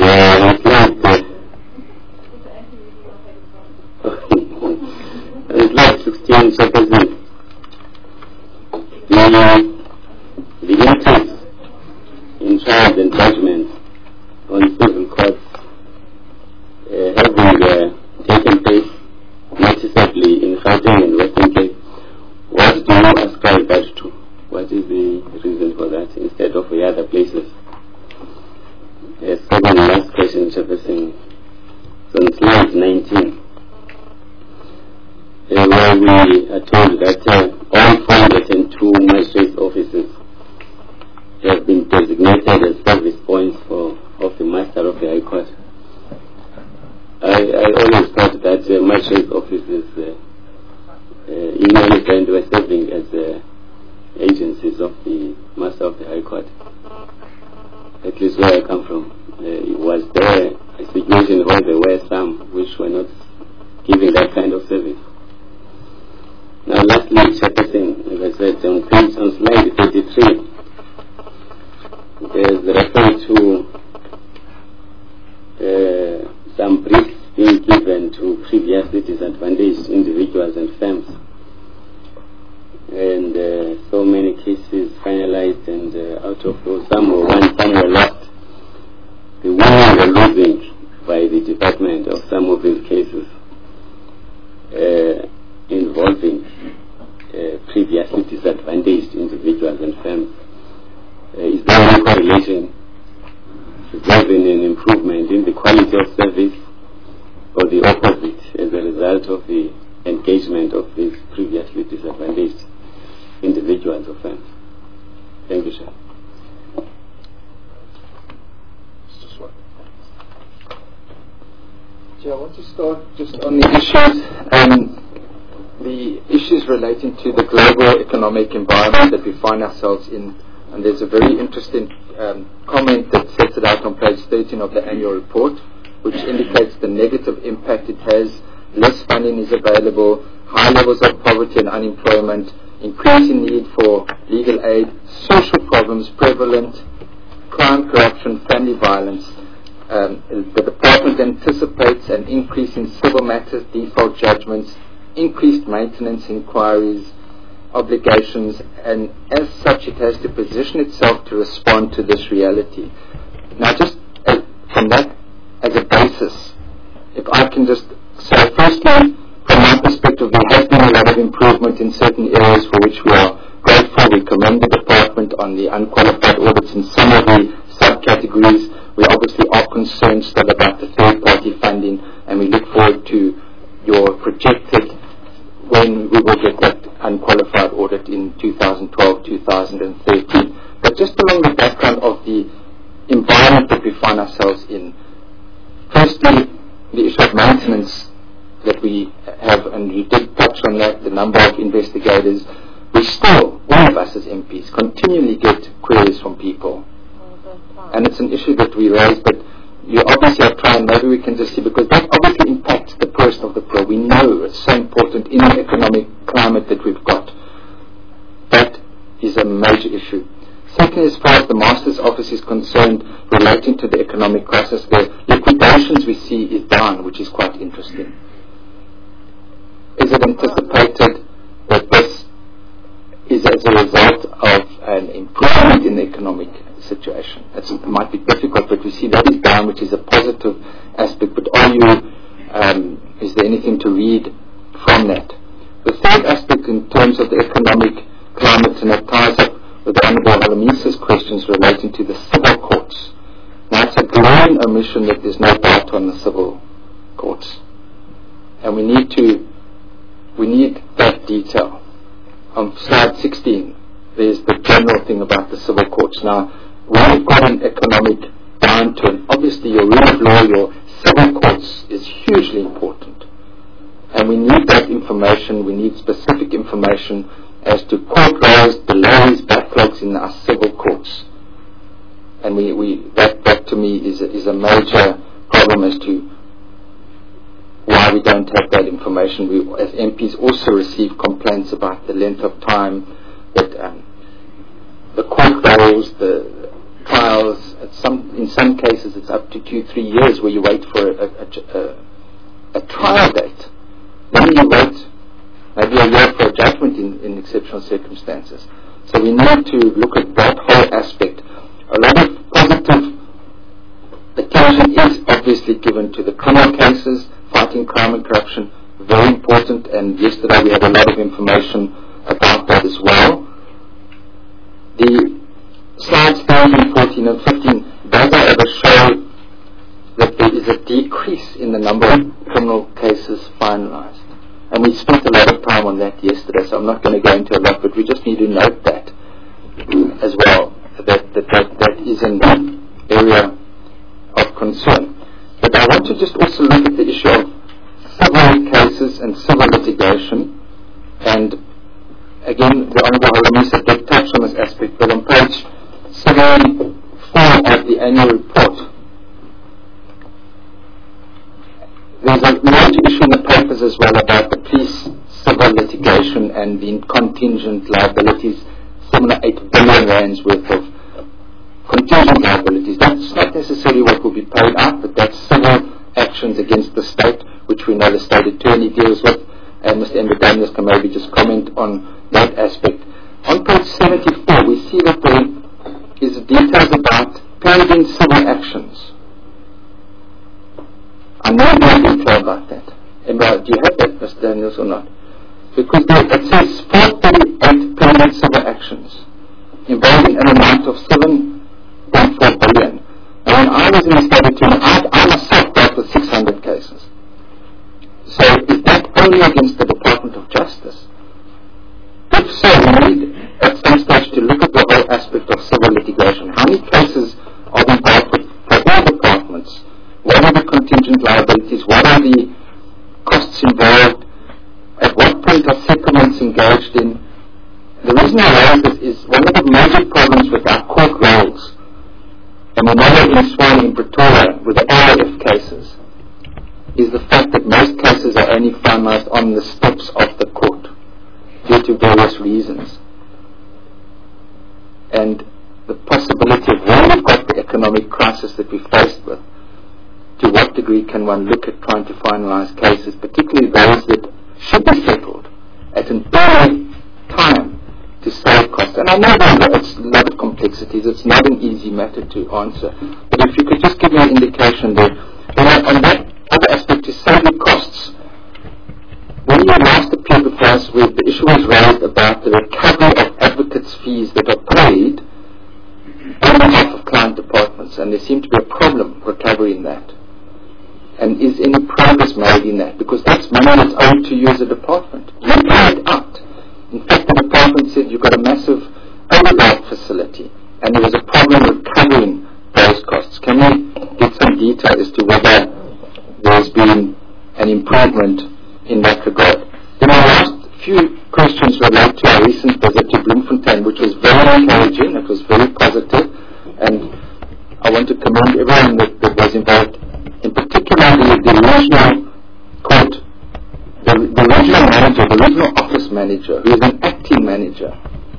it's like 16 Chairperson. The increase in trials and judgments on civil courts having taken place noticeably in Gauteng and Western Cape, what do you ascribe that to? What is the reason for that instead of the other places? Second and last question, Chairperson. So on slide 19, where we are told that all 402 magistrates' offices have been designated as service points of the Master of the High Court. I always thought that magistrates' offices in Maryland were serving as agencies of the Master of the High Court. At least where I come from. Was there a situation where there were some which were not giving that kind of service? Now lastly, Chairperson, as I said, on slide 33, there's a reference to some briefs being given to previously disadvantaged individuals and firms. And so many cases finalized, and out of those, some were won, some were lost. The winning and losing by the department of some of these cases involving previously disadvantaged individuals and firms. Is there any correlation? Is there been an improvement in the quality of service, or the opposite as a result of the engagement of these previously disadvantaged individuals or firms? Thank you, sir. I want to start just on the issues relating to the global economic environment that we find ourselves in. And there's a very interesting comment that sets it out on page 13 of the annual report, which indicates the negative impact it has. Less funding is available, high levels of poverty and unemployment, increasing need for legal aid, social problems prevalent, crime, corruption, family violence. The department anticipates an increase in civil matters, default judgments, increased maintenance inquiries, obligations, and as such it has to position itself to respond to this reality. Now just from that as a basis, if I can just say, firstly, from my perspective, there has been a lot of improvement in certain areas for which we are grateful. We commend the department on the unqualified audits in some of the subcategories. We obviously are concerned still about the third-party funding, and we look forward to your projected when we will get that unqualified audit in 2012, 2013. But just along the background of the environment that we find ourselves in, firstly, the issue of maintenance that we have, and you did touch on that, the number of investigators. We still, all of us as MPs, continually get queries from people. And it's an issue that we raise, but you obviously are trying, maybe we can just see, because that obviously impacts the person of the pro. We know it's so important in the economic climate that we've got. That is a major issue. Secondly, as far as the Master's Office is concerned, relating to the economic crisis, the liquidations we see is down, which is quite interesting. Is it anticipated that this is as a result of an improvement in the economic situation? It might be difficult, but we see that is down, which is a positive aspect. But is there anything to read from that? The third aspect in terms of the economic climate, and it ties up with the Honourable Halamisa's questions relating to the civil courts. Now it's a glaring omission that there's no doubt on the civil courts. And we need that detail. On slide 16, there's the general thing about the civil courts. Now, when you've got an economic downturn, obviously your rule of law, your civil courts is hugely important. And we need that information. We need specific information as to court rolls, delays, backlogs in our civil courts. And that to me is a major problem as to why we don't have that information. We, as MPs, also receive complaints about the length of time that the court battles, the trials. In some cases, it's up to 2-3 years where you wait for a trial date. Then you wait maybe a year for a judgment in exceptional circumstances. So we need to look at that whole aspect. A lot of positive attention is obviously given to the criminal cases, fighting crime and corruption, very important, and yesterday we had a lot of information about that as well. The slides 13, 14 and 15, does however show that there is a decrease in the number of criminal cases finalized. And we spent a lot of time on that yesterday, so I'm not going to go into a lot, but we just need to note that as well, that is an area of concern. But I want to just also look at the issue of civil cases and civil litigation. And again, the Honourable Holomisa did touch on this aspect, but on page 74 of the annual report, there's a major issue in the papers as well about the police civil litigation and the contingent liabilities, 7 or 8 billion rands worth of contingent liabilities. That's not necessarily what will be paid out, but that's civil actions against the state, which we know the state attorney deals with, and Mr. Mbadanius can maybe just comment on that aspect. On page 74, we see that there is details about pending civil actions. I know more detail about that. Do you have that, Mr. Daniels, or not? Because it says 438 pending civil actions involving an amount of 7.4 billion. And when I was in the state attorney, I myself dealt with 600 cases. So is that only against the Department of Justice? If so, we need at some stage to look at the whole aspect of civil litigation. How many cases are involved with for all departments? What are the contingent liabilities? What are the costs involved? At what point are settlements engaged in? The reason I raise this is one of the major problems with our court rolls, and we know that in Swan in Pretoria with the AIF cases, is the fact that most cases are only finalized on the steps of the court due to various reasons. And the possibility of when we've got the economic crisis that we're faced with, to what degree can one look at trying to finalize cases, particularly those that should be settled at an early time to save costs? And I know that it's a lot of complexities, it's not an easy matter to answer, but if you could just give me an indication there. And on that other aspect, to saving costs, when you last appeared before us, where the issue was raised about the recovery of advocates' fees that are paid on behalf of client departments, and there seemed to be a problem recovering that. And is any progress made in that? Because that's money that's owed to you as a department. You pay it out. In fact, the department said you've got a massive overdraft facility, and there was a problem recovering those costs. Can we get some detail as to whether there's been an improvement in that regard? Then our last few questions relate to our recent visit to Bloemfontein, which was very encouraging. It was very positive, and I want to commend everyone that was involved. In particular, the regional court, the regional manager, the regional office manager, who is an acting manager,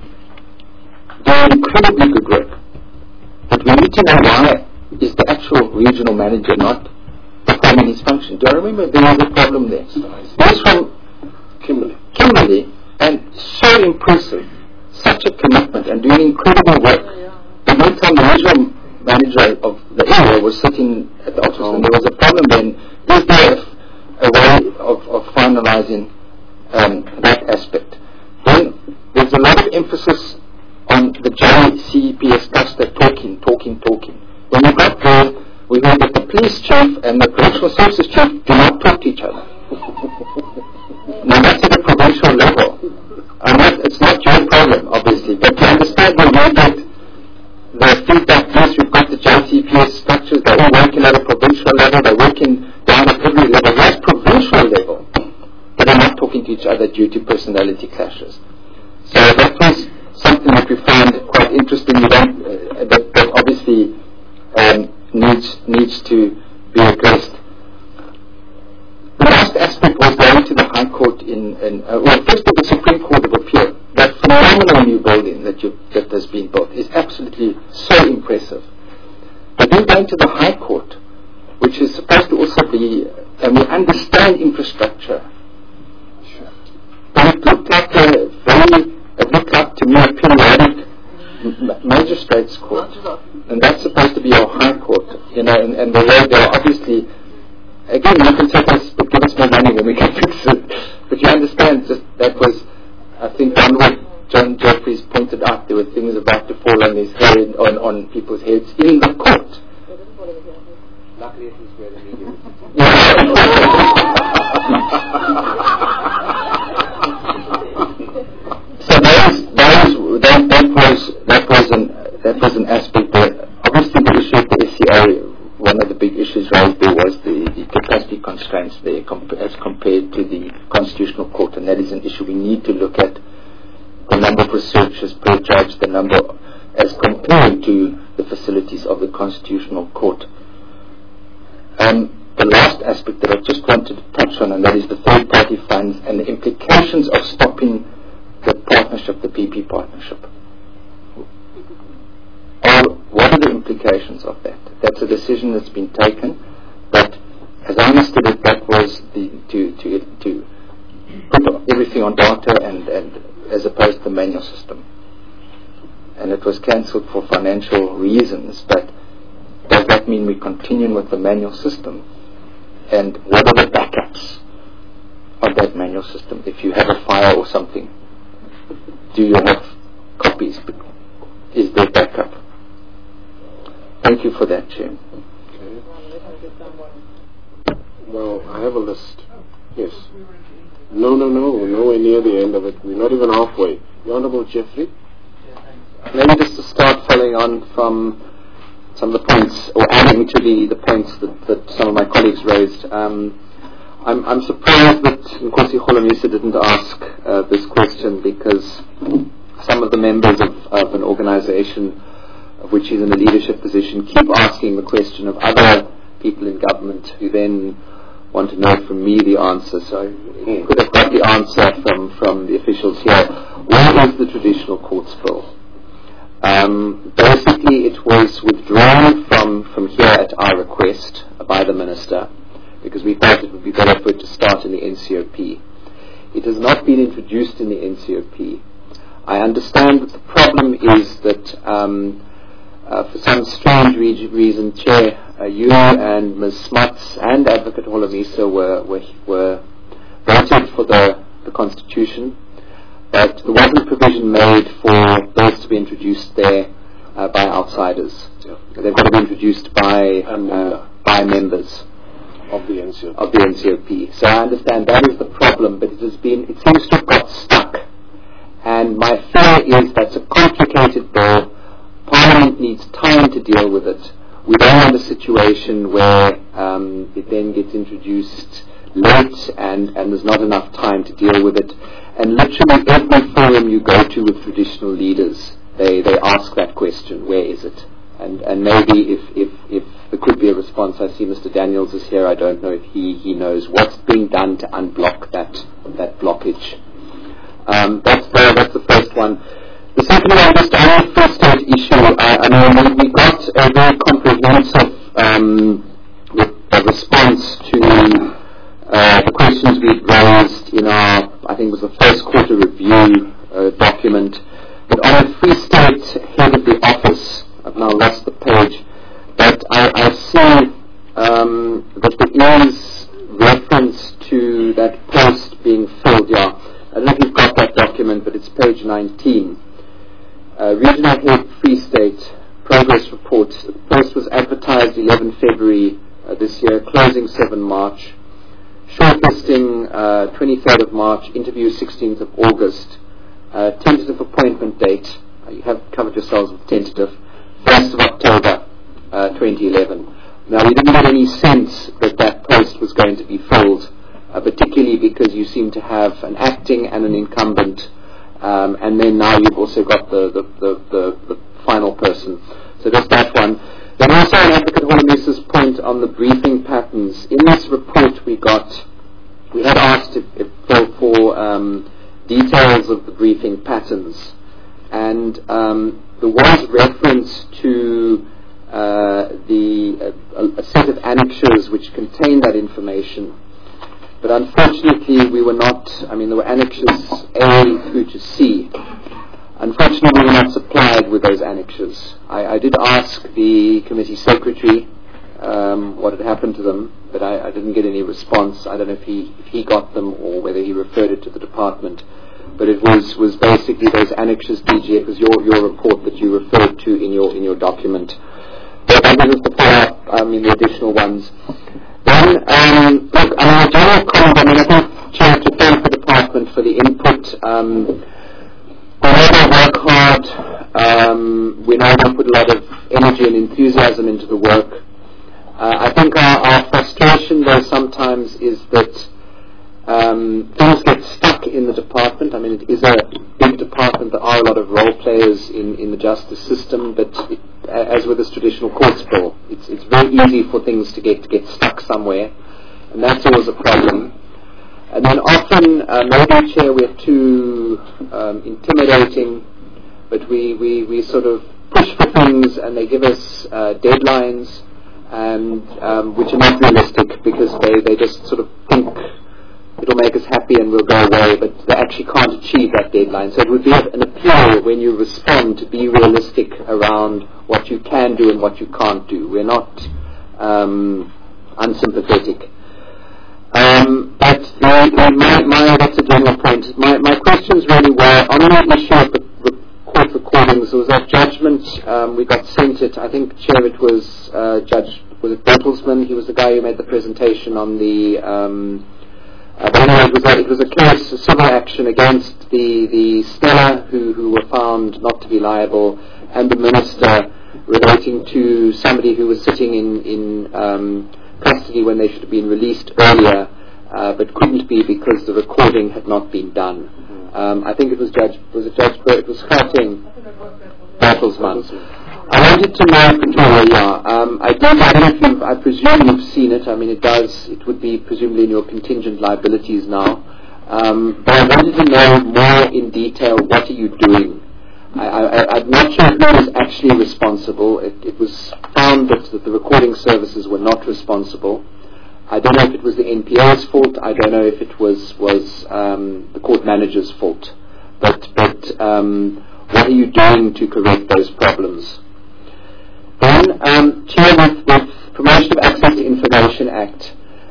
doing incredibly good work. But we need to know why is the actual regional manager not performing his function. Do I remember there was a problem there? He's from Kimberley, and so impressive, such a commitment, and doing incredible work. The one time the regional manager of the area was sitting at the office, and there was a problem then. Is there a way of finalizing that aspect? Then there's a lot of emphasis on the JCPS cluster talking. When we got there, we heard that the police chief and the correctional services chief do not talk to each other. Now that's at a provincial level. It's not your problem, obviously, but to understand when we get the feedback, yes, we've got the JCPS structures, they're all working at a provincial level, they're working down at every level. That's provincial level, but they're not talking to each other due to personality clashes. So that was something that we found quite interesting. That obviously needs to be addressed. The last aspect was going to the High Court first of the Supreme Court of Appeal. That phenomenal new building that has been built is absolutely so impressive. But then going to the High Court, which is supposed to also be, and we understand infrastructure. But it looked like to me a periodic magistrates court, and that's supposed to be our High Court, and the way they are obviously, again, you can take us, but give us more money and we can fix it. But you understand, that was, I think, John Jeffries pointed out, there were things about to fall on his head, on people's heads in the court. Luckily, it was where the media So that was an aspect there. Obviously, the issue of the SCA, one of the big issues raised there was the capacity constraints there as compared to the Constitutional Court, and that is an issue we need to look at. The number of researchers per judge, the number as compared to the facilities of the Constitutional Court. The last aspect that I just wanted to touch on, and that is the third-party funds and the implications of stopping the partnership, the PP partnership. What are the implications of that? That's a decision that's been taken, but as I understood it, that was to put everything on data and as opposed to the manual system. And it was cancelled for financial reasons, but does that mean we continue with the manual system? And what are the backups of that manual system? If you have a fire or something, do you have copies? Is there backup? Thank you for that, Chair. Okay. Well, I have a list. Yes. No, nowhere near the end of it. We're not even halfway. The Honourable Jeffrey? Maybe just to start following on from some of the points, or adding to the points that some of my colleagues raised. I'm surprised that Nkosi Holomisa didn't ask this question, because some of the members of an organization of which he's in a leadership position keep asking the question of other people in government who then want to know from me the answer. So he could have got the answer from the officials here. What is the Traditional Courts Bill? Basically, it was withdrawn from here at our request by the Minister, because we thought it would be better for it to start in the NCOP. It has not been introduced in the NCOP. I understand that the problem is that for some strange reason, Chair, you and Ms. Smuts and Advocate Holomisa were voted for the Constitution, but there wasn't provision made for those to be introduced there by outsiders. Yeah. They've got to be introduced by members of the NCOP. Of the NCOP. So I understand that is the problem, but it seems to have got stuck. And my fear is that's a complicated bill. Parliament needs time to deal with it. We don't want a situation where it then gets introduced late and there's not enough time to deal with it. And literally every forum you go to with traditional leaders, they ask that question, where is it? And maybe if there could be a response, I see Mr. Daniels is here, I don't know if he knows what's being done to unblock that blockage. That's the first one. The second one, just on the Free State issue, I mean, we got a very comprehensive response to the questions we raised in our, I think it was the first quarter review document. But on a Free State head of the office, I've now lost the page, but I see that there is reference to that post being filled, yeah. I don't know if you've got that document, but it's page 19. Regional Head Free State Progress Report. The post was advertised 11 February this year, closing 7 March. Shortlisting 23rd of March, interview 16th of August. Tentative appointment date, you have covered yourselves with tentative, 1st of October 2011. Now, we didn't get any sense that post was going to be filled, particularly because you seem to have an acting and an incumbent, and then now you've also got the final person. So just that one. Then also on Advocate Holomisa's point on the briefing patterns. In this report we had asked for details of the briefing patterns, and there was reference to a set of annexures which contained that information. But unfortunately we were not, there were annexures A through to C. Unfortunately we were not supplied with those annexures. I did ask the committee secretary what had happened to them, but I didn't get any response. I don't know if he got them or whether he referred it to the department. But it was basically those annexures, DG. It was your report that you referred to in your document. But I think to follow up, the additional ones. Then, a general comment, I think, Chair, to thank the department for the input. We know they work hard. We know they put a lot of energy and enthusiasm into the work. I think our frustration, though, sometimes is that things get stuck in the department. It is a big department. There are a lot of role players in the justice system, but as with this traditional courts bill, it's very easy for things to get stuck somewhere, and that's always a problem. And then often, maybe, Chair, we're too intimidating, but we sort of push for things, and they give us deadlines, and which are not realistic, because they just sort of think it'll make us happy and we'll go away, but they actually can't achieve that deadline. So it would be an appeal when you respond to be realistic around what you can do and what you can't do. We're not unsympathetic. But that's a general point. My questions really were on the issue of the court recordings. There was that judgment. We got sent it. I think, Chair, it was Bertelsmann? He was the guy who made the presentation on the. But anyway, it was a case, a civil action against the Stella who were found not to be liable, and the minister, relating to somebody who was sitting in custody when they should have been released earlier, but couldn't be because the recording had not been done. I think it was it was Gauteng, Bertelsmann. I wanted to know, Pretoria, I presume you've seen it. It would be presumably in your contingent liabilities now. But I wanted to know more in detail, what are you doing? I'm not sure who was actually responsible. It was found that the recording services were not responsible. I don't know if it was the NPA's fault. I don't know if it was the court manager's fault. But what are you doing to correct those problems? Then, Chair, with Promotion of Access to Information Act,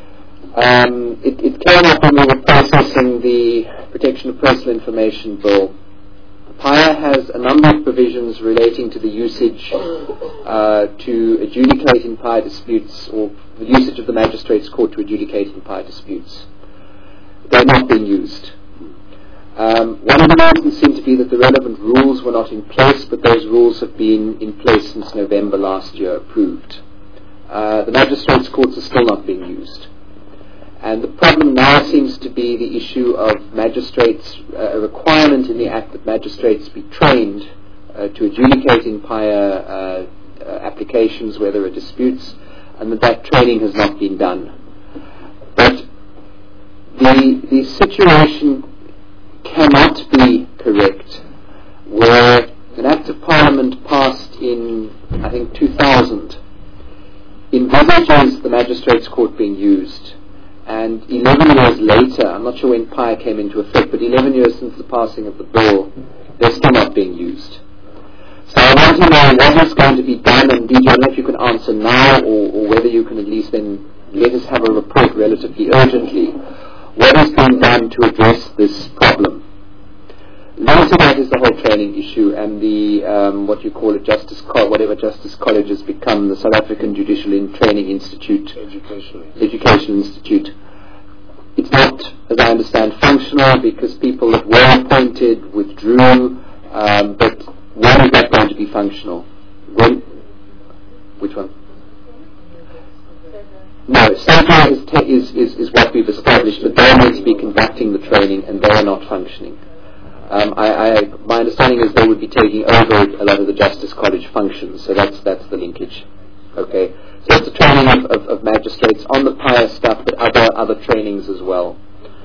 it came up when we were processing the Protection of Personal Information Bill. PIA has a number of provisions relating to the usage to adjudicate in PIA disputes, or the usage of the Magistrates' Court to adjudicate in PIA disputes. They're not being used. One of the reasons seemed to be that the relevant rules were not in place, but those rules have been in place since November last year, approved. The Magistrates' Courts are still not being used. And the problem now seems to be the issue of magistrates, a requirement in the Act that magistrates be trained to adjudicate in PIA applications where there are disputes, and that training has not been done. But the situation cannot be correct where an Act of Parliament passed in, I think, 2000 envisages the Magistrates' Court being used, and 11 years later, I'm not sure when PIA came into effect, but 11 years since the passing of the bill, they're still not being used. So I want to know what is going to be done, and DG, I don't know if you can answer now, or whether you can at least then let us have a report relatively urgently. What is being done to address this problem? Linked to that is the whole training issue and the what you call a whatever Justice College has become, the South African Judicial Training Institute, Education Institute. It's not, as I understand, functional because people that were appointed withdrew. But when is that going to be functional? When? Which one? No, SAFA is what we've established, but they need to be conducting the training, and they are not functioning. My understanding is they would be taking over a lot of the Justice College functions, so that's the linkage. Okay, so it's a training of magistrates on the PIA stuff, but other trainings as well.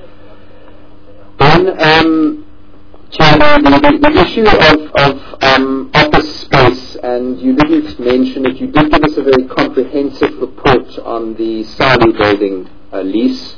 Then, Chairman, the issue of office space, and you didn't mention it, you did give us a very comprehensive report on the Sali building lease.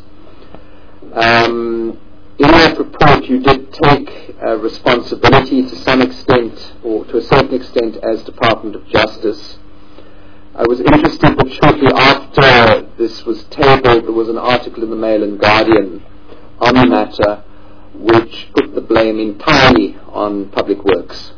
In that report, you did take responsibility to some extent, or to a certain extent, as Department of Justice. I was interested that shortly after this was tabled, there was an article in the Mail and Guardian on the matter, which put the blame entirely on Public Works,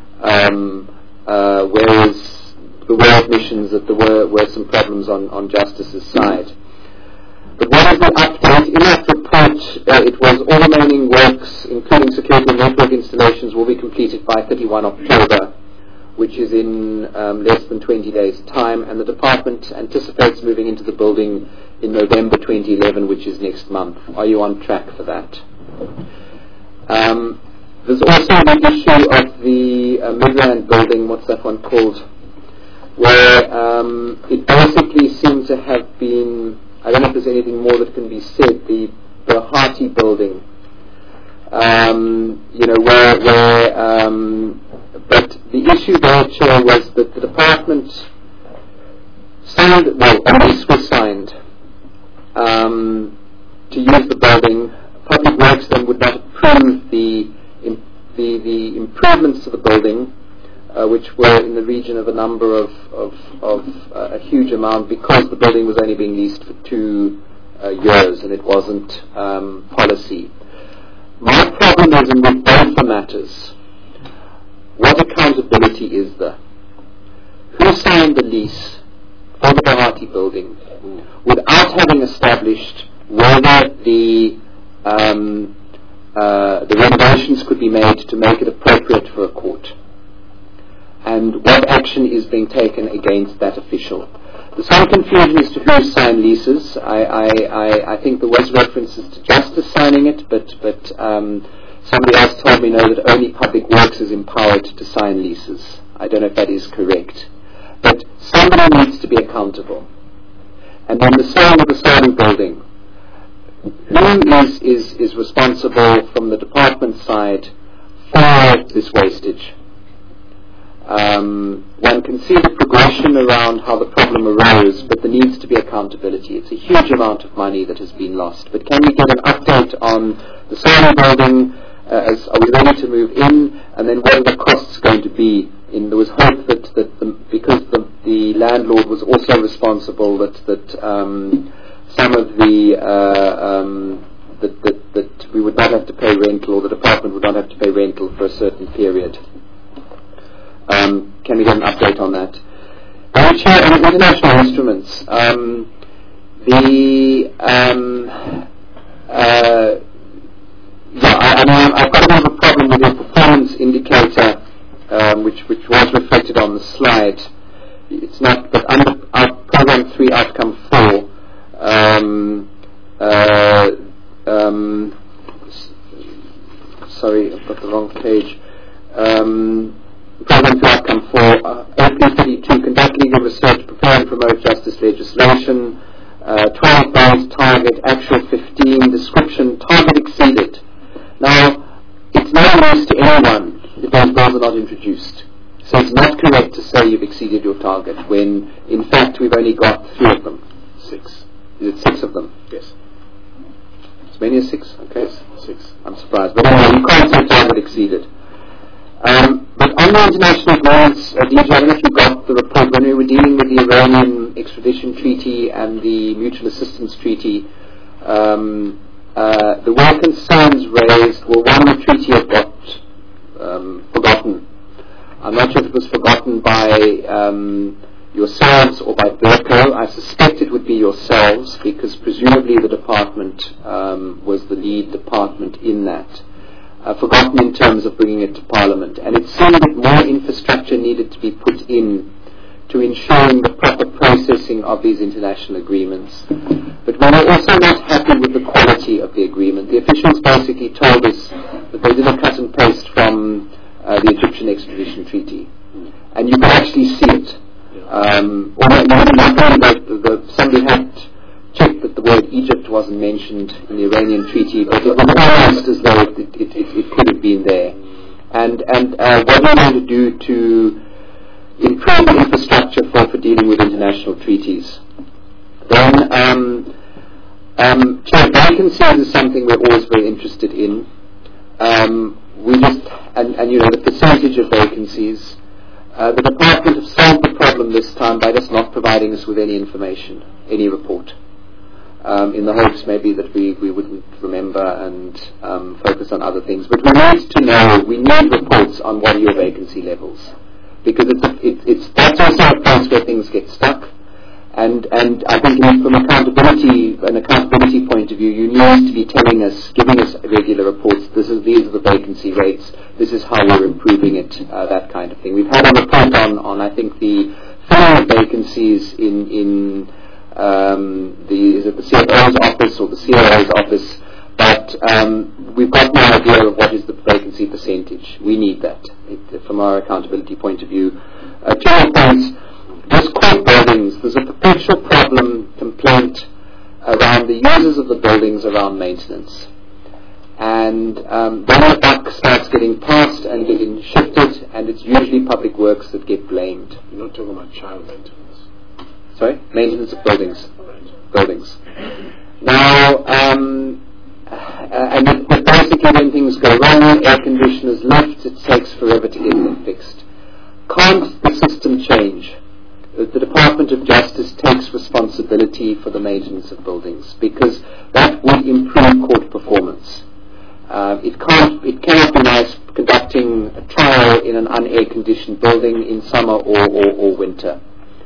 whereas there were admissions that there were some problems on Justice's side. But what is the update? In that report, it was all remaining works, including security and network installations, will be completed by 31 October, which is in less than 20 days' time, and the department anticipates moving into the building in November 2011, which is next month. Are you on track for that? There's also the issue of the Midrand building, what's that one called, where it basically seemed to have been, I don't know if there's anything more that can be said, the Bahati building, but the issue there, Chair, was that the department signed, a lease was signed to use the building. Public Works then would not approve the improvements to the building, which were in the region of a number of a huge amount, because the building was only being leased for 2 years and it wasn't policy. My problem is, in both the matters, what accountability is there? Who signed the lease for the Bahati building without having established whether the renovations could be made to make it appropriate for a court? And what action is being taken against that official? There's some confusion as to who signed leases. I think there was references to Justice signing it, but somebody else told me no, that only Public Works is empowered to sign leases. I don't know if that is correct. But somebody needs to be accountable. And then the sale of the Sali building. Who is responsible from the department side for this wastage? One can see the progression around how the problem arose, but there needs to be accountability. It's a huge amount of money that has been lost. But can we get an update on the Sali building? Are we ready to move in? And then what are the costs going to be? There was hope that because the landlord was also responsible, that some of that we would not have to pay rental, or the department would not have to pay rental for a certain period. Can we get an update on that? Chair, on international instruments, I've got a bit of a problem with your performance indicator, which was reflected on the slide. It's not, but under our Program 3, Outcome 4, sorry, I've got the wrong page. Program 3, Outcome 4, AP32, conduct legal research, prepare and promote justice legislation, 12 goals, target, actual 15, description, target exceeded. Now, it's no news to anyone if those goals are not introduced. So it's not correct to say you've exceeded your target, when in fact we've only got 3 of them. 6. Is it 6 of them? Yes. As many as 6? Okay. Yes, 6. I'm surprised. But anyway, you can't say target exceeded. But on the international agreements, DJ, I don't know if you got the report when we were dealing with the Iranian extradition treaty and the mutual assistance treaty. There were concerns raised. Well, one, the treaty had got forgotten. I'm not sure if it was forgotten by yourselves or by Berco. I suspect it would be yourselves, because presumably the department was the lead department in that. Forgotten in terms of bringing it to Parliament. And it seemed that more infrastructure needed to be put in to ensuring the proper processing of these international agreements. But we were also not happy with the quality of the agreement. The officials basically told us that they did a cut and paste from the Egyptian extradition treaty. And you can actually see it. Somebody had checked that the word Egypt wasn't mentioned in the Iranian treaty, but it was almost as though it could have been there. And what we're going to do to improve the infrastructure for dealing with international treaties. Then, vacancies is something we're always very interested in. The percentage of vacancies. The department have solved the problem this time by just not providing us with any information, any report, in the hopes maybe that we wouldn't remember and focus on other things. But we need to know, we need reports on what are your vacancy levels, because that's also a place where things get stuck. And I think from an accountability point of view, you need to be telling us, giving us regular reports. These are the vacancy rates. This is how we're improving it. That kind of thing. We've had a report on I think the filling of vacancies in the CFO's office or the COO's office, but we've got no idea of what is the vacancy percentage. We need that from our accountability point of view. 2 more points. There's court buildings. There's a perpetual complaint around the users of the buildings around maintenance. And then the buck starts getting passed and getting shifted, and it's usually public works that get blamed. You're not talking about child maintenance. Sorry? Maintenance of buildings. Buildings. Now, and basically when things go wrong, air conditioners lift, it takes forever to get them fixed. Can't the system change? The Department of Justice takes responsibility for the maintenance of buildings, because that would improve court performance. It cannot be nice conducting a trial in an unair-conditioned building in summer or winter.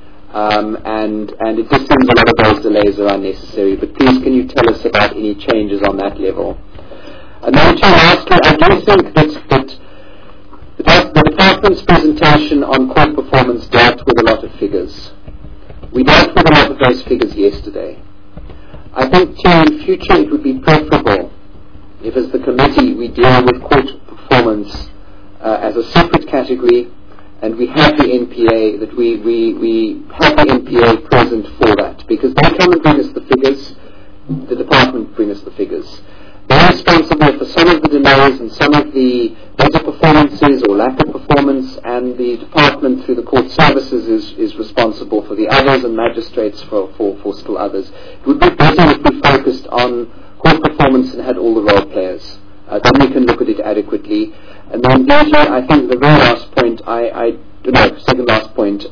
And it just seems a lot of those delays are unnecessary. But please, can you tell us about any changes on that level? And then lastly, I do think that the Department's presentation on court performance dealt with a lot of figures. We dealt with a lot of those figures yesterday. I think, in future, it would be preferable if, as the committee, we deal with court performance as a separate category, and we have the NPA, that we have the NPA present for that, because they come and bring us the figures, the Department bring us the figures. They're responsible for some of the delays and some of the better performances or lack of performance, and the Department through the court services is responsible for the others, and magistrates for still others. It would be better if we focused on court performance and had all the role players. Then we can look at it adequately. And then I think the very last point, second last point,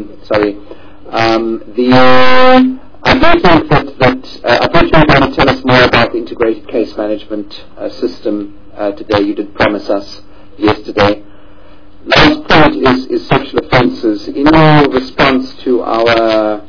I do think that I thought you were going to tell us more about the integrated case management system today. You did promise us yesterday. Last point is sexual offences. In your response to our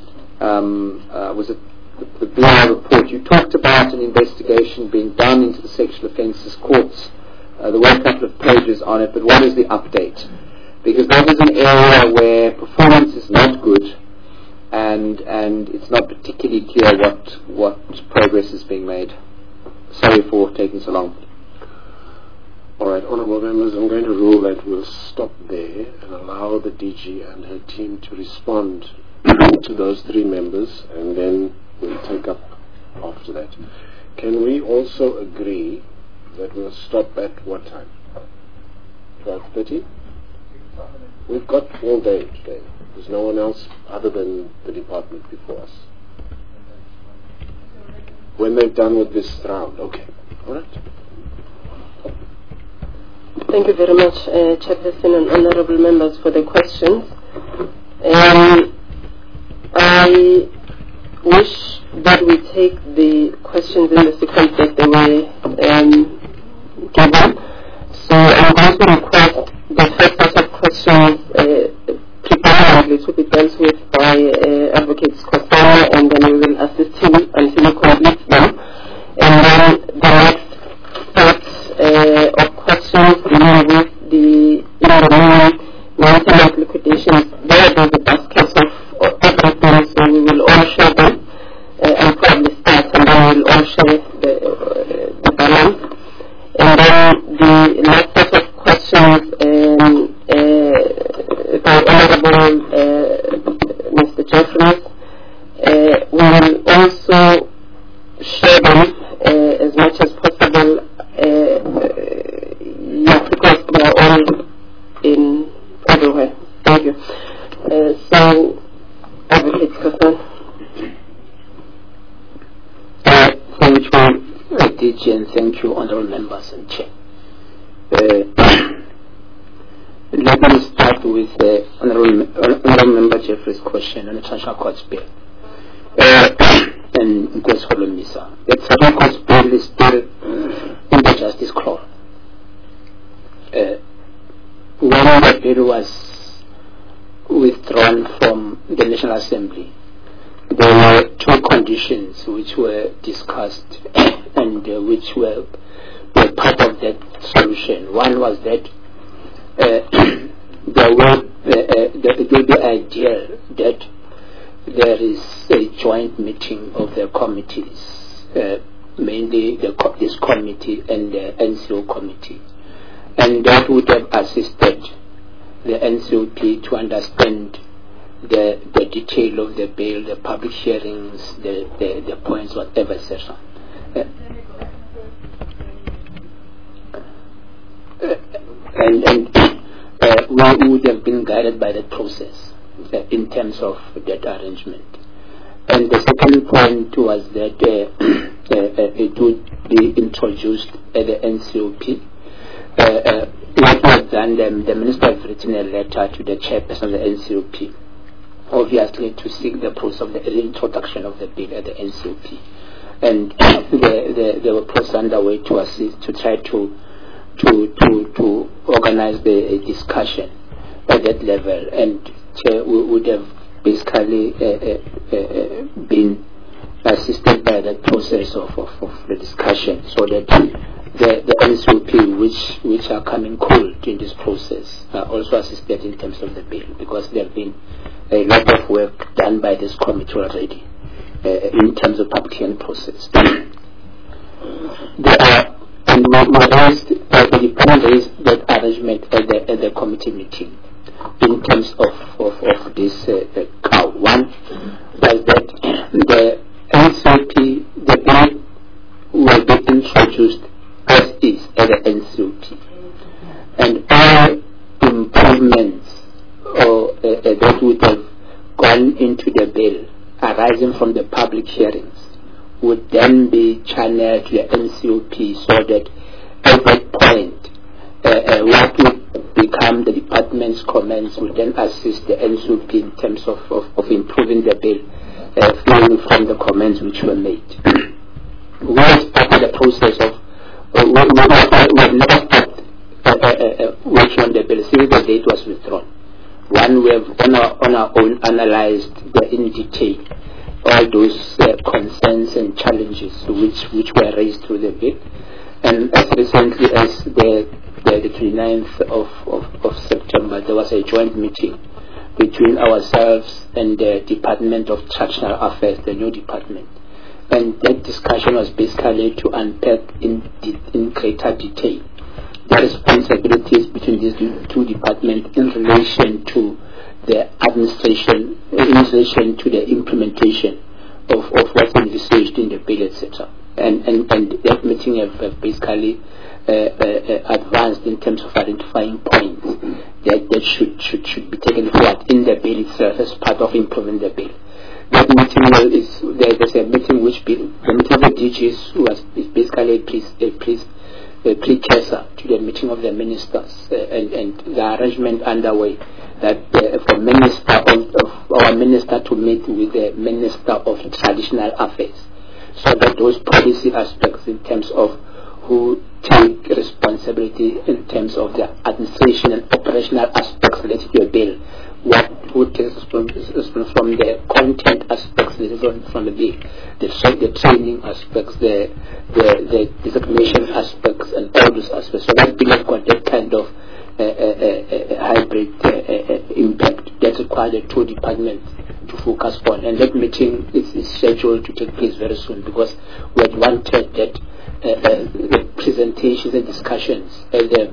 the BI report, you talked about an investigation being done into the sexual offences courts. There were a couple of pages on it, but what is the update? Because that is an area where performance is not good, and it's not particularly clear what progress is being made. Sorry for taking so long. All right, honourable members, I'm going to rule that we'll stop there and allow the DG and her team to respond to those 3 members, and then we'll take up after that. Can we also agree that we'll stop at what time? 12:30? We've got all day today. There's no one else other than the department before us. When they're done with this round, okay. All right. Thank you very much, Chairperson and honourable members, for the questions. I wish that we take the questions in the sequence that they were given. So I'm going to request the first set of questions predominantly to be dealt with by Advocate Costello, and then we will assist him until he completes them. And then the next set of questions dealing with the maintenance liquidations, there's a basket of everything, so we will all share them and probably start, and then we'll all share the balance. And then the last set of questions by Honourable DG, and thank you, honorable members and chair. Let me start with honorable member Jeffrey's question on the Transitional Courts Bill. And it goes for Misa. The Transitional Courts Bill is still in the Justice Clause. When the bill was withdrawn from the National Assembly, there were two conditions which were discussed and which were part of that solution. One was that it will be ideal that there is a joint meeting of the committees, mainly this committee and the NCO committee, and that would have assisted the NCOP to understand the detail of the bill, the public hearings, the points, whatever, etc. We would have been guided by that process in terms of that arrangement. And the second point was that it would be introduced at the NCOP. What was done, the minister has written a letter to the chairperson of the NCOP, obviously to seek the process of the introduction of the bill at the NCOP. And there were process underway to assist, to try to organize the discussion at that level, and we would have basically been assisted by that process of the discussion, so that the NCOP which are coming cold in this process are also assisted in terms of the bill, because there have been a lot of work done by this committee already in terms of public hearing process. And the department raised that arrangement at the committee meeting in terms of this cow. One was that the NCOP, the bill will be introduced as is at the NCOP, and all improvements that would have gone into the bill arising from the public hearings would then be channeled to the NCOP, so that at that point what would become the department's comments would then assist the NCOP in terms of improving the bill, flowing from the comments which were made. We have started the process of we have never started working on the bill since the date was withdrawn. One, we have on our own analyzed in detail all those concerns and challenges which were raised through the bill, and as recently as the 29th of September, there was a joint meeting between ourselves and the Department of Traditional Affairs, the new department, and that discussion was basically to unpack in greater detail the responsibilities between these two departments in relation to the administration, in relation to the implementation of what's envisaged in the bill, etc. And that meeting have basically advanced in terms of identifying points that should be taken forward in the bill itself as part of improving the bill. That meeting there's a meeting which the meeting of the DGs was basically a precursor to the meeting of the ministers, and the arrangement underway that for our minister to meet with the Minister of Traditional Affairs, so that those policy aspects in terms of who take responsibility in terms of the administration and operational aspects related to a bill, who takes responsibility from the content aspects related from the bill, the training aspects, the designation aspects, and all those aspects. So that bill has got that kind of hybrid impact that requires the two departments to focus on, and that meeting is scheduled to take place very soon, because we had wanted that the presentations and discussions at the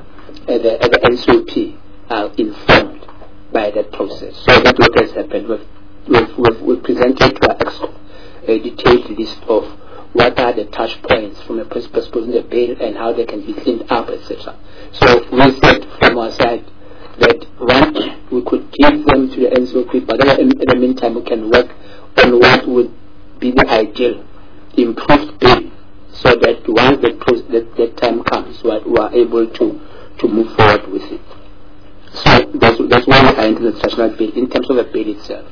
NCOP are informed by that process. So that's what has happened. We've presented to our EXCO a detailed list of what are the touch points from a perspective in the bill and how they can be cleaned up, etc. So we said from our side that one, we could give them to the NCOP, but in the meantime we can work on what would be the ideal improved bill, so that once that time comes, we are able to move forward with it. So that's why we are into the traditional bill in terms of the bill itself.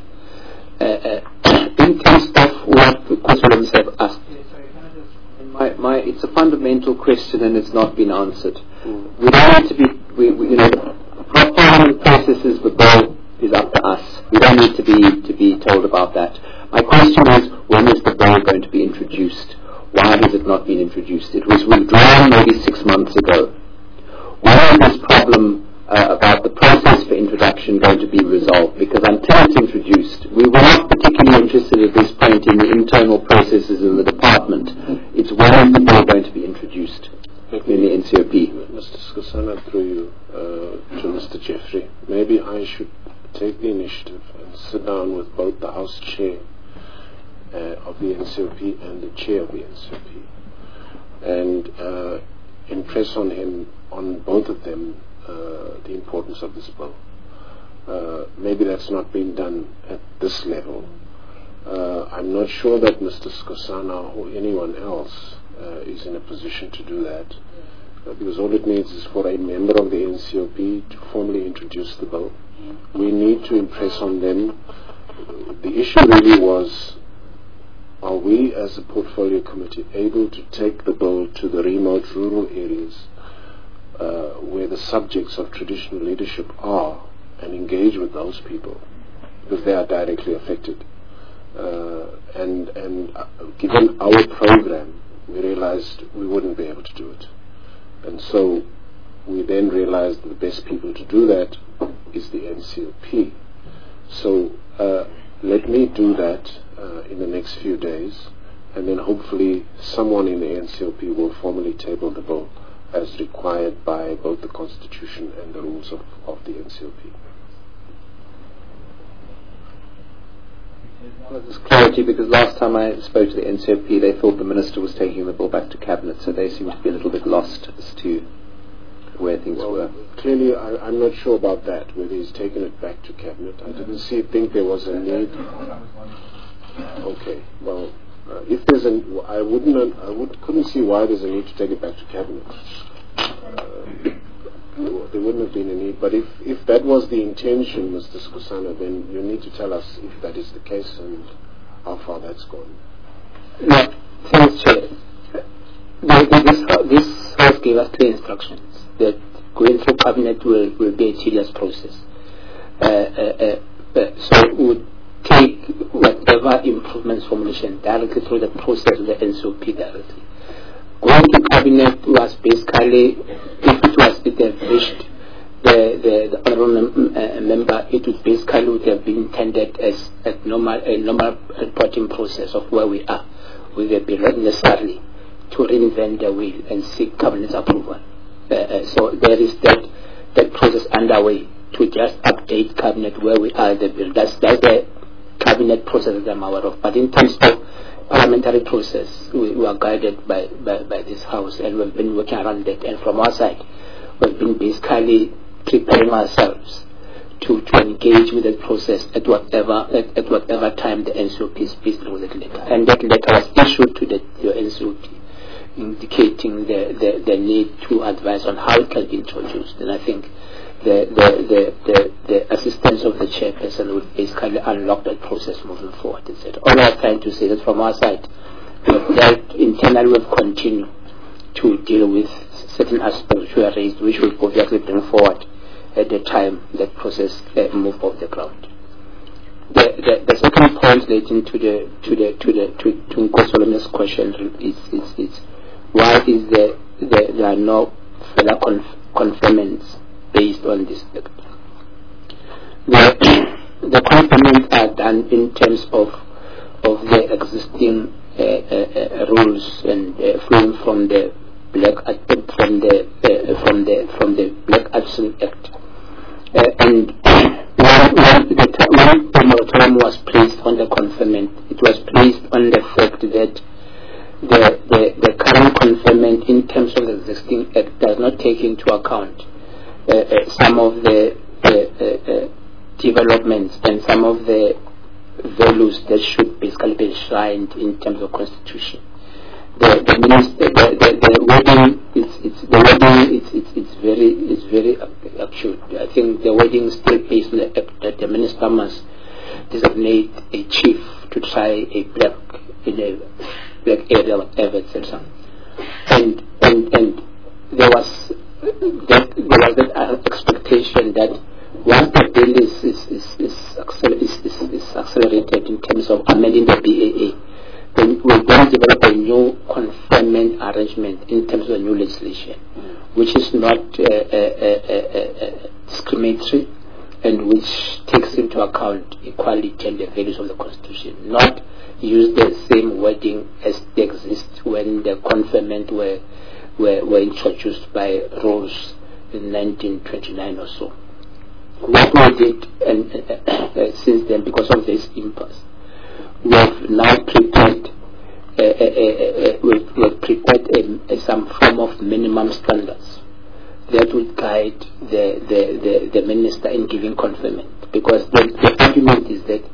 In terms of what Councillors have asked, it's a fundamental question and it's not been answered. We don't need to be, Parliament processes the bill is up to us. We don't need to be told about that. My question is, when is the bill going to be introduced? Why has it not been introduced? It was withdrawn maybe 6 months ago. When is this problem about the process for introduction going to be resolved? Because until it's introduced, we were not particularly interested at this point in the internal processes in the department. It's when is the bill going to be introduced in the NCOP? Mr. Skosana, through you to Mr. Jeffrey, maybe I should take the initiative and sit down with both the House Chair of the NCOP and the Chair of the NCOP and impress on him, on both of them, the importance of this bill. Maybe that's not been done at this level. I'm not sure that Mr. Skosana or anyone else is in a position to do that, because all it needs is for a member of the NCOP to formally introduce the bill. We need to impress on them. The issue really was, are we as a portfolio committee able to take the bill to the remote rural areas where the subjects of traditional leadership are and engage with those people, because they are directly affected. And given our program, we realized we wouldn't be able to do it. And so we then realized the best people to do that is the NCOP. So let me do that in the next few days, and then hopefully someone in the NCOP will formally table the bill as required by both the Constitution and the rules of the NCOP. There's clarity, because last time I spoke to the NCOP, they thought the Minister was taking the bill back to Cabinet, so they seem to be a little bit lost as to where things were. Clearly, I'm not sure about that, whether he's taken it back to Cabinet. I didn't think there was a need. Okay, well, if there's couldn't see why there's a need to take it back to Cabinet. There wouldn't have been a need, but if that was the intention, Mr. Skosana, then you need to tell us if that is the case and how far that's gone. No, thanks, Chair. This House gave us clear instructions that going through Cabinet will be a tedious process. So we would take whatever improvements formulation directly through the process of the NCOP directly. Going to Cabinet was basically, if it had reached the honourable member, it would have been intended as a normal reporting process of where we are. We will be not necessarily to reinvent the wheel and seek Cabinet's approval. So there is that process underway to just update Cabinet where we are. That's the Cabinet process that I'm aware of. But in terms of parliamentary process, we are guided by this House, and we've been working around that. And from our side, we've been basically preparing ourselves to engage with that process at whatever time the NCOP is pleased with that letter. And that letter was issued to the NCOP, indicating the need to advise on how it can be introduced. And I think the assistance of the chairperson would basically unlock that process moving forward. All I was trying to say that from our side, we have dealt internally, we've continued to deal with certain aspects which were raised, which will obviously bring forward at the time that process move off the ground. The second point relating to Nkosolome's question is why is there are no further conferments based on this act? The conferments are done in terms of the existing rules and flowing from the Black Action Act. And when the moratorium was placed on the conferment, it was placed on the fact that the current conferment in terms of the existing act does not take into account some of the developments and some of the values that should basically be enshrined in terms of constitution. the wording it's very acute. I think the wording is still based on the act that the minister must designate a chief to try a black in a black area, whatever, etc. And there was that expectation that once the bill is accelerated in terms of amending the BAA, then we're going to develop a new confinement arrangement in terms of the new legislation, which is not discriminatory and which takes into account equality and the values of the Constitution, not use the same wording as they exist when the confinement were introduced by Rose in 1929 or so. What we did since then, because of this impasse, we have now prepared some form of minimum standards that would guide the minister in giving conferment. Because the argument is that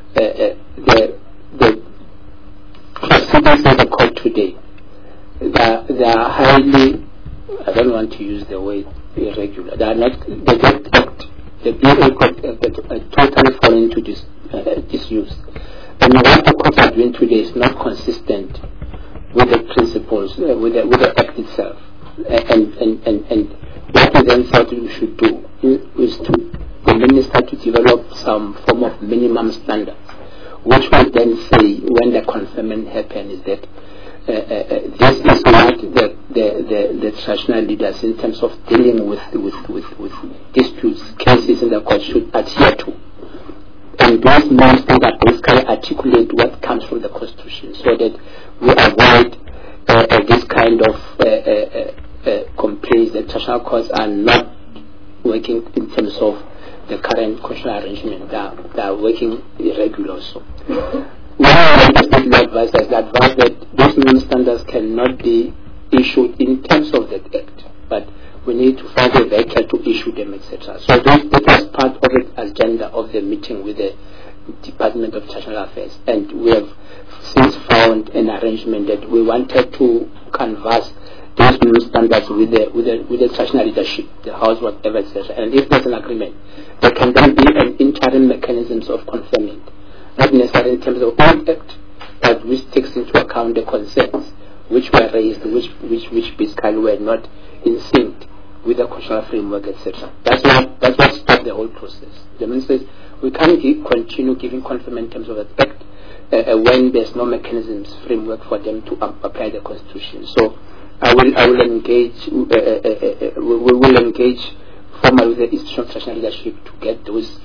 the proceedings of the court today, they are highly, I don't want to use the word irregular, they are not, the BA totally fall into disuse. And what the courts are doing today is not consistent with the principles, with the act itself. And what we then thought we should do is the minister to develop some form of minimum standards, which will then say when the conferment happens is that this is what the traditional leaders in terms of dealing with disputes, cases in the court should adhere to. And those norms that basically articulate what comes from the Constitution, so that we avoid this kind of complaints that traditional courts are not working in terms of the current constitutional arrangement. They are working irregular also. One of the advisors advised that these minimum standards cannot be issued in terms of that act, but we need to find a vehicle to issue them, etc. So that was part of the agenda of the meeting with the Department of Traditional Affairs, and we have since found an arrangement that we wanted to canvass those minimum standards with the traditional leadership, the House, whatever, etc. And if there's an agreement, there can then be an interim mechanisms of conforming, not necessarily in terms of old act, but which takes into account the concerns which were raised, which basically were not in sync with the constitutional framework, etc. That's what stopped the whole process. The minister says we can't continue giving conformity in terms of that act when there's no mechanisms, framework for them to apply the Constitution. So I will engage. We will engage formally with the institution of traditional leadership to get those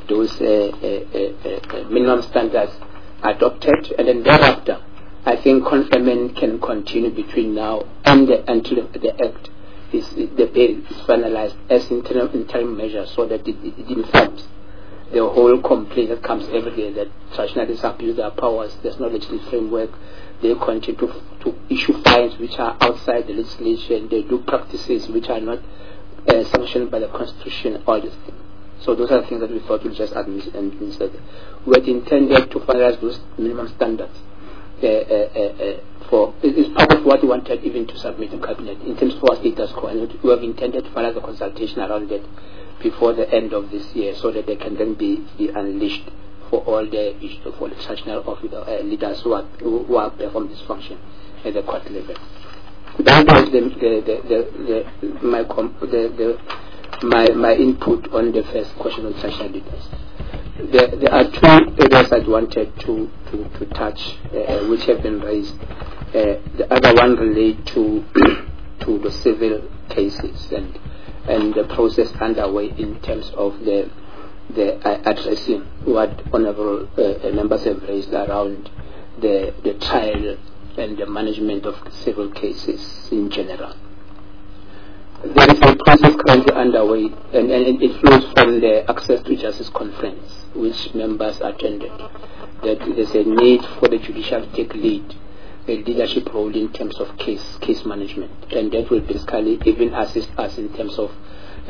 minimum standards adopted, and then thereafter, I think conferment can continue between now and until the act the bill is finalized as interim measure, so that it informs the whole complaint that comes every day that traditionalists abuse their powers, there's no legislative framework, they continue to issue fines which are outside the legislation, they do practices which are not sanctioned by the Constitution, all these things. So those are the things that we thought we'd just administer. We had intended to finalize those minimum standards. It's part of what we wanted even to submit to Cabinet in terms of our status quo, and we have intended to finalize the consultation around that before the end of this year, so that they can then be unleashed for all the traditional leaders who are perform this function at the court level. That was my input on the first question on traditional leaders. There are two areas I wanted to touch, which have been raised. The other one relates to the civil cases and the process underway in terms of the addressing what honourable members have raised around the trial and the management of civil cases in general. There is a process currently underway, and it flows from the Access to Justice Conference, which members attended, that there's a need for the judiciary to take a leadership role in terms of case management, and that will basically even assist us in terms of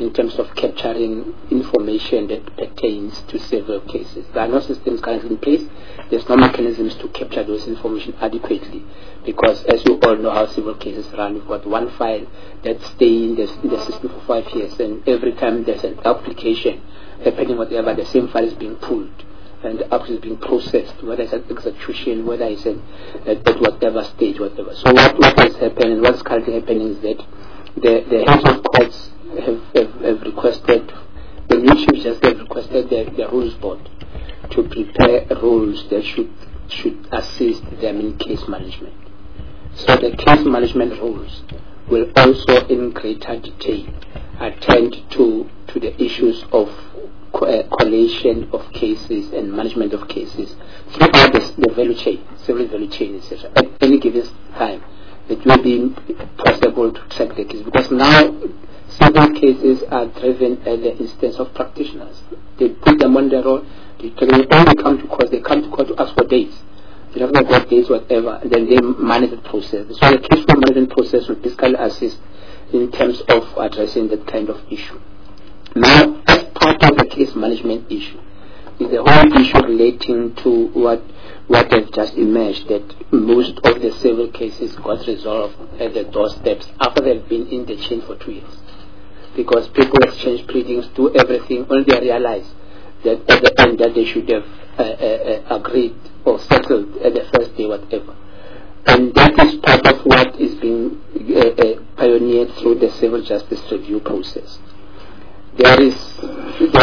in terms of capturing information that pertains to several cases. There are no systems currently in place. There's no mechanisms to capture those information adequately, because as you all know how civil cases run, we've got one file that's staying in the system for 5 years, and every time there's an application happening, whatever, the same file is being pulled, and the application is being processed, whether it's an execution, whether it's at whatever stage, whatever. So what has happened, and what's currently happening is that the heads of courts have requested, the new chief justice have requested the rules board to prepare rules that should assist them in case management. So the case management rules will also in greater detail attend to the issues of collation of cases and management of cases throughout the value chain, civil value chain, etc. At any given time, it will be possible to track the case, because now civil cases are driven at the instance of practitioners. They put them on the roll. They only come to court. They come to court to ask for dates. They don't got dates, whatever, and then they manage the process. So the case for management process will basically assist in terms of addressing that kind of issue. Now, as part of the case management issue, is the whole issue relating to what has just emerged, that most of the civil cases got resolved at the doorsteps after they've been in the chain for 2 years. Because people exchange pleadings, do everything, only they realize that at the end that they should have agreed or settled at the first day, whatever. And that is part of what is being pioneered through the civil justice review process. There is from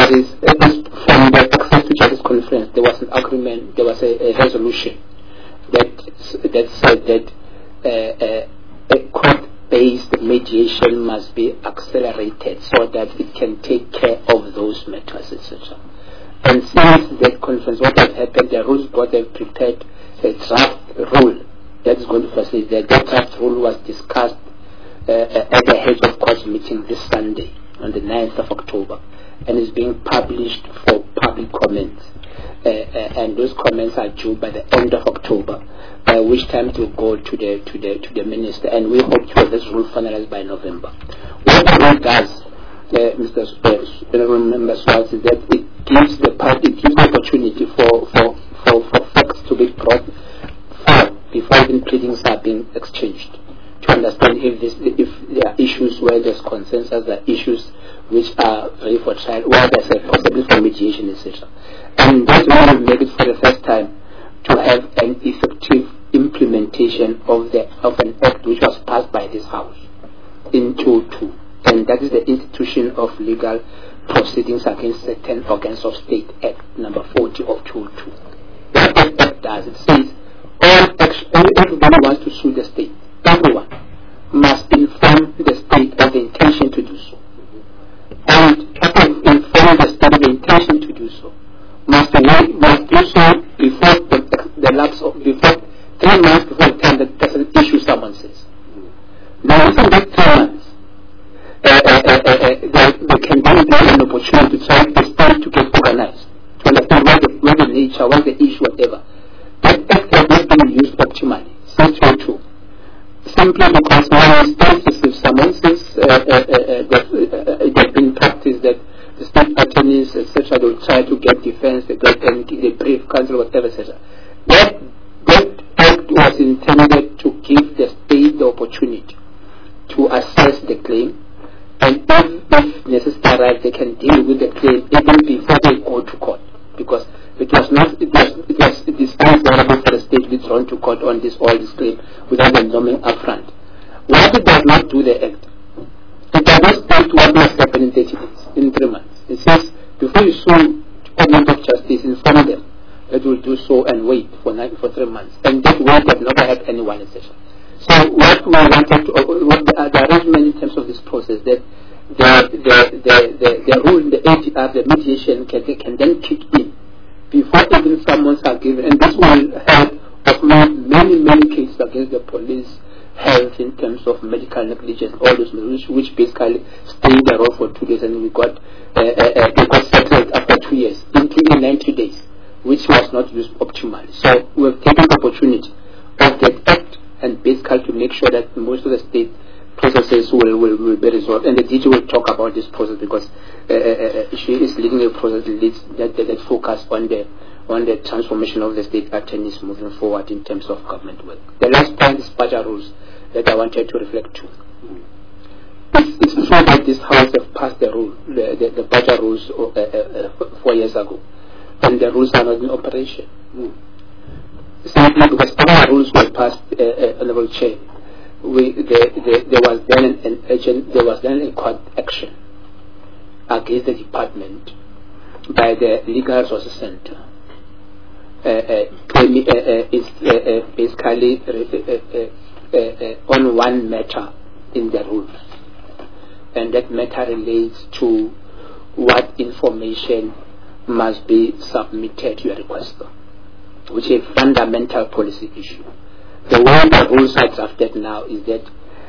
the Access to Justice Conference, there was an agreement, there was a resolution that said that a court-based mediation must be accelerated so that it can take care of those matters, etc. And since that conference, what has happened, the rules board have prepared a draft rule that is going to facilitate. That draft rule was discussed at the heads of courts meeting this Sunday on the 9th of October, and is being published for public comments. And those comments are due by the end of October, by which time it will go to the minister, and we hope to have this rule finalized by November. What the rule does, Mr. Member Swartz, is that it gives the party, it gives the opportunity for facts to be brought forward before even pleadings are being exchanged, to understand if there are issues where there's consensus, there are issues which are ready for trial, where there's a possibility for mediation, etc. And that's why we made it for the first time to have an effective implementation of an act which was passed by this House in 2002, and that is the Institution of Legal Proceedings Against Certain Organs of State Act number 40 of 2002. What that act does, it says everybody wants to sue the state. Everyone must inform the state of the intention to do so. And after informing the state of the intention to do so, must do so before the lapse of, before 3 months before the time that person issues summonses. Now, within that 3 months, there can then be an opportunity to try the state to get organized, to understand what the nature, what the issue, whatever. That act has not been used optimally since 2002. Simply because when states receive summonses, it has been practiced that the state attorneys, etc., will try to get defense, they brief counsel, whatever, etc. That act was intended to give the state the opportunity to assess the claim, and if necessary, they can deal with the claim even before they go to court, because it is unfavorable for the state to be thrown to court on this claim without them knowing upfront. What it does not do, the act, it does not state what must happen in 30 days, in 3 months. It says, before you sue Court of Justice, inform them that will do so and wait for 3 months. And that wait has never had anyone, etc. So what we wanted to, what the arrangement in terms of this process, that the rule, the AGR, the mediation can then kick in before even summons are given, and this will help of many cases against the police, health in terms of medical negligence, all those which basically stayed the role for 2 days, and they got settled after 2 years, including 90 days, which was not used optimally. So we have taken the opportunity of that act and basically to make sure that most of the state processes will be resolved. resolved. And the DG will talk about this process because she is leading a process that focus on the transformation of the state attorneys moving forward in terms of government work. The last point is budget rules that I wanted to reflect to. It's true that this House have passed the rule, the budget rules 4 years ago, and the rules are not in operation. Simply because our rules were passed, Honourable Chair, there was then a court action against the department by the Legal Resources Centre, basically on one matter in the rules, and that matter relates to what information must be submitted to a requester, which is a fundamental policy issue. The way the rules are drafted now is that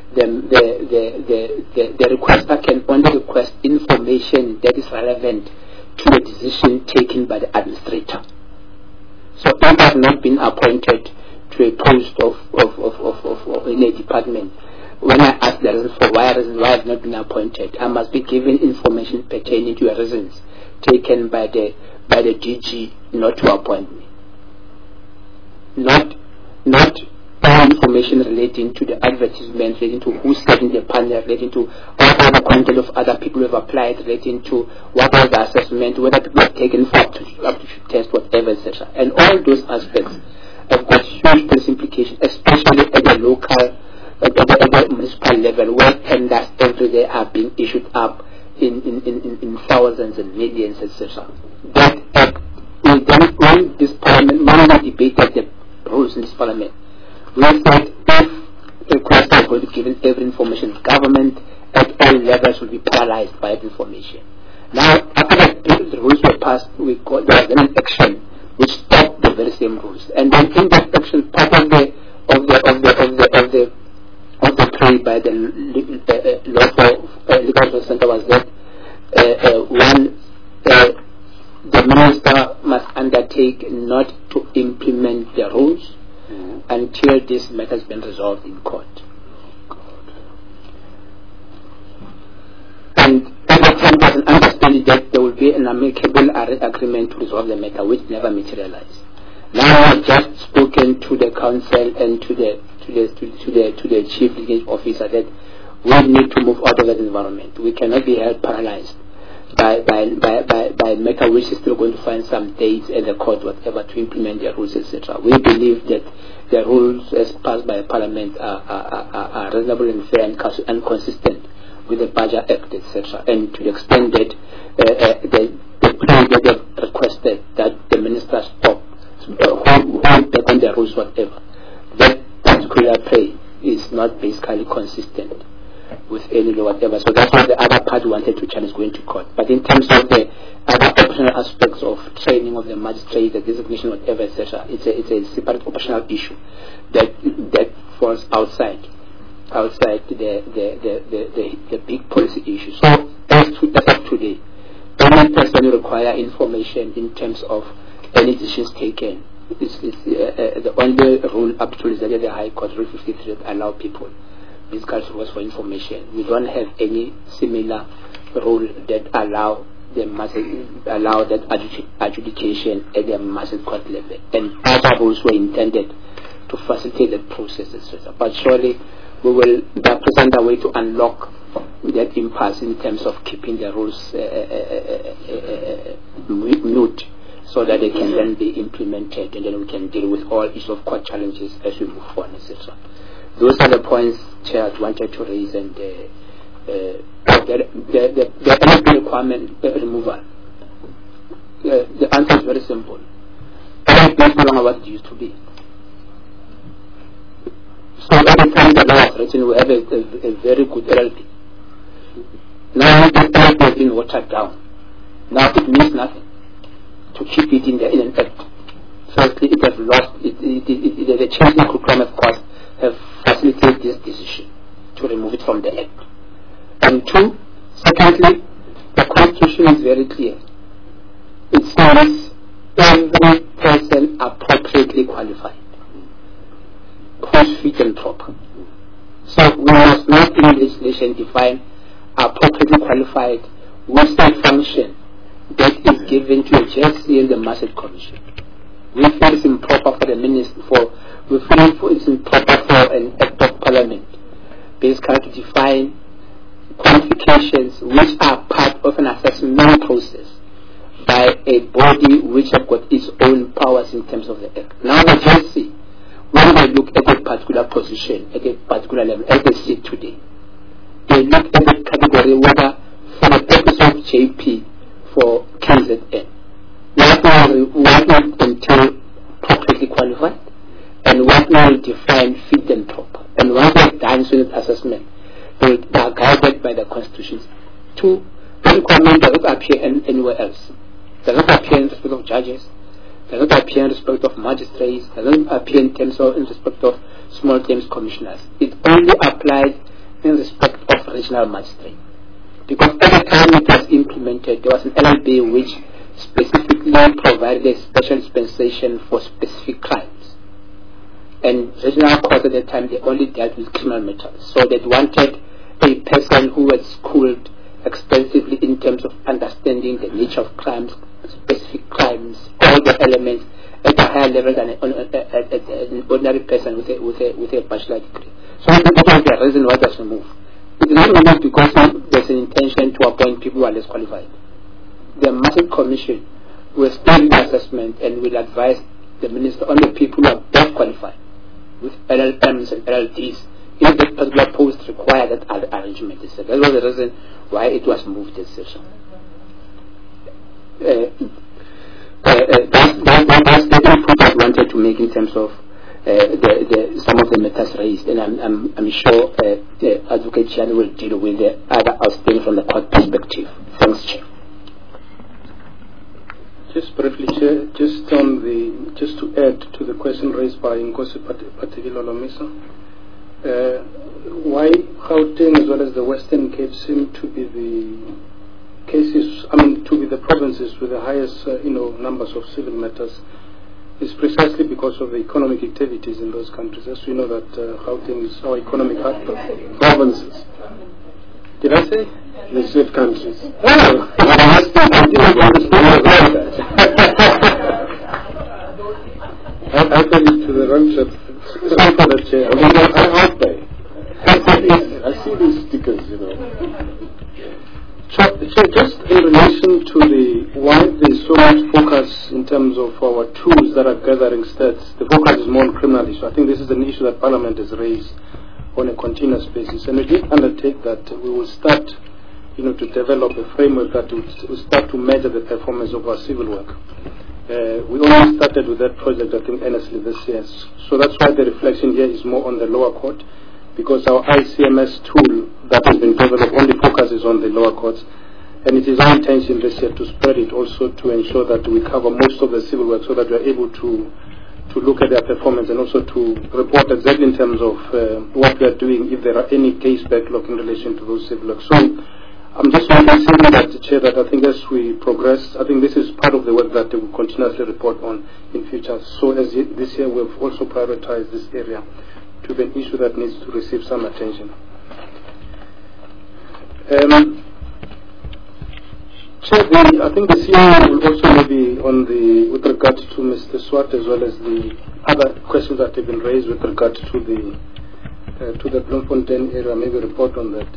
the requester can only request information that is relevant to a decision taken by the administrator. So if I have not been appointed to a post of in a department, when I ask the reason for why I have not been appointed, I must be given information pertaining to the reasons taken by the DG not to appoint me. Not information relating to the advertisement, relating to who's setting the panel, relating to what are the content of other people who have applied, relating to what was the assessment, whether people have taken for up to test, whatever, etc. And all those aspects have got huge policy implications, especially at the local, at the municipal level, where tenders every day are being issued up in thousands and millions, etc. That when this parliament, when we debated the rules in this parliament, we said if requests are going to be given every information, government at all levels will be paralyzed by that information. Now, after the rules were passed, there was an action which stopped the very same rules. And then in that action, part of the play by the Legal Resources Centre was that the minister must undertake not to implement the rules until this matter has been resolved in court. And at the time there was an understanding that there will be an amicable agreement to resolve the matter, which never materialized. Now I've just spoken to the council and to the chief legal officer that we need to move out of that environment. We cannot be held paralyzed by a matter which is still going to find some dates in the court, whatever, to implement the rules, etc. We believe that the rules as passed by Parliament are reasonable and fair and consistent with the Budget Act, etc. And to the extent that the plan that they requested that the minister stop, hold back on the rules, whatever, that particular play is not basically consistent with any law, whatever. So that's what the other party wanted to challenge going to court. But in terms of the other operational aspects of training of the magistrate, the designation, whatever, etc., it's a separate operational issue that falls outside the big policy issue. So as of today, any person who require information in terms of any decisions taken is the only rule up to is that the High Court Rule 53 that allow people these kinds of rules for information. We don't have any similar rule that allow that adjudication at the massive court level. And other rules were intended to facilitate that process, etc. But surely we will present a way to unlock that impasse in terms of keeping the rules mute, so that they can then be implemented, and then we can deal with all issues of court challenges as we move forward, etc. Those are the points Chair wanted to raise, and the NFP requirement removal. The answer is very simple. NFP is no longer what it used to be. So every time the law is written, we have a very good LLP. Now this LLP has been watered down. Now it means nothing to keep it in an act. Firstly, it has lost the changing curriculum, of course, have facilitated this decision to remove it from the act. And two, secondly, the Constitution is very clear. It says every person appropriately qualified, who's fit and proper. So we must not in legislation define perfectly qualified with a function that is given to a JSC and the Market Commission. We feel it's improper for the minister, we feel it's improper for an act of parliament basically to define qualifications which are part of an assessment process by a body which has got its own powers in terms of the act. Now the JSC, when they look at a particular position, at a particular level, as they sit today, they look at the category whether for the purpose of JP for KZN, what will entail properly qualified and what will define fit and proper. And once they've done student assessment, they are guided by the constitutions. Two, the requirement does not appear anywhere else. Does not appear in respect of judges, does not appear in respect of magistrates, does not appear in respect of small claims commissioners. It only applies in respect of regional magistrate. Because at the time it was implemented, there was an LLB which specifically provided a special dispensation for specific crimes. And regional courts at the time, they only dealt with criminal matters. So they wanted a person who was schooled extensively in terms of understanding the nature of crimes, specific crimes, all the elements at a higher level than an ordinary person with a bachelor degree. So that was the reason why it was removed. It is not removed because there's an intention to appoint people who are less qualified. The Market Commission will study the assessment and will advise the minister on the people who are best qualified with LLMs and LLDs if the particular post require that arrangement. That was the reason why it was moved this session. That's the input I wanted to make in terms of some of the matters raised, and I'm sure Advocate Chiani will deal with the other outstanding from the court perspective. Thanks, Chair. Just briefly, Chair, just to add to the question raised by Nkosi Patekile-Lomisa, why Gauteng as well as the Western Cape seem to be the cases, to be the provinces with the highest, numbers of civil matters, is precisely because of the economic activities in those countries. As we know that Gauteng is our economic hub. Provinces. Did I say? You said countries. Oh, I didn't understand that. I fell into the wrong trap. Sorry for that, Chair. I hope they. I see these stickers, So just in relation to why there's so much focus in terms of our tools that are gathering stats, the focus is more on criminal issue. I think this is an issue that Parliament has raised on a continuous basis, and we did undertake that we will start, to develop a framework that will start to measure the performance of our civil work. We only started with that project, I think, earnestly this year. So that's why the reflection here is more on the lower court, because our ICMS tool that has been developed only focuses on the lower courts. And it is our intention this year to spread it also to ensure that we cover most of the civil work so that we are able to look at their performance and also to report exactly in terms of what we are doing if there are any case backlog in relation to those civil work. So I'm just want to say that, Chair, that I think as we progress, I think this is part of the work that we will continuously report on in future. So as this year we've also prioritized this area to be an issue that needs to receive some attention. Chair, I think the CEO will also maybe with regard to Mr. Swart as well as the other questions that have been raised with regard to the Bloemfontein area, maybe report on that.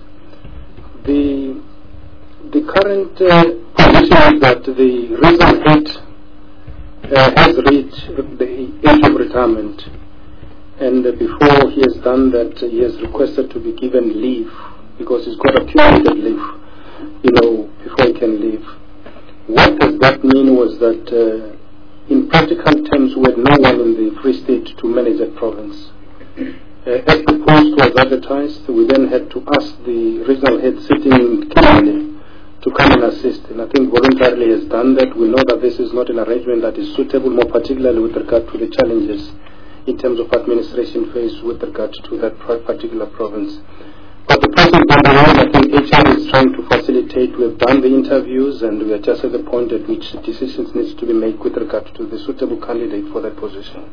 The current position is that the regional head has reached the age of retirement, and before he has done that, he has requested to be given leave because he's got accumulated leave, before he can leave. What does that mean was that in practical terms we had no one in the Free State to manage that province. As the post was advertised, we then had to ask the regional head sitting in Kimberley to come and assist, and I think voluntarily has done that. We know that this is not an arrangement that is suitable, more particularly with regard to the challenges in terms of administration faced with regard to that particular province. But the process down the road, I think HR is trying to facilitate. We have done the interviews and we are just at the point at which decisions needs to be made with regard to the suitable candidate for that position.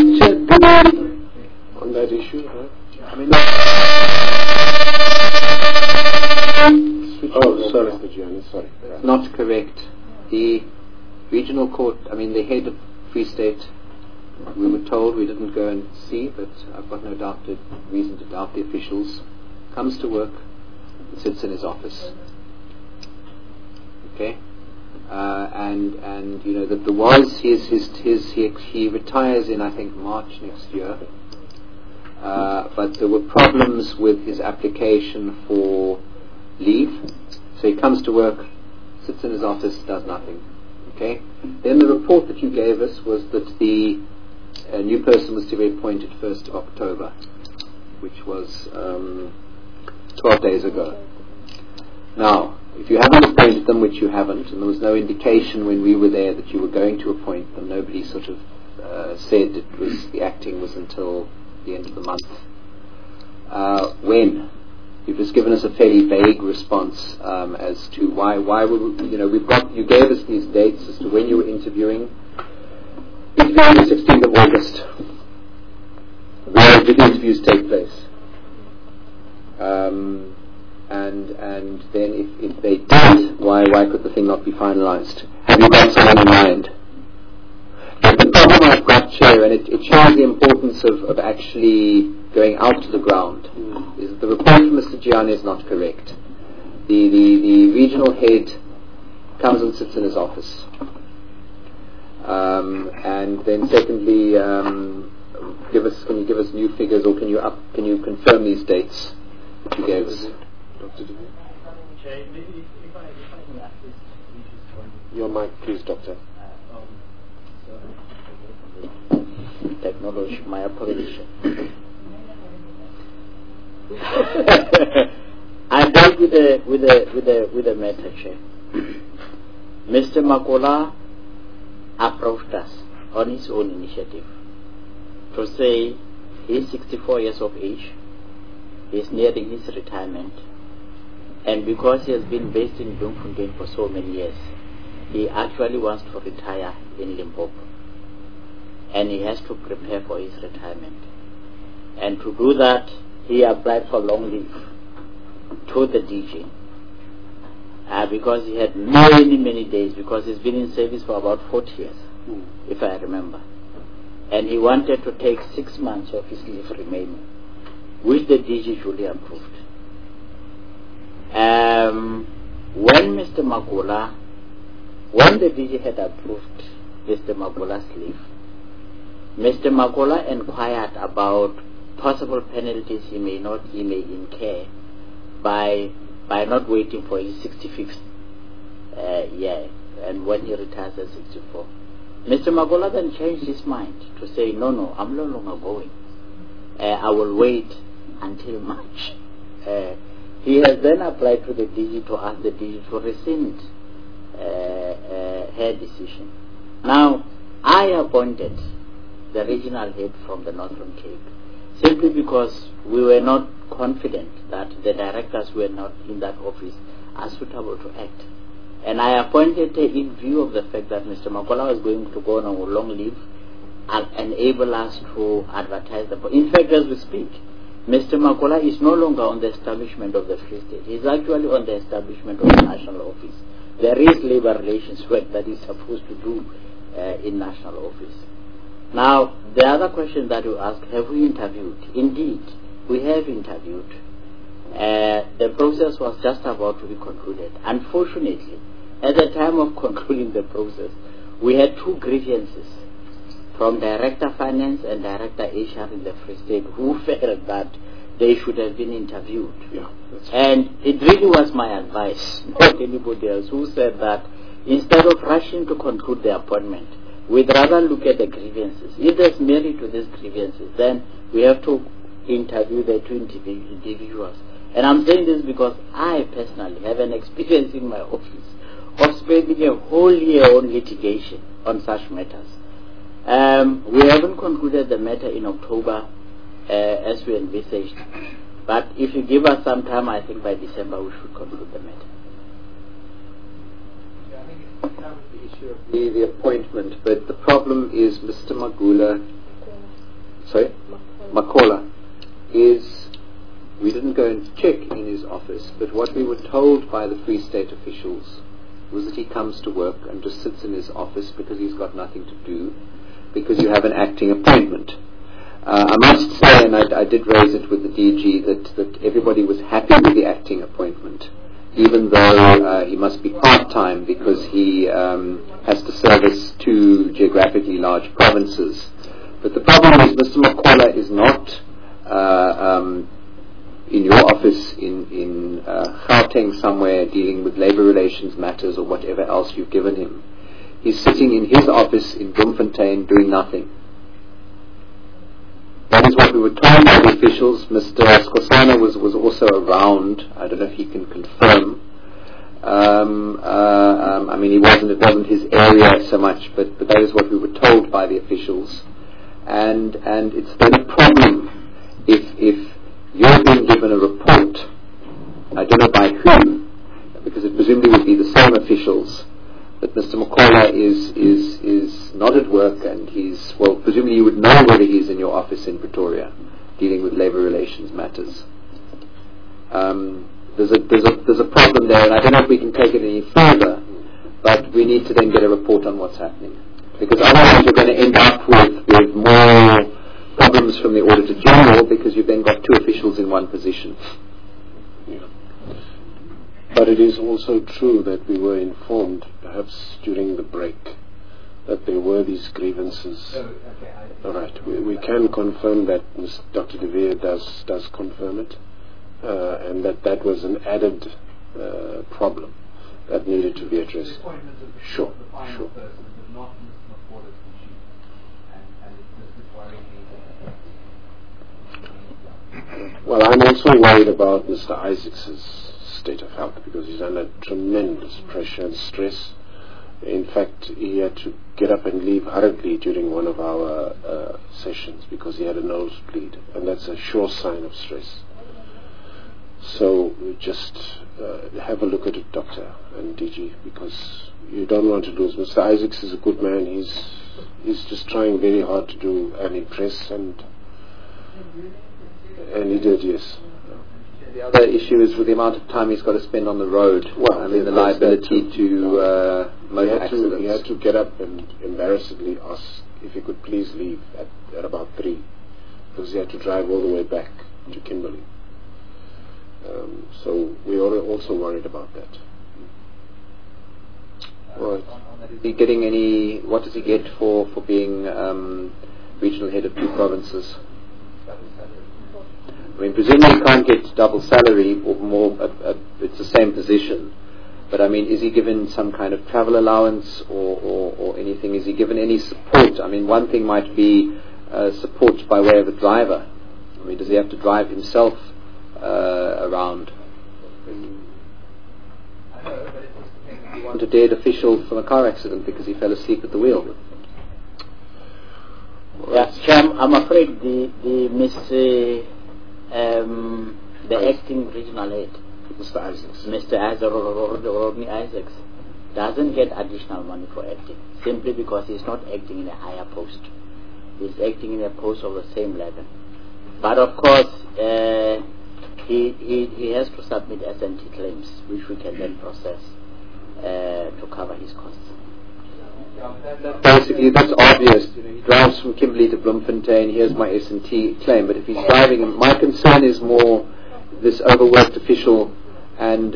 On that issue, Oh, sorry, Mr. Gianni, sorry. Not correct. The regional court, the head of Free State, we were told, we didn't go and see, but I've got no reason to doubt the officials, comes to work and sits in his office. Okay? And that there was he retires in, I think, March next year. But there were problems with his application for leave. So he comes to work, sits in his office, does nothing. Okay? Then the report that you gave us was that the new person was to be appointed 1st of October, which was 12 days ago. Now, if you haven't appointed them, which you haven't, and there was no indication when we were there that you were going to appoint them, nobody sort of said the acting was until the end of the month. When? You've just given us a fairly vague response as to why you gave us these dates as to when you were interviewing the 16th of August. Where did the interviews take place? And then if they did, why could the thing not be finalized? Have you got someone in mind? The problem I've got, Chair, and it shows the importance of actually going out to the ground, is that the report from Mr. Gianni is not correct. The regional head comes and sits in his office. And then secondly, can you give us new figures, or can you confirm these dates that you gave us? Dr. DeVere? Your mic, please, Doctor. Technology, my apologies. I dealt with the matter, Chair. Mr. Makola approached us on his own initiative to say he's 64 years of age, he's nearing his retirement, and because he has been based in Bloemfontein for so many years, he actually wants to retire in Limpopo, and he has to prepare for his retirement. And to do that, he applied for long leave to the DG because he had many days, because he's been in service for about 40 years, if I remember. And he wanted to take 6 months of his leave remaining, which the DG duly approved. When the DG had approved Mr. Makola's leave, Mr. Makola inquired about possible penalties he may incur by not waiting for his 65th year, and when he retires at 64. Mr. Makola then changed his mind to say, no, I'm no longer going. I will wait until March. He has then applied to the DG to ask the DG to rescind her decision. Now, I appointed the regional head from the Northern Cape simply because we were not confident that the directors were not in that office are suitable to act. And I appointed in view of the fact that Mr. Makola was going to go on a long leave and enable us to advertise the... In fact, as we speak, Mr. Makola is no longer on the establishment of the Free State. He is actually on the establishment of the national office. There is labor relations work that he's supposed to do in national office. Now, the other question that you ask, have we interviewed? Indeed, we have interviewed. The process was just about to be concluded. Unfortunately, at the time of concluding the process, we had 2 grievances from Director Finance and Director HR in the Free State who felt that they should have been interviewed. And it really was my advice, not anybody else, who said that instead of rushing to conclude the appointment, we'd rather look at the grievances. If there's merit to these grievances, then we have to interview the 2 individuals. And I'm saying this because I personally have an experience in my office of spending a whole year on litigation on such matters. We haven't concluded the matter in October as we envisaged. But if you give us some time, I think by December we should conclude the matter. I think it covers the issue of the appointment, but the problem is Mr. Makola is we didn't go and check in his office, but what we were told by the Free State officials was that he comes to work and just sits in his office because he's got nothing to do, because you have an acting appointment. I must say, and I did raise it with the DG, that everybody was happy with the acting appointment, even though he must be part-time because he has to service 2 geographically large provinces. But the problem is Mr. Makwala is not in your office in Gauteng somewhere dealing with labor relations matters or whatever else you've given him. He's sitting in his office in Bloemfontein doing nothing. That is what we were told by the officials. Mr. Skosana was also around. I don't know if he can confirm. I mean, it wasn't his area so much, but that is what we were told by the officials. And it's then a problem if you're being given a report, I don't know by whom, because it presumably would be the same officials, that Mr. Makwala is not at work, and presumably you would know whether he's in your office in Pretoria, dealing with labour relations matters. There's a problem there, and I don't know if we can take it any further, but we need to then get a report on what's happening, because otherwise you're going to end up with more problems from the Auditor General, because you've then got 2 officials in one position. Yeah. But it is also true that we were informed, perhaps during the break, that there were these grievances. All right, we can confirm that Dr. De Veer does confirm it, and that was an added problem that needed to be addressed. Sure. Well, I'm also worried about Mr. Isaacs' state of health, because he's under tremendous pressure and stress. In fact, he had to get up and leave hurriedly during one of our sessions because he had a nosebleed, and that's a sure sign of stress. So just have a look at it, Doctor and DG, because you don't want to lose. Mr. Isaacs is a good man. He's just trying very hard to do and impress, and he did, yes. The other issue is with the amount of time he's got to spend on the road. Well, I mean, the liability to motor accidents. He had to get up and embarrassedly ask if he could please leave at about 3, because he had to drive all the way back to Kimberley. So we are also worried about that. Right. Is he getting any? What does he get for being regional head of 2 provinces? I mean, presumably he can't get double salary or more. It's the same position, but I mean, is he given some kind of travel allowance or anything? Is he given any support? I mean, one thing might be support by way of a driver. I mean, does he have to drive himself around? He wanted a dead official from a car accident because he fell asleep at the wheel. Yeah, Chair, I'm afraid the acting regional head, Mr. Isaacs, Rodney Isaacs, doesn't get additional money for acting, simply because he's not acting in a higher post. He's acting in a post of the same level. But of course, he has to submit S&T claims, which we can then process to cover his costs. Basically, that's obvious. He drives from Kimberley to Bloemfontein. Here's my S&T claim. But if he's driving, my concern is more this overworked official, and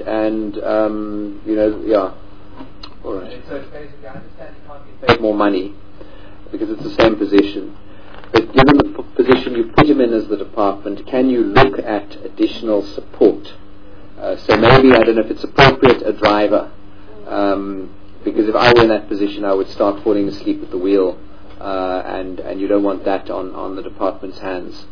yeah. All right. So basically, I understand you can't get paid more money because it's the same position. But given the position you put him in as the department, can you look at additional support? So maybe, I don't know if it's appropriate, a driver. Because if I were in that position, I would start falling asleep at the wheel, and you don't want that on the department's hands.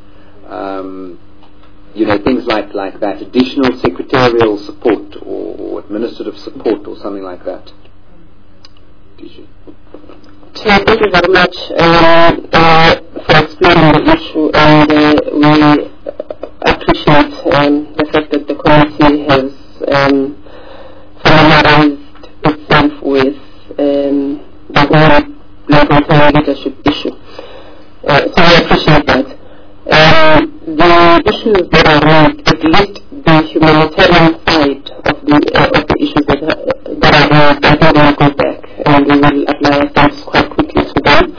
Things like that, additional secretarial support or administrative support or something like that. DG. Chair, thank you very much for explaining the issue, and we appreciate the fact that the committee has familiarized itself with the whole Bloemfontein leadership issue. So I appreciate that. The issues that are raised at least the humanitarian side of the issues that are raised, I think we'll go back and we will apply ourselves quite quickly to them.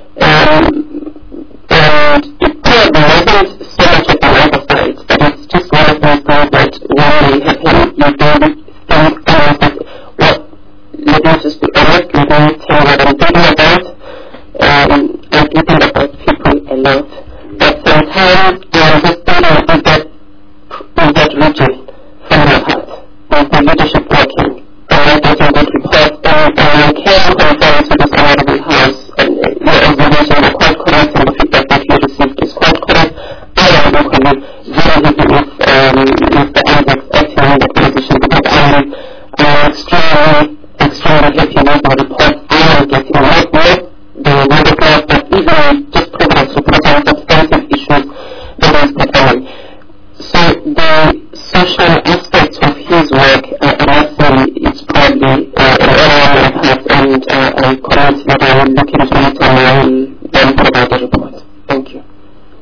And it probably wasn't so much of the other side, but it's just one of those things that when they happen, you don't think that, well, let me just be honest, let me tell you what I'm thinking about. I do think about people a lot, but sometimes I just think of that region from my heart. Is the leadership working? Am I getting good reports? And I can confirm to this honorable house, and your observation is quite correct, and the feedback that you received is quite correct. I am equally very happy with Mr. Isaac's acting in that position, because I'm extremely happy with the report. I am getting a lot more than another class, but even just progress report on substantive issues that is performing. So the social aspects of his work, I must say, it's probably an area of heart, and I comment that I will look into it and I will then provide a report. Thank you.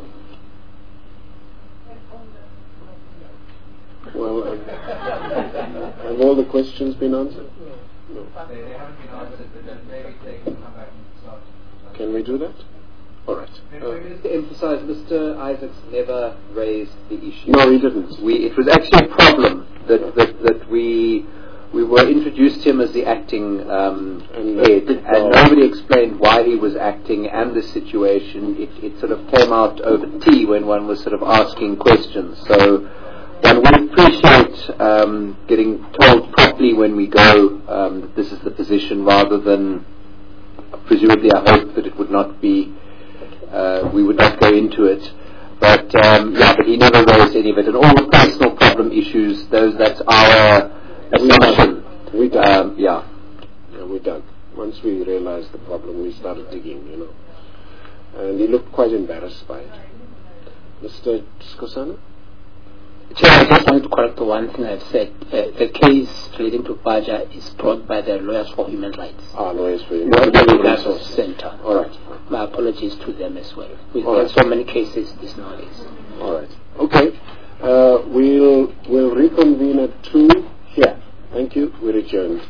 Well, have all the questions been answered? No. They haven't been answered, but then maybe they can come back and start. Can we do that? All right. Just to emphasize, Mr. Isaacs never raised the issue. No, he didn't. It was actually a problem that we were introduced to him as the acting head, and nobody explained why he was acting and the situation. It sort of came out over tea when one was sort of asking questions. So one would appreciate getting told properly when we go that this is the position, rather than presumably I hope that it would not be. We would not go into it, but but he never raised any of it, and all the personal problem issues. That's our assumption. We're done. Yeah, we're done. Once we realized the problem, we started digging, and he looked quite embarrassed by it. Mr. Skosana? Chair, I just wanted to correct the one thing I've said. The case relating to Baja is brought by the Lawyers for Human Rights. Lawyers for Human Rights. Not the Legal Center. All right. My apologies to them as well. We've got so many cases this nowadays. All right. Okay. We'll reconvene at 2 here. Thank you. We're adjourned.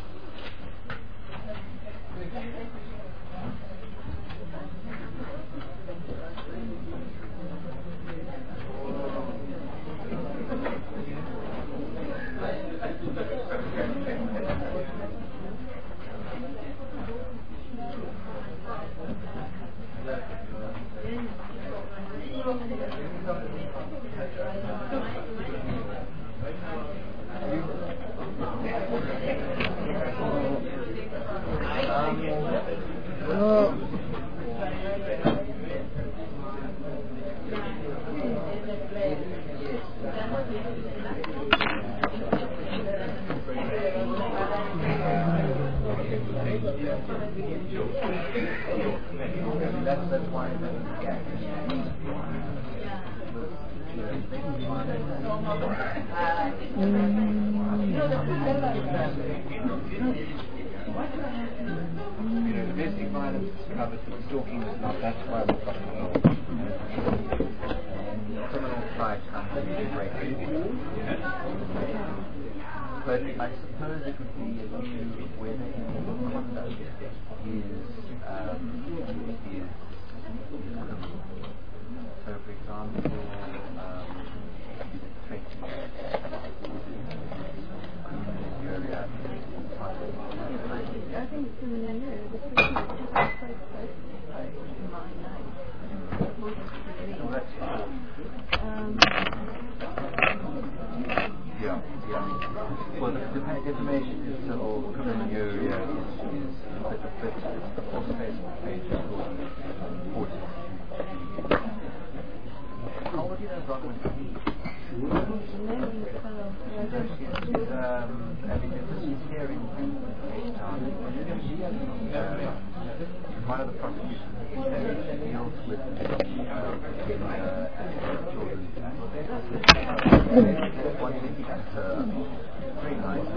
Domestic violence is covered, but stalking is not. That's why we've got criminal side comes into great deal. But I suppose it would be a issue of whether illegal conduct is criminal. So, for example, I think it's in the area. The person is just outside in my life. Well, the defamation is or criminal area is the full Facebook page is called 40. How old do you know Bronwyn to be? She's here in one of the prosecutions deals with children. One thing that's very nice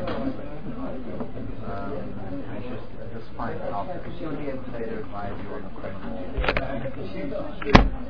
and just find out because she'll be able to later advise you on the question.